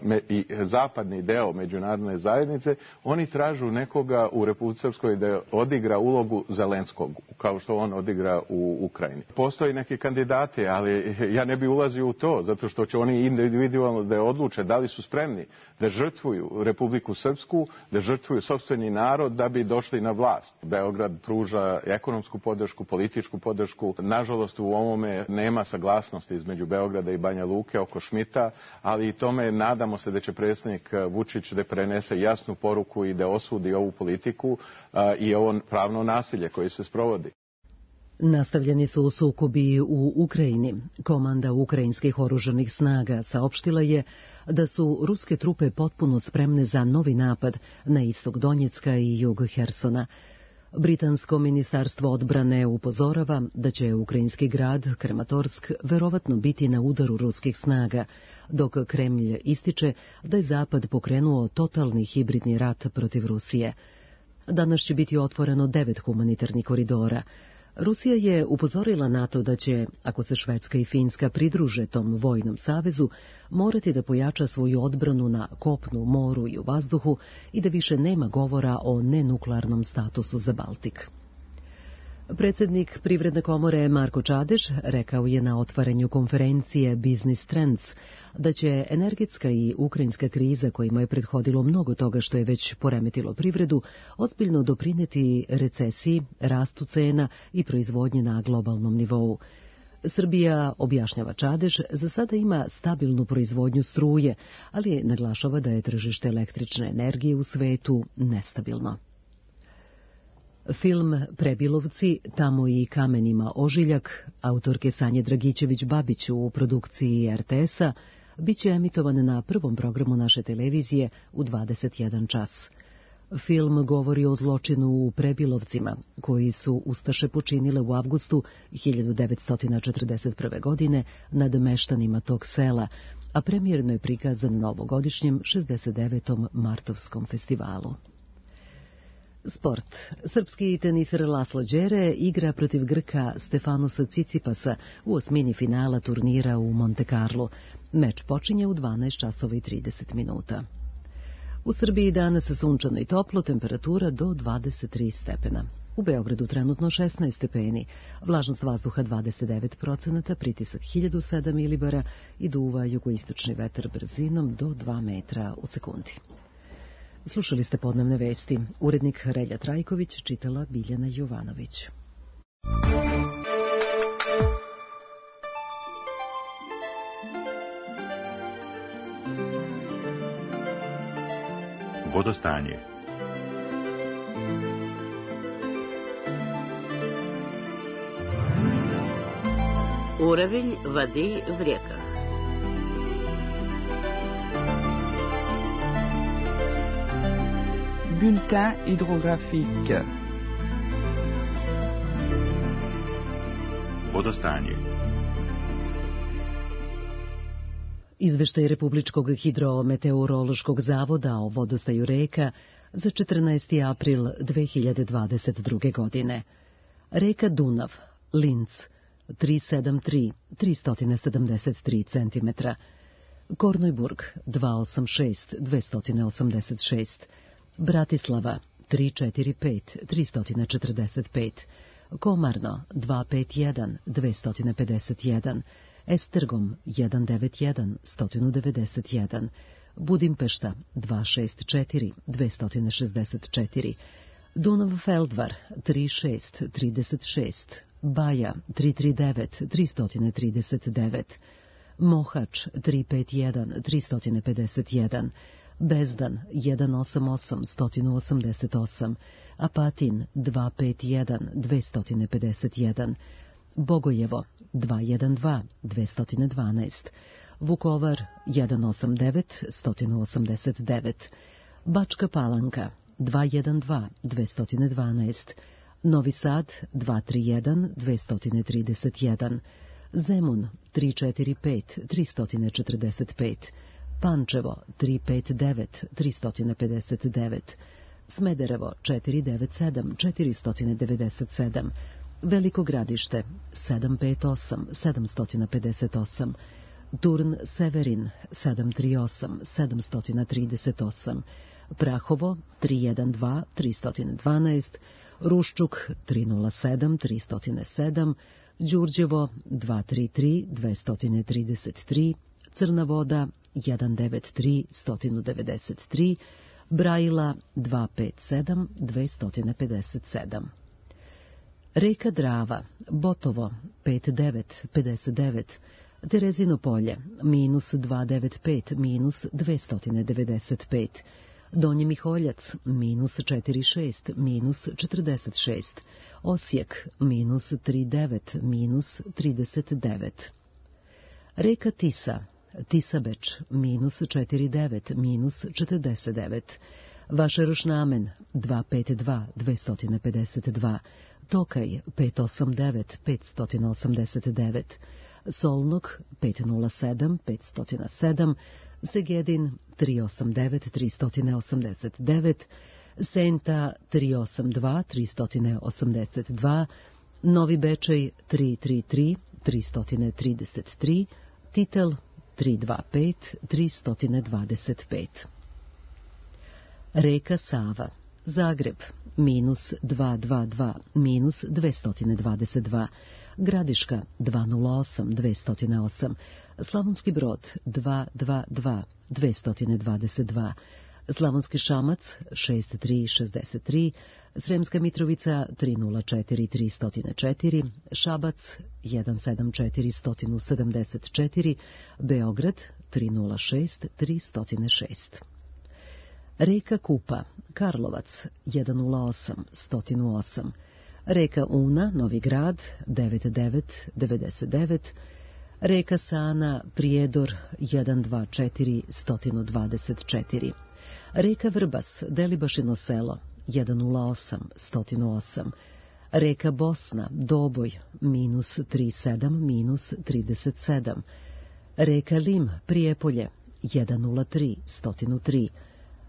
zapadni deo međunarodne zajednice, oni tražu nekoga u Republici Srpskoj da odigra ulogu Zelenskog, kao što on odigra u Ukrajini. Postoji neki kandidati, ali ja ne bi ulazio u to, zato što će oni individualno da odluče da li su spremni da žrtvuju Republiku Srpsku, da žrtvuju sopstveni narod da bi došli na vlast. Beograd pruža ekonomsku podršku, političku podršku. Nažalost, u ovome nema saglasnosti između Beograda i Banja Luke oko Šmita, ali i tome nadamo se da će predsjednik Vučić da prenese jasnu poruku i da osudi ovu politiku i ovo pravno nasilje koje se sprovodi. Nastavljeni su sukobi u Ukrajini. Komanda ukrajinskih oružanih snaga saopštila je da su ruske trupe potpuno spremne za novi napad na istok Donjecka i jug Hersona. Britansko ministarstvo odbrane upozorava da će ukrajinski grad Krematorsk verovatno biti na udaru ruskih snaga, dok Kremlj ističe da je Zapad pokrenuo totalni hibridni rat protiv Rusije. Danas će biti otvoreno 9 humanitarnih koridora. Rusija je upozorila na to da će, ako se Švedska i Finska pridruže tom vojnom savezu, morati da pojača svoju odbranu na kopnu, moru i u vazduhu i da više nema govora o nenuklearnom statusu za Baltik. Predsjednik Privredne komore Marko Čadež rekao je na otvaranju konferencije Business Trends da će energetska i ukrajinska kriza kojima je prethodilo mnogo toga što je već poremetilo privredu ozbiljno doprineti recesiji, rastu cena i proizvodnje na globalnom nivou. Srbija, objašnjava Čadež, za sada ima stabilnu proizvodnju struje, ali naglašava da je tržište električne energije u svetu nestabilno. Film Prebilovci, tamo i kamenima ožiljak, autorke Sanje Dragićević-Babić u produkciji RTS-a, bit će emitovan na prvom programu naše televizije u 21 čas. Film govori o zločinu u Prebilovcima, koji su ustaše počinile u avgustu 1941. godine nad meštanima tog sela, a premijerno je prikazan na ovogodišnjem 69. Martovskom festivalu. Sport. Srpski teniser Laslo Đere igra protiv Grka Stefanosa Cicipasa u osmini finala turnira u Monte Carlo. Meč počinje u 12 časova i 30 minuta. U Srbiji danas sunčano i toplo, temperatura do 23 stepena. U Beogradu trenutno 16 stepeni, vlažnost vazduha 29%, pritisak 1007 milibara i duva jugoistočni vetar brzinom do 2 metra u sekundi. Slušali ste podnevne vesti. Urednik Relja Trajković, čitala Biljana Jovanović. Vodostanje. Urevilj vadi v rijekah. Bulletin hydrographique. Vodostanje. Izveštaj Republičkog hidrometeorološkog zavoda o vodostaju reka za 14. april 2022. godine. Reka Dunav, Linz, 373, 373 cm. Kornojburg, 286, 286. Bratislava, 345, 345. Komarno, 251, 251. Estergom, 191, 191. Budimpešta, 264, 264. Dunav-Feldvar, 36, 36. Baja, 339, 339. Mohač, 351, 351. Bezdan, 188, 188. Apatin, 251, 251. Bogojevo, 212, 212. Vukovar, 189, 189. Bačka Palanka, 212, 212. Novi Sad, 231, 231. Zemun, 345, 345. Pančevo, 359, 359. Smederevo, 497, 497. Veliko Gradište, 758, 758. Turn Severin, 738, 738. Prahovo, 312, 312. Ruščuk, 307, 307. Đurđevo, 233, 233. Crna Voda, 193, 193. Brajila, 257, 257. Reka Drava, Botovo, 59, 59. Terezino polje, minus 295, minus 295. Donji Miholjac, minus 46, minus 46. Osijek, minus 39, minus 39. Reka Tisa, Tisabeč, minus 49, minus 49. Vašeroš Namen, 252, 252. Tokaj, 589, 589. Solnog, 507, 507. Segedin, 389, 389. Senta, 382, 382. Novi Bečej, 333, 333. Titel, 325, 325. Reka Sava, Zagreb, minus 222, minus 222. Gradiška, 208, 208. Slavonski Brod, 222, 222. Slavonski Šamac, 6363. Sremska Mitrovica, 304, 304. Šabac, 174, 174. Beograd, 306, 306. Reka Kupa, Karlovac, 108, 108. Reka Una, Novi Grad, 9999. Reka Sana, Prijedor, 124, 124. Reka Vrbas, Delibašino selo, 108, 108. Reka Bosna, Doboj, minus 37, minus 37. Reka Lim, Prijepolje, 103, 103.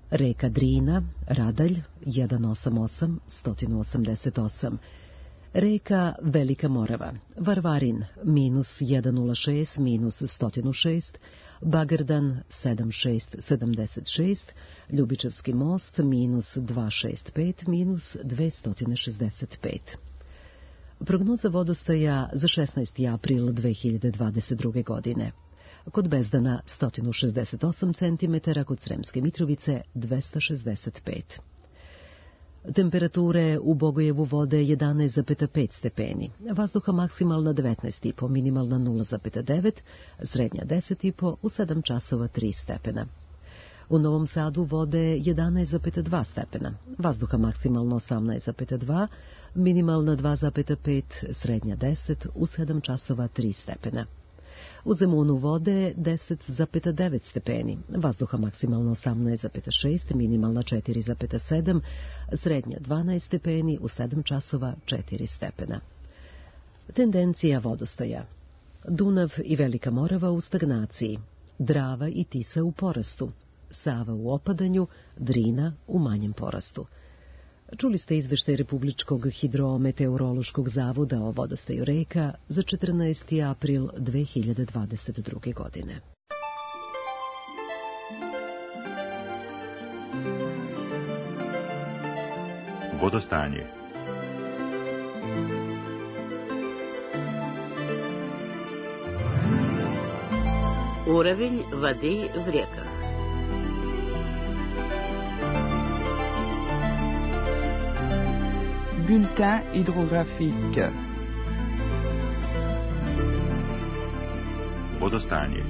Reka Drina, Radalj, 188, 188. Reka Velika Morava, Varvarin, minus 106, minus 106, Bagerdan, 7676, Ljubičevski most, minus 265, minus 265. Prognoza vodostaja za 16. april 2022. godine. Kod Bezdana 168 cm, kod Sremske Mitrovice 265. Temperature u Bogojevu vode 11,5 stepeni, vazduha maksimalna 19,5, minimalna 0,9, srednja 10,5, u 7 časova 3 stepena. U Novom Sadu vode 11,2 stepena, vazduha maksimalno 18,2, minimalna 2,5, srednja 10, u 7 časova 3 stepena. U Zemunu vode 10,9 stepeni, vazduha maksimalno 18,6, minimalna 4,7, srednja 12 stepeni, u 7 časova 4 stepena. Tendencija vodostaja. Dunav i Velika Morava u stagnaciji, Drava i Tisa u porastu, Sava u opadanju, Drina u manjem porastu. Čuli ste izveštaj Republičkog hidrometeorološkog zavoda o vodostaju reka za 14. april 2022. godine. Vodostanje. Уровень воды в реках. Bulletin hydrographique. Vodostanje.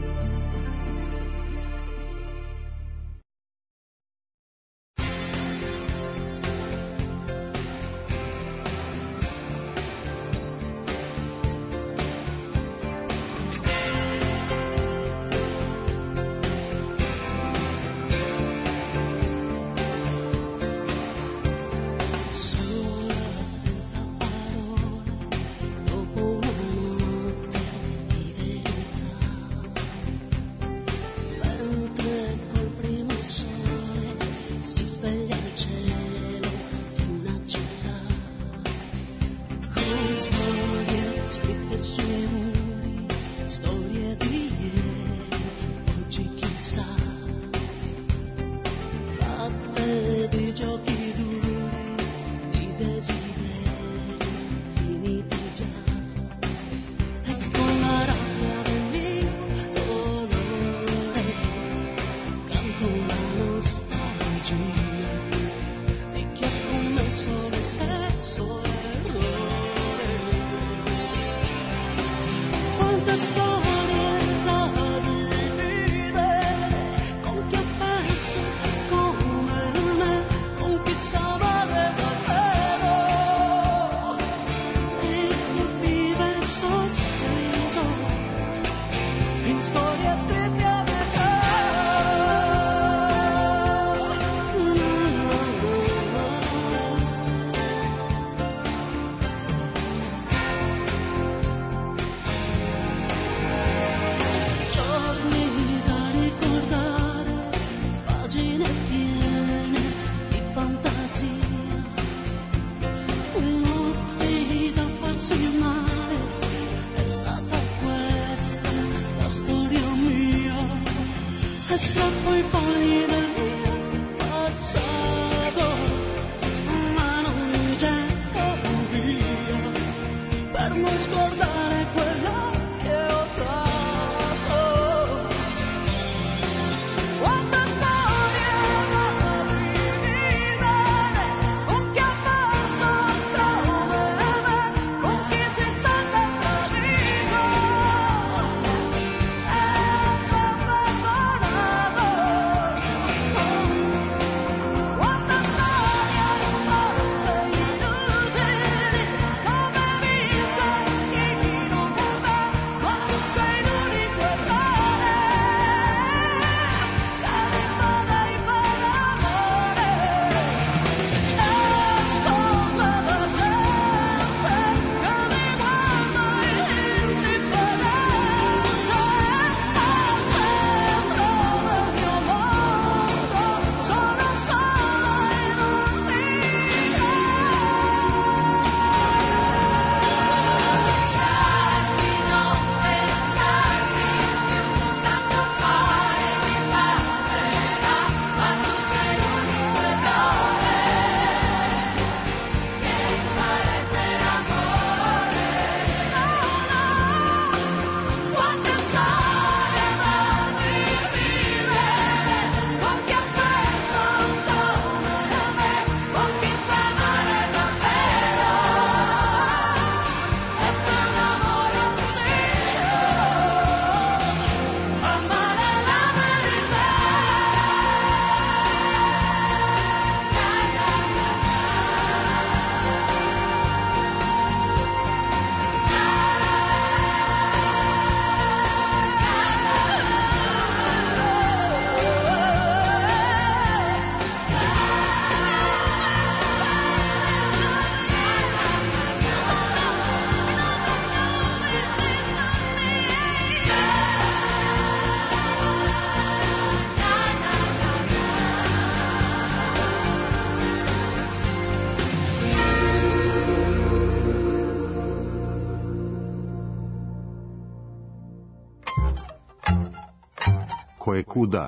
koje kuda.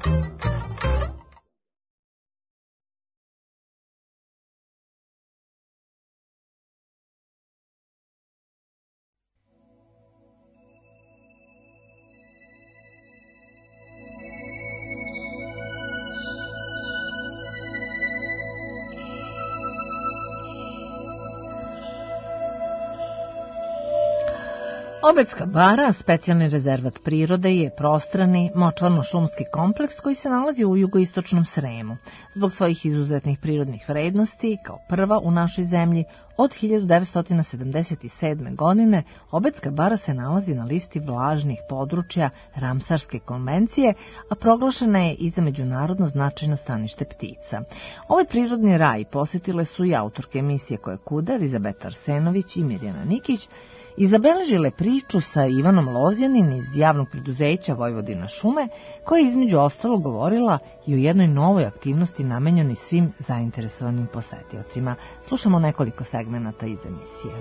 Obedska bara, specijalni rezervat prirode, je prostrani, močvarno-šumski kompleks koji se nalazi u jugoistočnom Sremu. Zbog svojih izuzetnih prirodnih vrednosti, kao prva u našoj zemlji, od 1977. godine Obedska bara se nalazi na listi vlažnih područja Ramsarske konvencije, a proglašena je i za međunarodno značajno stanište ptica. Ovaj prirodni raj posjetile su i autorke emisije Koje kuda, Elizabeta Arsenović i Mirjana Nikić, i zabeležile priču sa Ivanom Lozjanin iz javnog preduzeća Vojvodina šume, koja je između ostalo govorila i o jednoj novoj aktivnosti namenjenoj svim zainteresovanim posetiocima. Slušamo nekoliko segmenata iz emisije.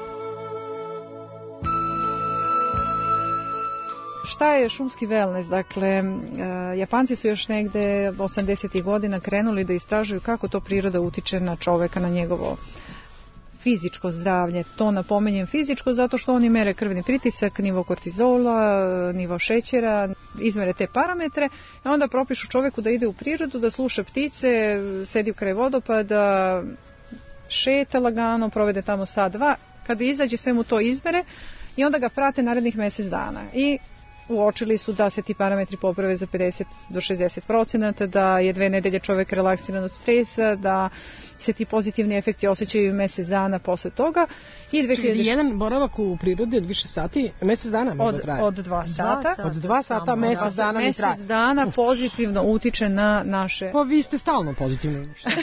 Šta je šumski wellness? Dakle, Japanci su još negde 80. godina krenuli da istražuju kako to priroda utiče na čoveka, na njegovo fizičko zdravlje. To napomenjem fizičko zato što oni mere krvni pritisak, nivo kortizola, nivo šećera, izmere te parametre i onda propišu čoveku da ide u prirodu, da sluša ptice, sedi u kraj vodopada, šeta lagano, provede tamo sat, dva. Kada izađe, sve mu to izmere i onda ga prate narednih mjesec dana. I uočili su da se ti parametri poprave za 50 do 60%, da je 2 nedelje čovjek relaksiran od stresa, da se ti pozitivni efekti osjećaju mjesec dana posle toga. I 2000... jedan boravak u prirodi od više sati, mjesec dana možda traje. Od 2 sata. Od 2 sata mjesec dana mi traje. Mjesec dana pozitivno utiče na naše... Pa vi ste stalno pozitivno.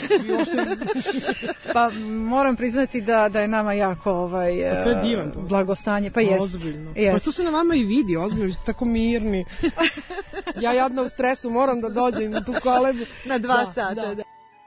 Pa moram priznati da je nama jako blagostanje. Pa jest. Ozbiljno. Pa tu se na vama i vidi, ozbiljno, ste tako mirni. Ja jadna u stresu moram da dođem na tu kolebu. Na 2 sata, da.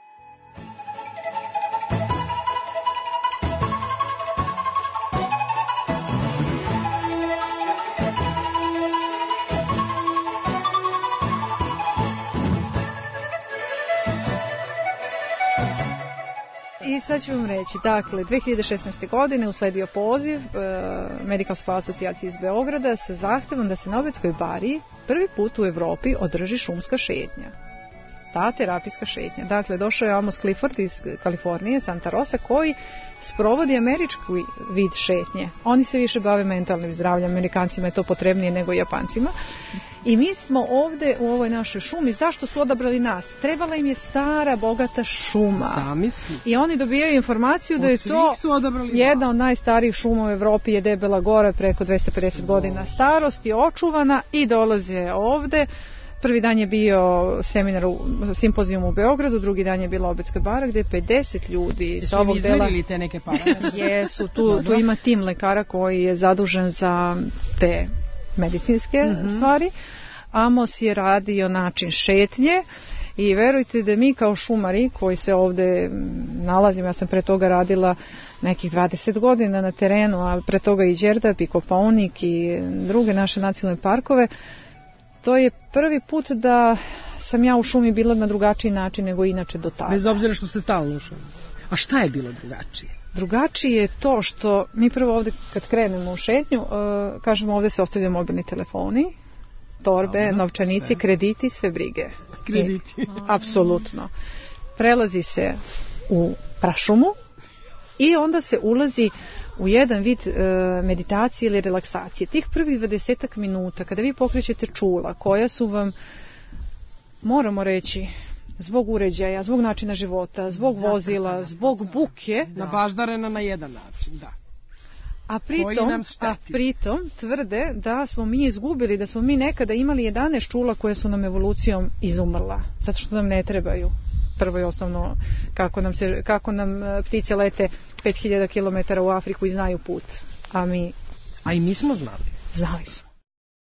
I sad ću vam reći, dakle, 2016. godine usledio poziv Medical Spa asocijacije iz Beograda sa zahtevom da se na Obedskoj bari prvi put u Evropi održi šumska šetnja. Ta terapijska šetnja. Dakle, došao je Amos Clifford iz Kalifornije, Santa Rosa, koji sprovodi američki vid šetnje. Oni se više bave mentalnim zdravljem, Amerikancima je to potrebnije nego Japancima. I mi smo ovde u ovoj našoj šumi. Zašto su odabrali nas? Trebala im je stara, bogata šuma. Sami smo. I oni dobijaju informaciju da je to jedna od najstarijih šuma u Evropi, je Debela Gora, preko 250 godina starosti, očuvana, i dolaze ovde. Prvi dan je bio seminar, simpozijum u Beogradu, drugi dan je bila Obedska bara gdje je 50 ljudi sa ovog dela. Izmerili te neke parametre? Jesu, tu ima tim lekara koji je zadužen za te medicinske stvari. Amos je radio način šetnje i verujte da mi kao šumari koji se ovde nalazimo, ja sam pre toga radila nekih 20 godina na terenu, a pre toga i Đerdap i Kopaonik i druge naše nacionalne parkove, to je prvi put da sam ja u šumi bila na drugačiji način nego inače do tada. Bez obzira što ste stalno u šumi. A šta je bilo drugačije? Drugačije je to što mi prvo ovdje kad krenemo u šetnju, kažemo ovdje se ostavljaju mobilni telefoni, torbe, novčanici, krediti, sve brige. Krediti. Apsolutno. Prelazi se u prašumu i onda se ulazi u jedan vid meditacije ili relaksacije. Tih prvih 20 minuta kada vi pokrećete čula koja su vam, moramo reći, zbog uređaja, zbog načina života, zbog vozila, zbog buke, nabaždarena na jedan način, da. A pritom tvrde da smo mi izgubili, da smo mi nekada imali 11 čula koje su nam evolucijom izumrla, zato što nam ne trebaju. Prvo i osnovno, kako nam ptice lete 5000 km u Afriku i znaju put. A i mi smo znali. Znali smo.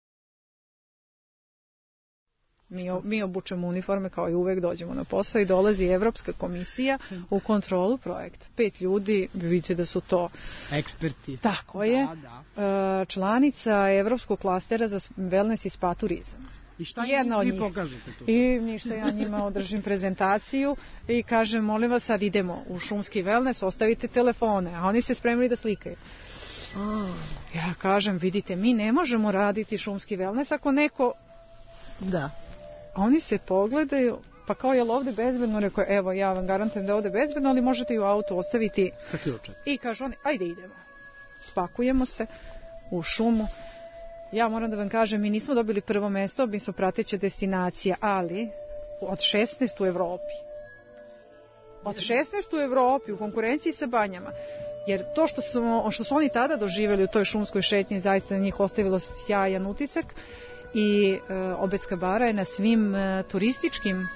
Mi obučemo uniforme kao i uvek, dođemo na posao i dolazi Evropska komisija u kontrolu projekta. 5 ljudi, vidite da su to eksperti. Tako je. Da. Članica Evropskog klastera za wellness i spa turizam. I šta Jedna od vi njih. pokažete tu? I ništa, ja njima održim prezentaciju i kažem, molim vas, sad idemo u šumski wellness, ostavite telefone, a oni se spremili da slikaju. Ja kažem, vidite, mi ne možemo raditi šumski wellness ako neko... Da. Oni se pogledaju, pa kao je li ovde bezbedno? Rekao, evo, ja vam garantujem da je ovde bezbedno, ali možete i u autu ostaviti. I kažu oni, ajde idemo. Spakujemo se u šumu. Ja moram da vam kažem, mi nismo dobili prvo mesto, mi smo prateća destinacija, ali od 16 u Evropi. Od 16 u Evropi, u konkurenciji sa banjama. Jer to što su oni tada doživjeli u toj šumskoj šetnji, zaista na njih ostavilo sjajan utisak. I Obedska bara je na svim turističkim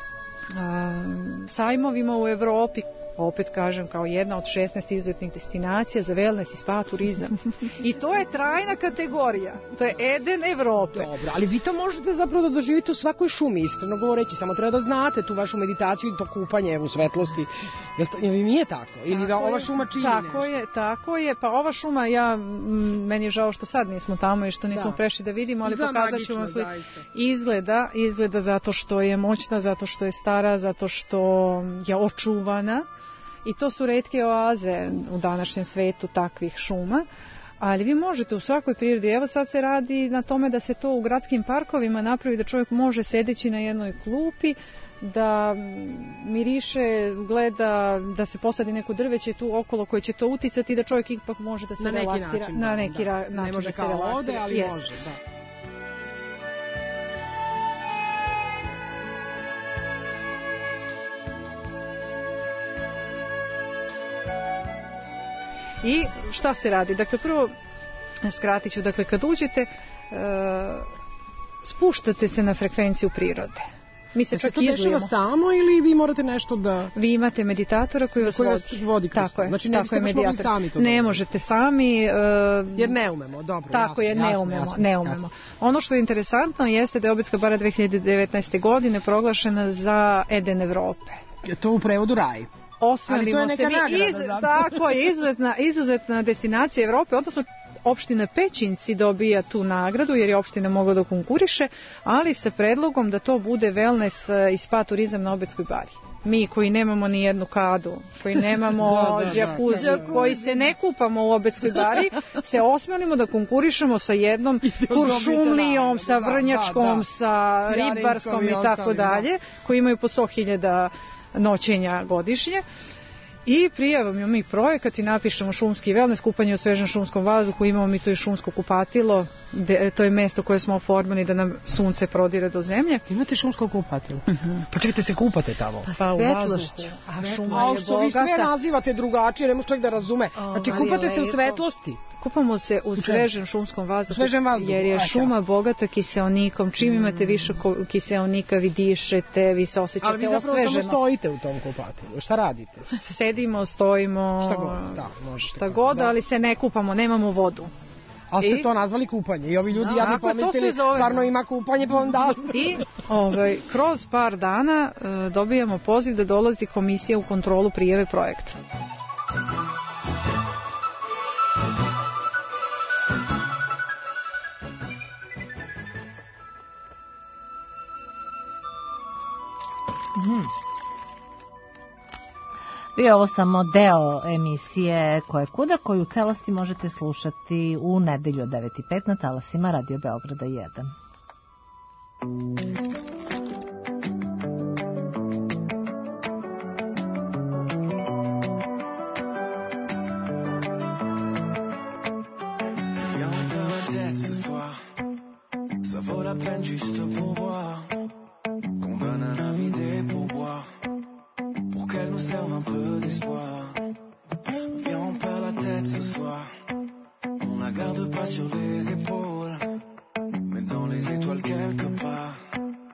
sajmovima u Evropi, opet kažem, kao jedna od 16 izuzetnih destinacija za wellness i spa turizam. I to je trajna kategorija. To je Eden Evrope. Dobro, ali vi to možete zapravo da doživite u svakoj šumi, iskreno govoreći. Samo treba da znate tu vašu meditaciju i to kupanje u svetlosti. Ili nije tako? Ili ova šuma čini nešto? Tako je. Pa ova šuma, meni je žao što sad nismo tamo i što nismo prešli da vidimo, ali pokazat ću vam sve. Izgleda zato što je moćna, zato što je stara, zato što je očuvana. I to su retke oaze u današnjem svetu takvih šuma, ali vi možete u svakoj prirodi, evo sad se radi na tome da se to u gradskim parkovima napravi, da čovjek može sedeći na jednoj klupi, da miriše, gleda, da se posadi neko drveće tu okolo koje će to uticati i da čovjek ipak može da se relaksira. Na neki način. Ne može kao ovde, ali može, da. I šta se radi? Dakle, prvo skratit ću, dakle, kad uđete, spuštate se na frekvenciju prirode. Mi se čak izlijemo. To dešava samo ili vi morate nešto da... Vi imate meditatora koji vas vodi. Tako je. Znači ne biste baš mogli sami to. Ne možete sami. Jer ne umemo, dobro. Tako je, ne umemo. Ono što je interesantno jeste da je Obedska bara 2019. godine proglašena za Eden Evrope. To u prevodu raj. Osmelimo se tako je, izuzetna destinacija Evrope, odnosno opština Pećinci dobija tu nagradu jer je opština mogla da konkuriše, ali sa predlogom da to bude wellness i spa turizam na Obedskoj bari. Mi koji nemamo ni jednu kadu, koji nemamo džakuzi, koji se ne kupamo u Obedskoj bari, se osmelimo da konkurišemo sa jednom Kuršumlijom, sa Vrnjačkom, sa Ribarskom i tako dalje, koji imaju po 100.000 noćenja godišnje. I prijavimo mi projekat i napišemo šumski wellness, kupanje u svežem šumskom vazduhu, imamo mi to i šumsko kupatilo, to je mesto koje smo oformili da nam sunce prodire do zemlje. Imate šumsko kupatilo? Pa čekajte, se kupate tamo? Pa u vazduhu. A šuma je bogata. Vi sve nazivate drugačije, ne može čovjek da razume. Znači kupate se u svetlosti. Kupamo se u svežem šumskom vazduhu, jer je šuma bogata kiseonikom. Čim imate više kiseonika, vi dišete, vi se osjećate osveženo. Ali vi zapravo samo stojite u tom kupatilu. Šta radite? Sedimo, stojimo, šta god, ali se ne kupamo, nemamo vodu. Ali ste to nazvali kupanje i ovi ljudi jadni pomislili stvarno ima kupanje pa vam dali. I kroz par dana dobijamo poziv da dolazi komisija u kontrolu prijave projekta. Bio je ovo samo deo emisije Koje kuda, koju u celosti možete slušati u nedelju od 9:05 na talasima Radio Beograda 1. Sur les épaules, mais dans les étoiles quelque part.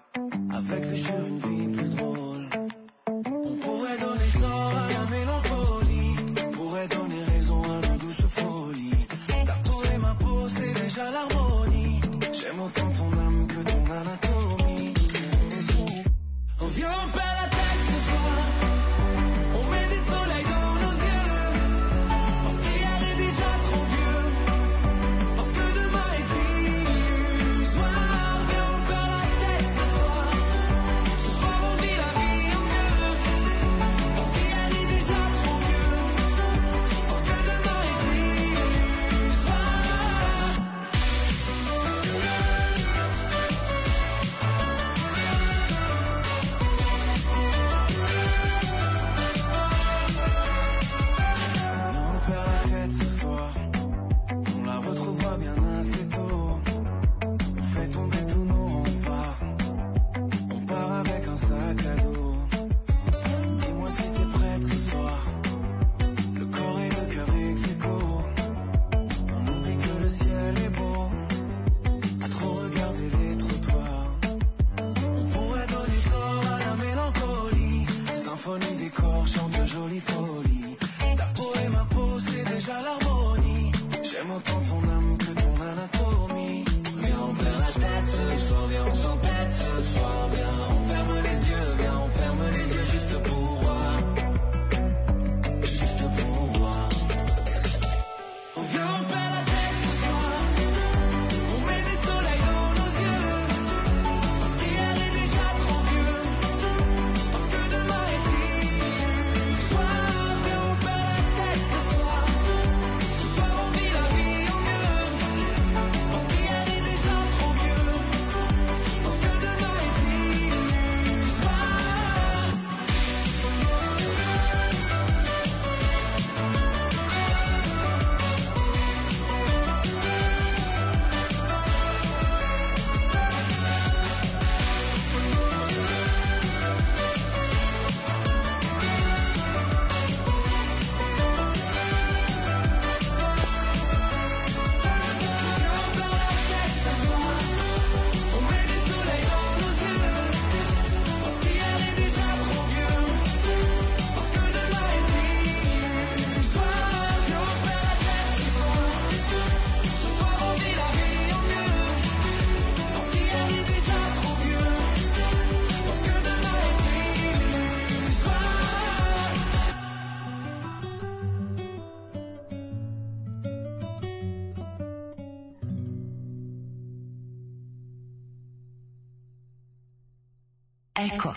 Eko.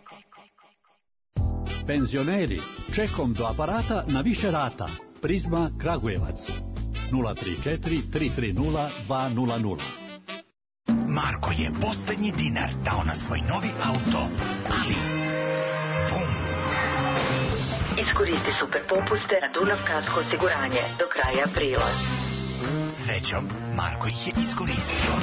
Penzioneri, čekom do aparata na više rata. Prizma Kragujevac. 034 330 200. Marko je posljednji dinar dao na svoj novi auto, ali... Bum! Iskoristi super popuste na Dunav Kasko osiguranje do kraja aprila. Srećom, Marko ih je iskoristio.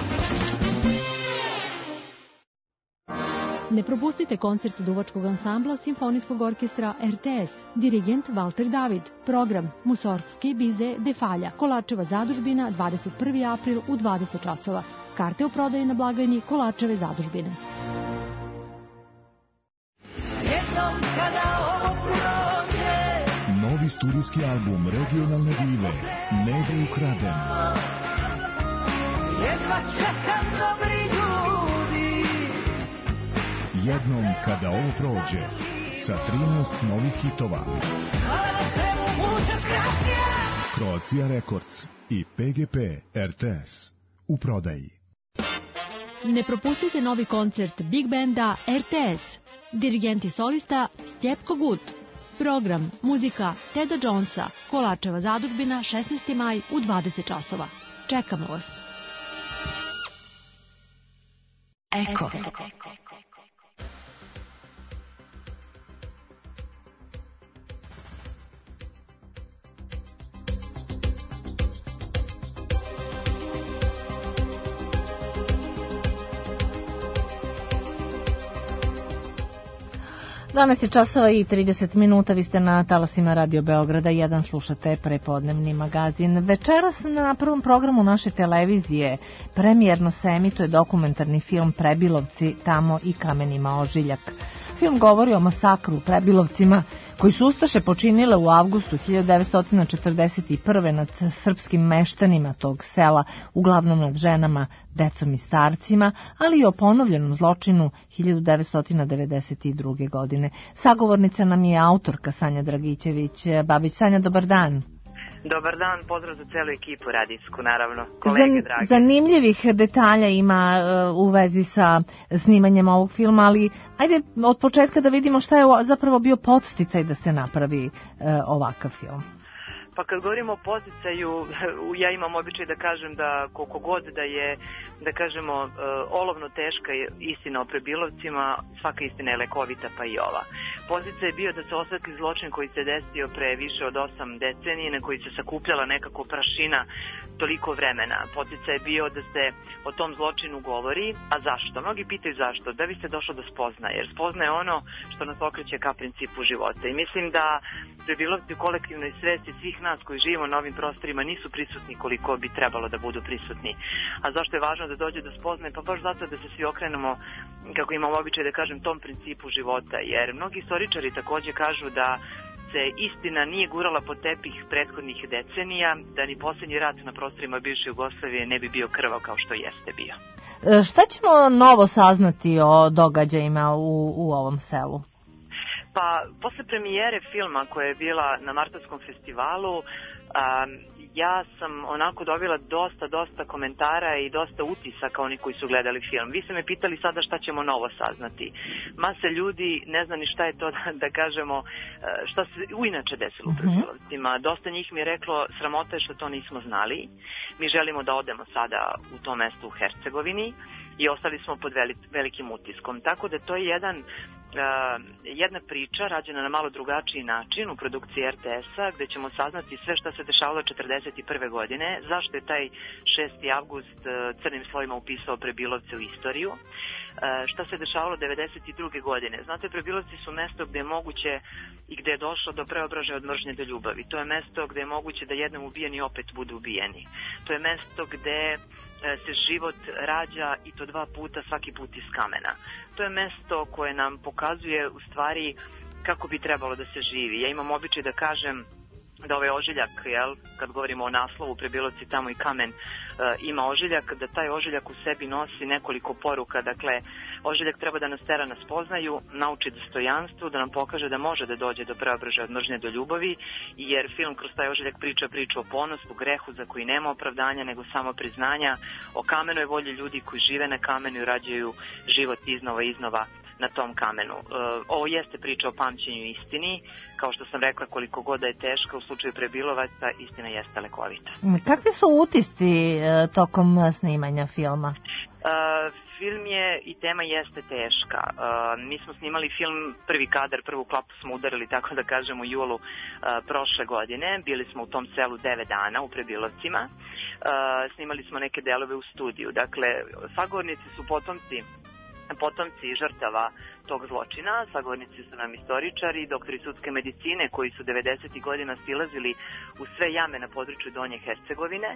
Ne propustite koncert duvačkog ansambla Simfonijskog orkestra RTS. Dirigent Valter David. Program Musorgski Bize Defalja. Kolačeva zadužbina 21. april u 20 časova. Karte u prodaji na blagajni Kolačeve zadužbine. Novi studijski album regionalne dive Nebo ukraden. Jedva čekam dobri ljudi. Jednom kada ovo prođe, sa 13 novih hitova. Croatia Records i PGP RTS u prodaji. Ne propustite novi koncert Big Banda RTS. Dirigent i solista Stjepko Gut. Program muzika Teda Jonesa. Kolačeva zadužbina 16. maj u 20 časova. Čekamo vas. Eko. Danas je časova i 30 minuta, vi ste na talasima Radio Beograda 1, slušate prepodnevni magazin. Večeras na prvom programu naše televizije premijerno se emituje dokumentarni film Prebilovci, tamo i kamenima ožiljak. Film govori o masakru u Prebilovcima koji su ustaše počinile u avgustu 1941. nad srpskim meštanima tog sela, uglavnom nad ženama, decom i starcima, ali i o ponovljenom zločinu 1992. godine. Sagovornica nam je autorka Sanja Dragićević. Babić, Sanja, dobar dan. Dobar dan, pozdrav za celu ekipu radijsku, naravno, kolege dragi. Zanimljivih detalja ima u vezi sa snimanjem ovog filma, ali ajde od početka da vidimo šta je zapravo bio podsticaj da se napravi ovakav film. Pa kad govorimo o podsticaju, ja imam običaj da kažem da koliko god da je, da kažemo, olovno teška istina o Prebilovcima, svaka istina je lekovita, pa i ova. Podsticaj je bio da se osvetli zločin koji se desio pre više od 8 decenije, na koji se sakupljala nekako prašina toliko vremena. Podsticaj je bio da se o tom zločinu govori, a zašto? Mnogi pitaju zašto, da bi se došlo do spoznaje, jer spoznaje je ono što nas okreće ka principu života. I mislim da Prebilovci u kolektivnoj svesti svih nas koji živimo na ovim prostorima nisu prisutni koliko bi trebalo da budu prisutni. A zašto je važno da dođe do spoznaje? Pa baš zato da se svi okrenemo, kako imam običaj da kažem, tom principu života. Jer mnogi istoričari takođe kažu da se istina nije gurala pod tepih prethodnih decenija, da ni posljednji rat na prostorima bivše Jugoslavije ne bi bio krvav kao što jeste bio. Šta ćemo novo saznati o događajima u ovom selu? Pa, posle premijere filma koja je bila na Martovskom festivalu, ja sam onako dobila dosta komentara i dosta utisaka oni koji su gledali film. Vi ste me pitali sada šta ćemo novo saznati. Masa ljudi ne zna ni šta je to da kažemo, šta se inače desilo u Prebilovcima. Dosta njih mi je reklo, sramota je što to nismo znali. Mi želimo da odemo sada u to mesto u Hercegovini i ostali smo pod velikim utiskom. Tako da to je jedna priča rađena na malo drugačiji način u produkciji RTS-a, gde ćemo saznati sve šta se dešavalo 1941. godine, zašto je taj 6. avgust crnim slovima upisao Prebilovce u istoriju, šta se dešavalo 1992. godine. Znate, Prebilovci su mesto gde je moguće i gde je došlo do preobražaja od mržnje do ljubavi. To je mesto gde je moguće da jednom ubijeni opet budu ubijeni. To je mesto gde se život rađa i to 2 puta, svaki put iz kamena. To je mesto koje nam pokazuje u stvari kako bi trebalo da se živi. Ja imam običaj da kažem da ovaj ožiljak, kad govorimo o naslovu Prebilovci, tamo i kamen ima ožiljak, da taj ožiljak u sebi nosi nekoliko poruka. Dakle, ožiljak treba da nas tera na spoznaju, nauči dostojanstvu, da nam pokaže da može da dođe do preobražaja od mržnje do ljubavi, jer film kroz taj ožiljak priča o ponosu, grehu za koji nema opravdanja, nego samo priznanja, o kamenoj volji ljudi koji žive na kamenu i rađaju život iznova na tom kamenu. Ovo jeste priča o pamćenju i istini. Kao što sam rekla, koliko god da je teška, u slučaju Prebilovaca istina jeste lekovita. Kakvi su utisci tokom snimanja filma? Film je i tema jeste teška. Mi smo snimali film, prvi kadar, prvu klapu smo udarili, tako da kažem, u julu prošle godine. Bili smo u tom selu 9 dana u Prebilovcima. Snimali smo neke delove u studiju. Dakle, sagovornici su potomci žrtava tog zločina, sagovornici su nam istoričari, doktori sudske medicine koji su 90. godina silazili u sve jame na području Donje Hercegovine,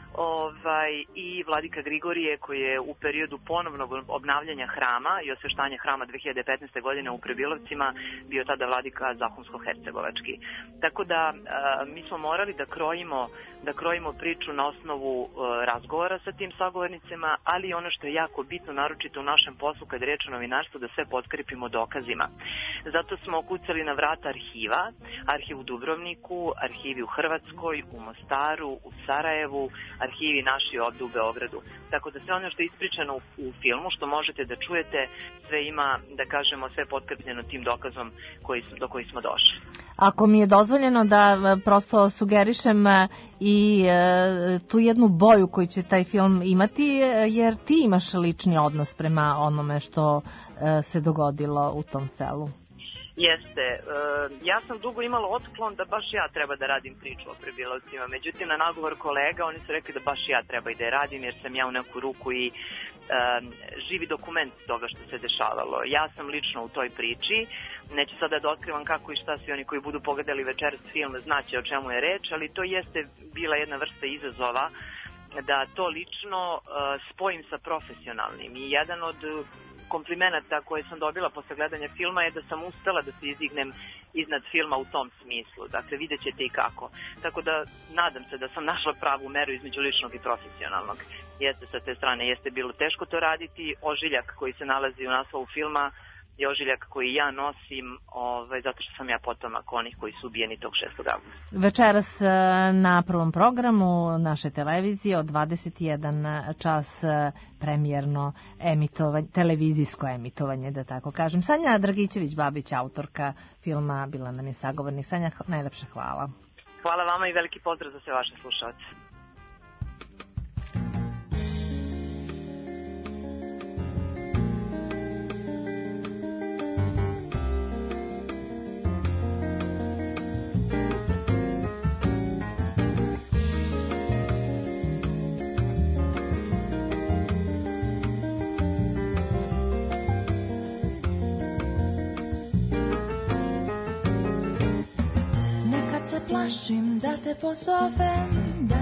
i vladika Grigorije koji je u periodu ponovnog obnavljanja hrama i osveštanja hrama 2015. godine u Prebilovcima bio tada vladika Zahumsko-hercegovački. Tako da mi smo morali da krojimo priču na osnovu razgovora sa tim sagovornicima, ali ono što je jako bitno, naročito u našem poslu kad je reč o novinarstvu, da sve potkrepimo dokazima. Zato smo kucali na vrata arhiva, arhiv u Dubrovniku, arhivi u Hrvatskoj, u Mostaru, u Sarajevu, arhivi naši ovde u Beogradu. Tako da sve ono što je ispričano u filmu, što možete da čujete, sve ima, da kažemo, sve potkrepljeno tim dokazom do koji smo došli. Ako mi je dozvoljeno da prosto sugerišem i tu jednu boju koju će taj film imati, jer ti imaš lični odnos prema onome što se dogodilo u tom selu. Jeste. Ja sam dugo imala otklon da baš ja treba da radim priču o Prebilovcima. Međutim, na nagovor kolega oni su rekli da baš ja treba i da je radim, jer sam ja u neku ruku i živi dokument toga što se dešavalo. Ja sam lično u toj priči. Neću sada da otkrivam kako i šta svi oni koji budu pogledali večeras film znaće o čemu je reč, ali to jeste bila jedna vrsta izazova da to lično spojim sa profesionalnim. I jedan od komplimenata koje sam dobila posle gledanja filma je da sam uspela da se izdignem iznad filma u tom smislu. Dakle, vidjet ćete i kako. Tako da, nadam se da sam našla pravu meru između ličnog i profesionalnog. Jeste, sa te strane, jeste bilo teško to raditi. Ožiljak koji se nalazi u naslovu filma je ožiljak koji ja nosim, zato što sam ja potomak onih koji su ubijeni tog 6. avgusta. Večeras na prvom programu naše televizije od 21 čas premijerno televizijsko emitovanje, da tako kažem. Sanja Dragićević-Babić, autorka filma, bila nam je sagovornik. Sanja, najlepše hvala. Hvala vama i veliki pozdrav za sve vaše slušalce. Da te pozovem, da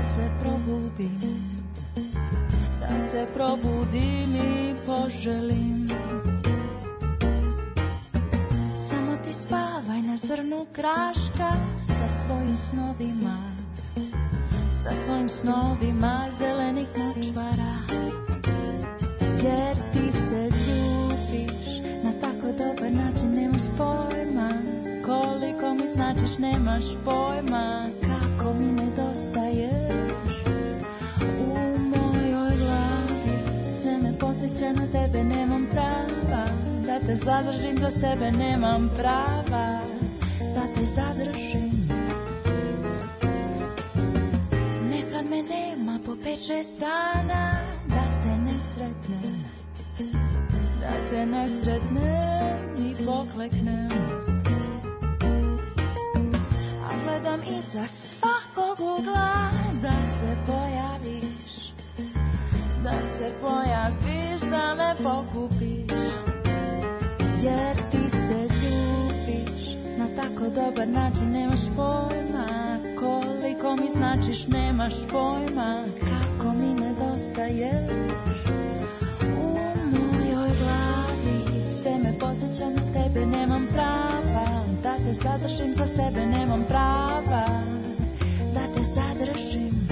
se probudim i poželim. Samo ti spavaj na zrnu kraška sa svojim snovima zelenih močvara. Jer ti se ljubiš na tako dobar način, nemaš pojma koliko mi značiš, nemaš pojma kako mi nedostaješ u mojoj glavi. Sve me podsjeća na tebe, nemam prava da te zadržim za sebe, nemam prava da te zadržim. Neka me nema po 5-6 dana, da te ne sretnem i pokleknem. Gledam iza svakog ugla da se pojaviš, da me pokupiš. Jer ti se ljubiš na tako dobar način, nemaš pojma koliko mi značiš, nemaš pojma kako mi nedostaješ u mojoj glavi. Sve me podsjeća na tebe, nemam prava da te zadržim za sebe, nemam prava da te zadržim.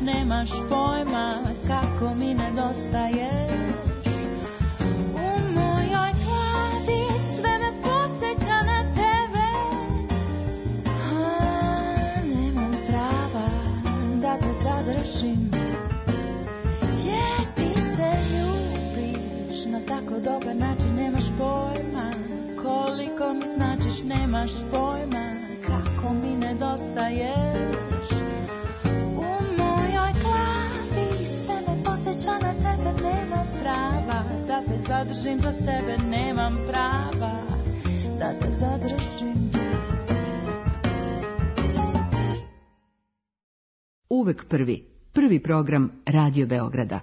nemaš pojma kako mi nedostaješ. U mojoj glavi sve me podsjeća na tebe, nemam prava da te zadržim, jer ti se ljubiš na tako dobar način. Nemaš pojma koliko mi značiš, nemaš pojma kako mi nedostaješ. U mojoj glavi sve me podsjeća na tebe, nemam prava da te zadržim za sebe, nemam prava da te zadržim. Uvek prvi program Radio Beograda.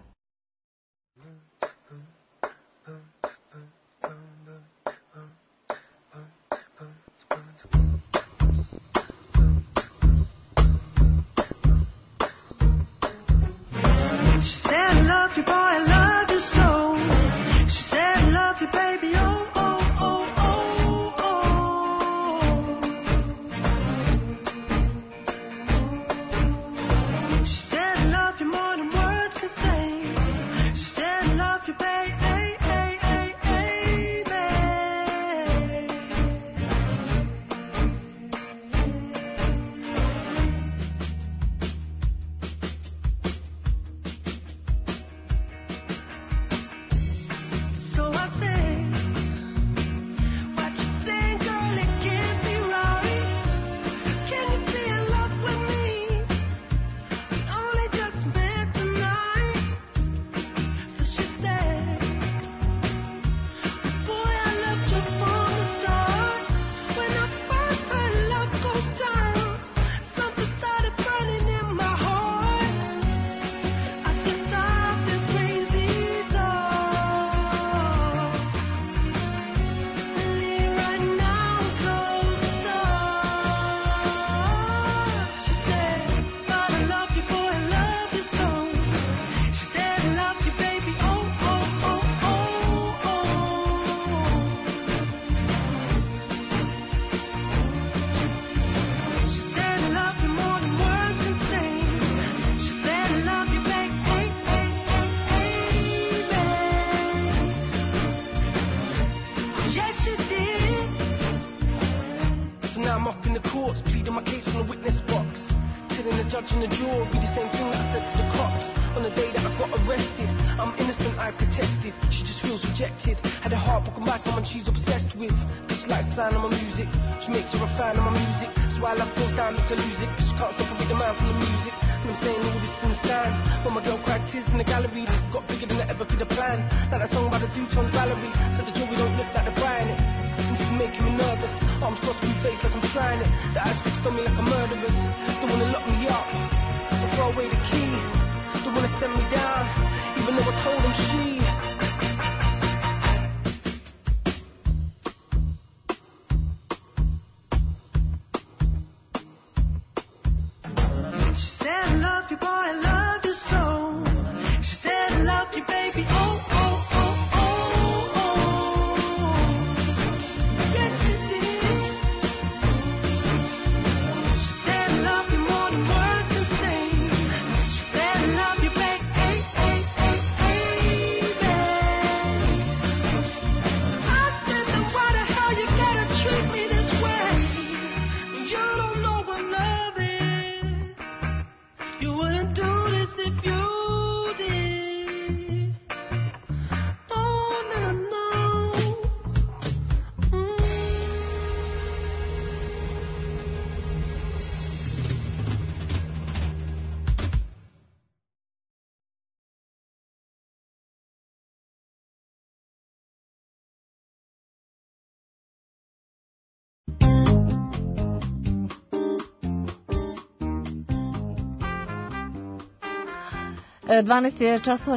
E, 12 je časova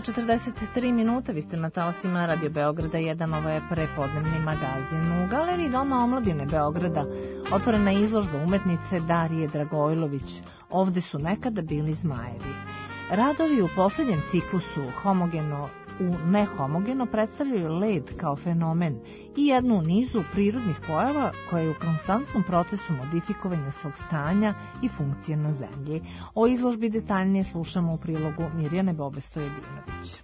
43 minuta, vi ste na talasima Radio Beograda 1, ovo je prepodnevni magazin. U Galeriji Doma omladine Beograda otvorena je izložba umetnice Darije Dragojlović. Ovde su nekada bili zmajevi. Radovi u posljednjem ciklusu u nehomogeno predstavljaju led kao fenomen i jednu u nizu prirodnih pojava koja je u konstantnom procesu modifikovanja svog stanja i funkcije na zemlji. O izložbi detaljnije slušamo u prilogu Mirjane Bobestojedinović.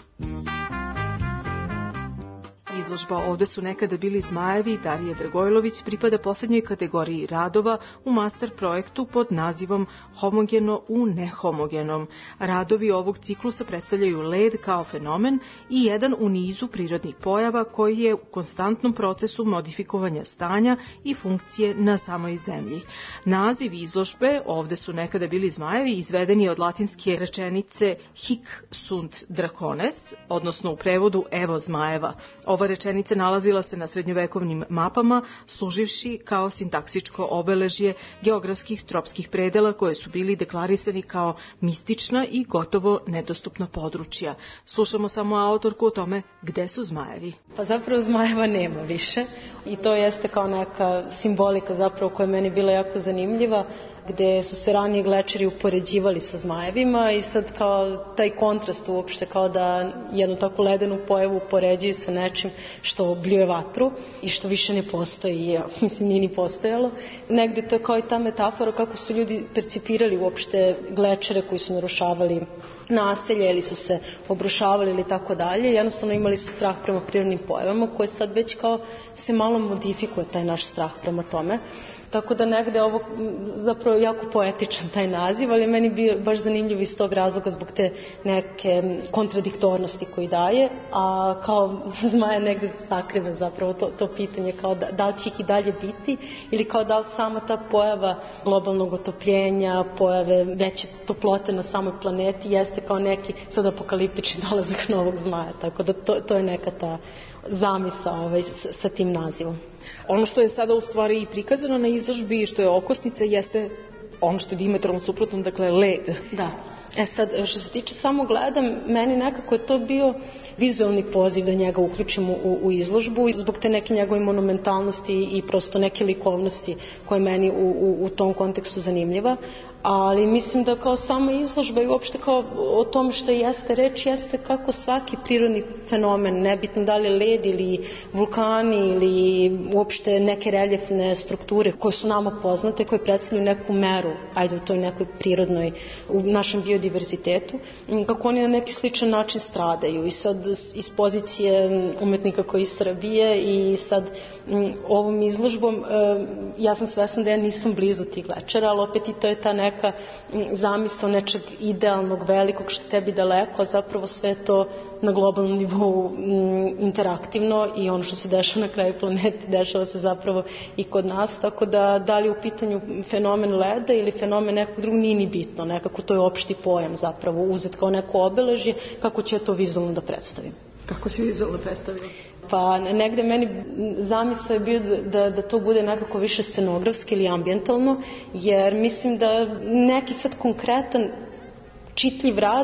Izložba Ovde su nekada bili zmajevi Darije Dragojlović pripada poslednjoj kategoriji radova u master projektu pod nazivom Homogeno u nehomogenom. Radovi ovog ciklusa predstavljaju led kao fenomen i jedan u nizu prirodnih pojava koji je u konstantnom procesu modifikovanja stanja i funkcije na samoj zemlji. Naziv izložbe Ovde su nekada bili zmajevi izveden je od latinske rečenice hic sunt dracones, odnosno u prevodu evo zmajeva. Ova rečenica nalazila se na srednjovekovnim mapama, služivši kao sintaksičko obeležje geografskih tropskih predela koje su bili deklarisani kao mistična i gotovo nedostupna područja. Slušamo samo autorku o tome gde su zmajevi. Pa zapravo zmajeva nema više i to jeste kao neka simbolika zapravo koja je meni bila jako zanimljiva, gde su se ranije glečeri upoređivali sa zmajevima i sad kao taj kontrast uopšte kao da jednu takvu ledenu pojavu upoređuju sa nečim što bljuje vatru i što više ne postoji, mislim nije ni postojalo. Negde to je kao i ta metafora kako su ljudi percipirali uopšte glečere koji su narušavali naselje ili su se obrušavali ili tako dalje. Jednostavno imali su strah prema prirodnim pojavama koje sad već kao se malo modifikuje taj naš strah prema tome. Tako da negde ovo zapravo jako poetičan taj naziv, ali meni bio baš zanimljiv iz tog razloga zbog te neke kontradiktornosti koji daje, a kao zmaja negde sakriva zapravo to pitanje kao da li će ih i dalje biti ili kao da li sama ta pojava globalnog otopljenja, pojave veće toplote na samoj planeti jeste kao neki sad apokaliptični dolazak novog zmaja, tako da to je neka ta zamisao sa tim nazivom. Ono što je sada u stvari i prikazano na izložbi i što je okosnica jeste ono što je dijametralno suprotno, dakle led. Da. Sad, što se tiče samog leda, meni nekako je to bio vizualni poziv da njega uključimo u izložbu zbog te neke njegove monumentalnosti i prosto neke likovnosti koja je meni u tom kontekstu zanimljiva. Ali mislim da kao sama izložba i uopšte kao o tome što jeste reč, jeste kako svaki prirodni fenomen, nebitno da li je led ili vulkani ili uopšte neke reljefne strukture koje su nama poznate, koje predstavljaju neku meru, ajde u toj nekoj prirodnoj, u našem biodiverzitetu, kako oni na neki sličan način stradaju i sad iz pozicije umetnika koji iz Srbije i sad ovom izložbom ja sam svesna da ja nisam blizu tih glečera, ali opet i to je ta neka zamisao nečeg idealnog, velikog što tebi daleko, a zapravo sve to na globalnom nivou interaktivno i ono što se dešava na kraju planete dešava se zapravo i kod nas, tako da li je u pitanju fenomen leda ili fenomen nekog drugog nije ni bitno, nekako to je opšti pojam zapravo uzet kao neko obeležje, kako će to vizualno da predstavim. Kako će vizualno predstaviti? Pa negde meni zamisao je bio da to bude nekako više scenografski ili ambijentalno, jer mislim da neki sad konkretan čitljiv rad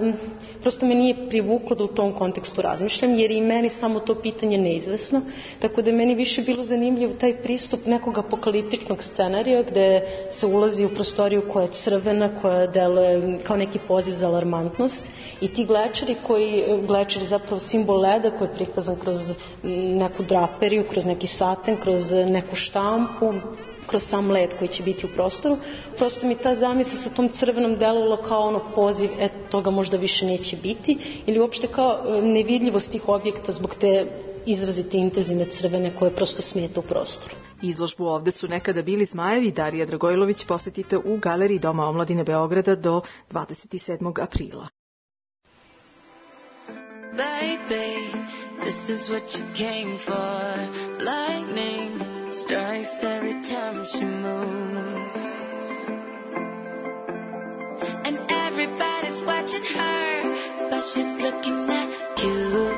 prosto me nije privuklo da u tom kontekstu razmišljam, jer i meni samo to pitanje neizvesno, tako da je meni više bilo zanimljiv taj pristup nekog apokaliptičnog scenarija gde se ulazi u prostoriju koja je crvena, koja deluje kao neki poziv za alarmantnost i ti glečeri zapravo simbol leda koji je prikazan kroz neku draperiju, kroz neki saten, kroz neku štampu, kroz sam led koji će biti u prostoru. Prosto mi ta zamisla sa tom crvenom delovalo kao ono poziv, toga možda više neće biti, ili uopšte kao nevidljivost tih objekta zbog te izrazite intenzivne crvene koje prosto smeta u prostoru. Izložbu Ovde su nekada bili zmajevi Darija Dragojlović posetite u Galeriji Doma omladine Beograda do 27. aprila. Baby, this is what you came for. Lightning strikes every time she moves, and everybody's watching her, but she's looking at you.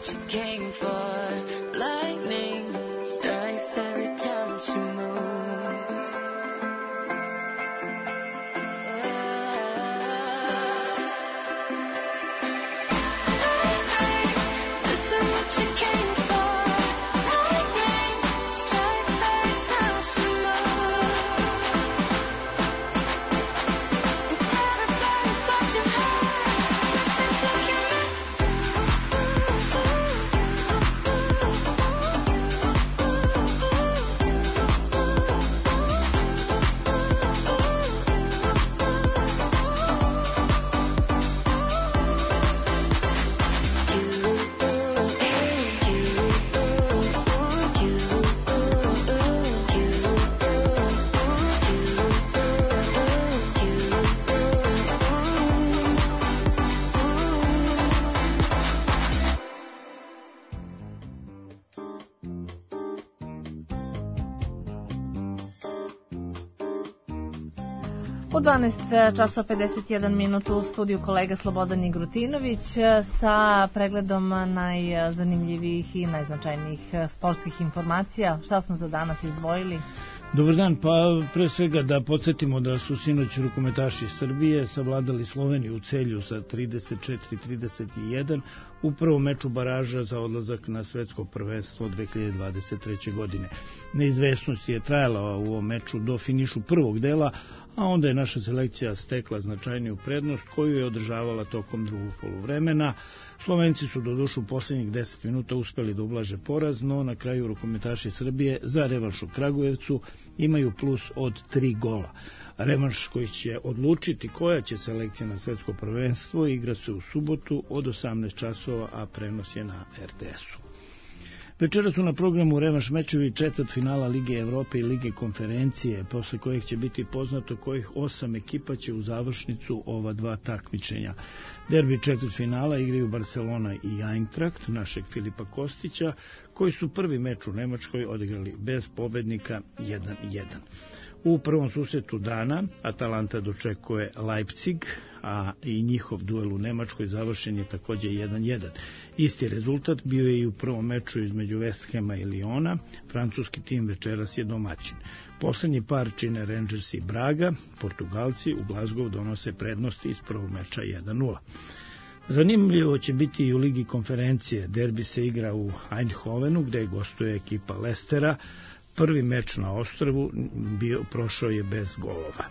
you came for. Lightning strikes every time she moves. This is what you came for. Lightning strikes every time she moves. It's everybody but you heard. She's looking at U 12 časa 51 minuta u studiju kolega Slobodan Igrutinović sa pregledom najzanimljivijih i najznačajnijih sportskih informacija. Šta smo za danas izdvojili? Dobar dan, pa pre svega da podsjetimo da su sinoć rukometaši Srbije savladali Sloveniju u Celju sa 34-31 u prvom meču baraža za odlazak na svetsko prvenstvo 2023. godine. Neizvesnost je trajala u ovom meču do finišu prvog dela, a onda je naša selekcija stekla značajniju prednost koju je održavala tokom drugog poluvremena. Slovenci su doduše u poslednjih 10 minuta uspeli da ublaže poraz, no na kraju rukometaši Srbije za revanš u Kragujevcu imaju plus od 3 gola. Revanš koji će odlučiti koja će selekcija na svetsko prvenstvo igra se u subotu od 18 časova, a prenos je na RTS-u. Večera su na programu revanš mečevi četvrtfinala Lige Evrope i Lige konferencije, posle kojih će biti poznato kojih 8 ekipa će u završnicu ova dva takmičenja. Derbi četvrtfinala igraju Barcelona i Eintracht, našeg Filipa Kostića, koji su prvi meč u Nemačkoj odigrali bez pobednika 1-1. U prvom susretu dana Atalanta dočekuje Leipzig, a i njihov duel u Nemačkoj završen je takođe 1-1. Isti rezultat bio je i u prvom meču između West Hama i Liona. Francuski tim večeras je domaćin. Poslednji par čine Rangers i Braga. Portugalci u Glasgow donose prednost iz prvog meča 1-0. Zanimljivo će biti i u Ligi konferencije. Derbi se igra u Eindhovenu, gde gostuje ekipa Lestera. Prvi meč na ostrvu prošao je bez golova.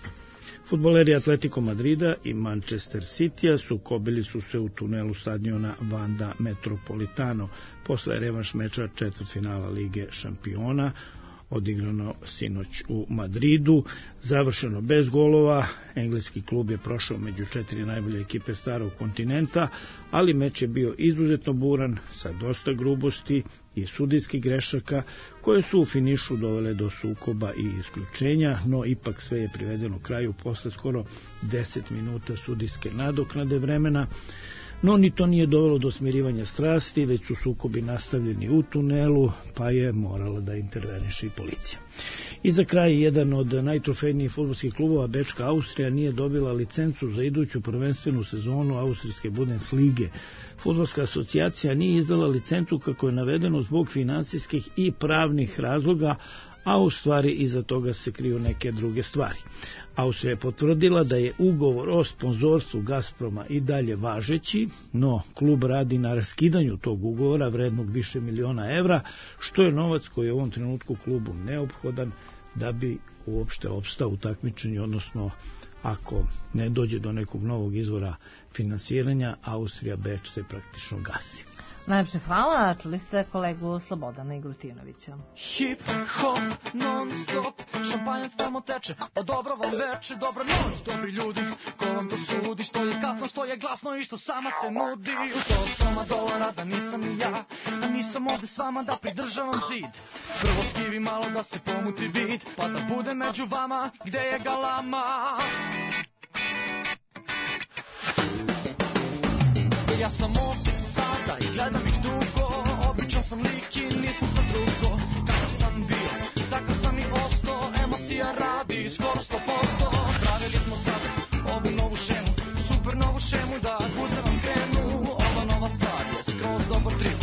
Fudbaleri Atletico Madrida i Manchester Citya sukobili su se u tunelu stadiona Wanda Metropolitano posle revanš meča četvrtfinala Lige šampiona, odigrano sinoć u Madridu, završeno bez golova. Engleski klub je prošao među 4 najbolje ekipe starog kontinenta, ali meč je bio izuzetno buran sa dosta grubosti i sudijskih grešaka koje su u finišu dovele do sukoba i isključenja, no ipak sve je privedeno kraju posle skoro 10 minuta sudijske nadoknade vremena. No, ni to nije dovelo do smirivanja strasti, već su sukobi nastavljeni u tunelu, pa je morala da interveniše i policija. I za kraj, jedan od najtrofejnijih fudbalskih klubova, Bečka Austrija, nije dobila licencu za iduću prvenstvenu sezonu austrijske Bundeslige. Fudbalska asocijacija nije izdala licencu, kako je navedeno, zbog finansijskih i pravnih razloga, a u stvari iza toga se kriju neke druge stvari. Austrija je potvrdila da je ugovor o sponzorstvu Gazproma i dalje važeći, no klub radi na raskidanju tog ugovora vrednog više miliona evra, što je novac koji je u ovom trenutku klubu neophodan da bi uopšte opstao u takmičenju, odnosno ako ne dođe do nekog novog izvora finansiranja, Austrija Beč se praktično gasi. Najlepše hvala, čuli ste kolegu Slobodana Igrutinovića. Hip hop non stop, šampanjac tamo teče, a dobro vam veče, dobra noć, dobri ljudi, ko vam to sudi, što je kasno, što je glasno i što sama se nudi. U $100 da nisam ni ja, a nisam ovde s vama da pridržavam zid. Prvo skivi malo da se pomuti vid, pa da bude među vama, gde je galama. Ja sam ovdje sada i gledam ih dugo, običan sam lik i nisam sad drugo. Kakav sam bio, takav sam i ostao, emocija radi skoro 100%. Pravili smo sad ovu novu šemu, super novu šemu, da guze vam krenu. Ova nova stvar je skroz dobar trip,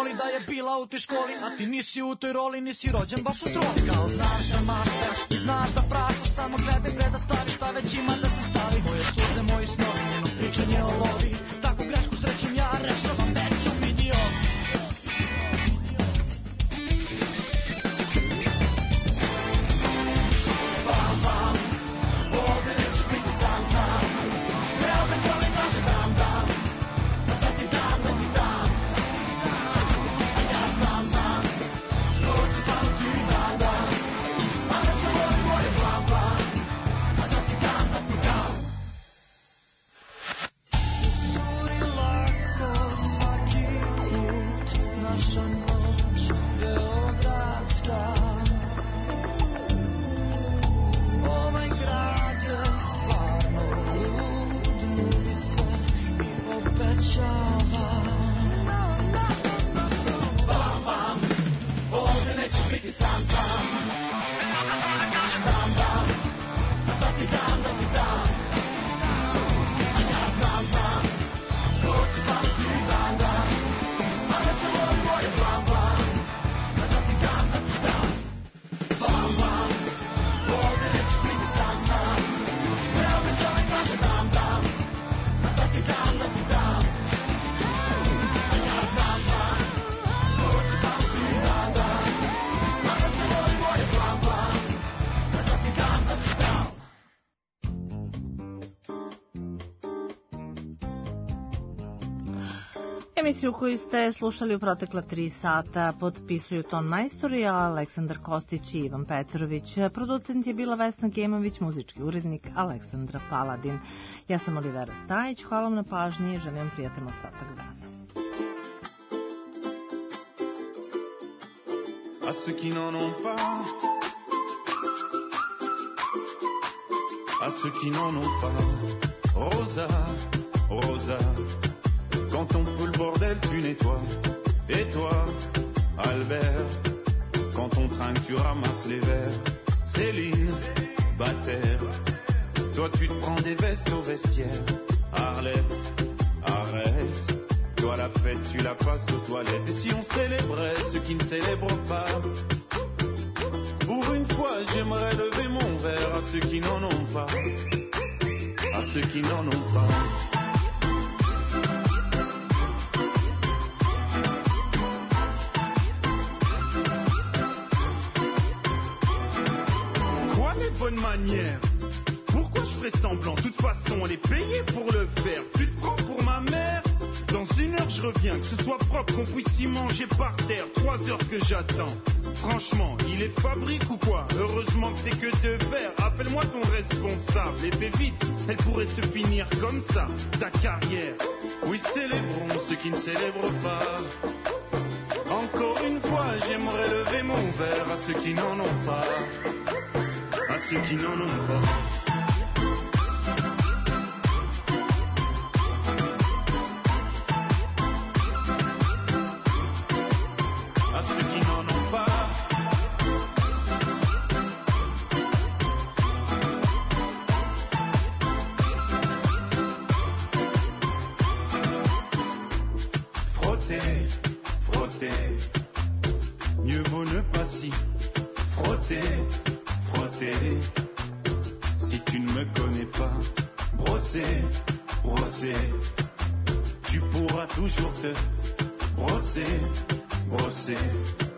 voli da je bila u toj školi, a ti nisi u toj roli, nisi rođen baš u troli. Kao znaš da maštaš i znaš da praštaš, samo gledaj bre da staviš šta već ima da se stavi. Moje suze, moji snovi, njeno pričanje o lovi, takvu grešku srećem ja rešavam već sam vidio. Bam, bam, ovdje nećeš biti sam sam, ne opet čovjek kaže dam, dam, da ti dam, da ti dam. A ja znam, znam, što ću samo ti dan, dan, a ne se voli moje blam, blam, a da ti dam, da ti dam. Iscuri lako svaki put, naša noć beogradska. Ovaj grad je stvarno lud, nudi sve i obećava. Bam, bam, ovdje neću biti sam, sam. Dam, dam, da ti dam, da ti dam. A ja znam, znam, što ću samo ti dan, dan. A ne se voli moje blam, blam, da ti dam, da ti dam. Bam, bam, ovdje nećeš biti sam, sam. Ne opet čovjek kaže dam, dam, da ti dam, da ti dam. A ja znam, znam, što ću samo ti dan, dan. A ne se voli moje blam, blam, da ti dam, da ti dam. Emisiju koju ste slušali u protekla 3 sata potpisuju Ton Majstori, Aleksandar Kostić i Ivan Petrović. Producent je bila Vesna Gemović, muzički urednik Aleksandra Paladin. Ja sam Olivera Stajić, hvala vam na pažnji i želim vam prijatan ostatak dana. À ceux qui n'en ont pas, à ceux qui n'en ont pas, Rosa, Rosa, quand on fout le bordel tu nettoies, et toi, Albert, quand on trinque tu ramasses les verres, Céline, Bataire, toi tu te prends des vestes au vestiaire, Arlette, arrête, toi la fête tu la passes aux toilettes, et si on célébrait ceux qui ne célèbrent pas, pour une fois j'aimerais lever mon verre à ceux qui n'en ont pas, à ceux qui n'en ont pas. Quoi les bonnes manières? Pourquoi je ferais semblant? De toute façon on est payé pour le faire. Tu te prends pour ma mère? Dans 1 heure je reviens, que ce soit propre, qu'on puisse y manger par terre. 3 heures que j'attends. Franchement, il est fabrique ou quoi? Heureusement que c'est que 2 verres. Appelle-moi ton responsable et fais vite, elle pourrait se finir comme ça, ta carrière. Oui, célébrons ceux qui ne célèbrent pas. Encore une fois, j'aimerais lever mon verre à ceux qui n'en ont pas, à ceux qui n'en ont pas. Mieux vaut ne pas s'y frotter, frotter. Si tu ne me connais pas, brosser, brosser. Tu pourras toujours te brosser, brosser.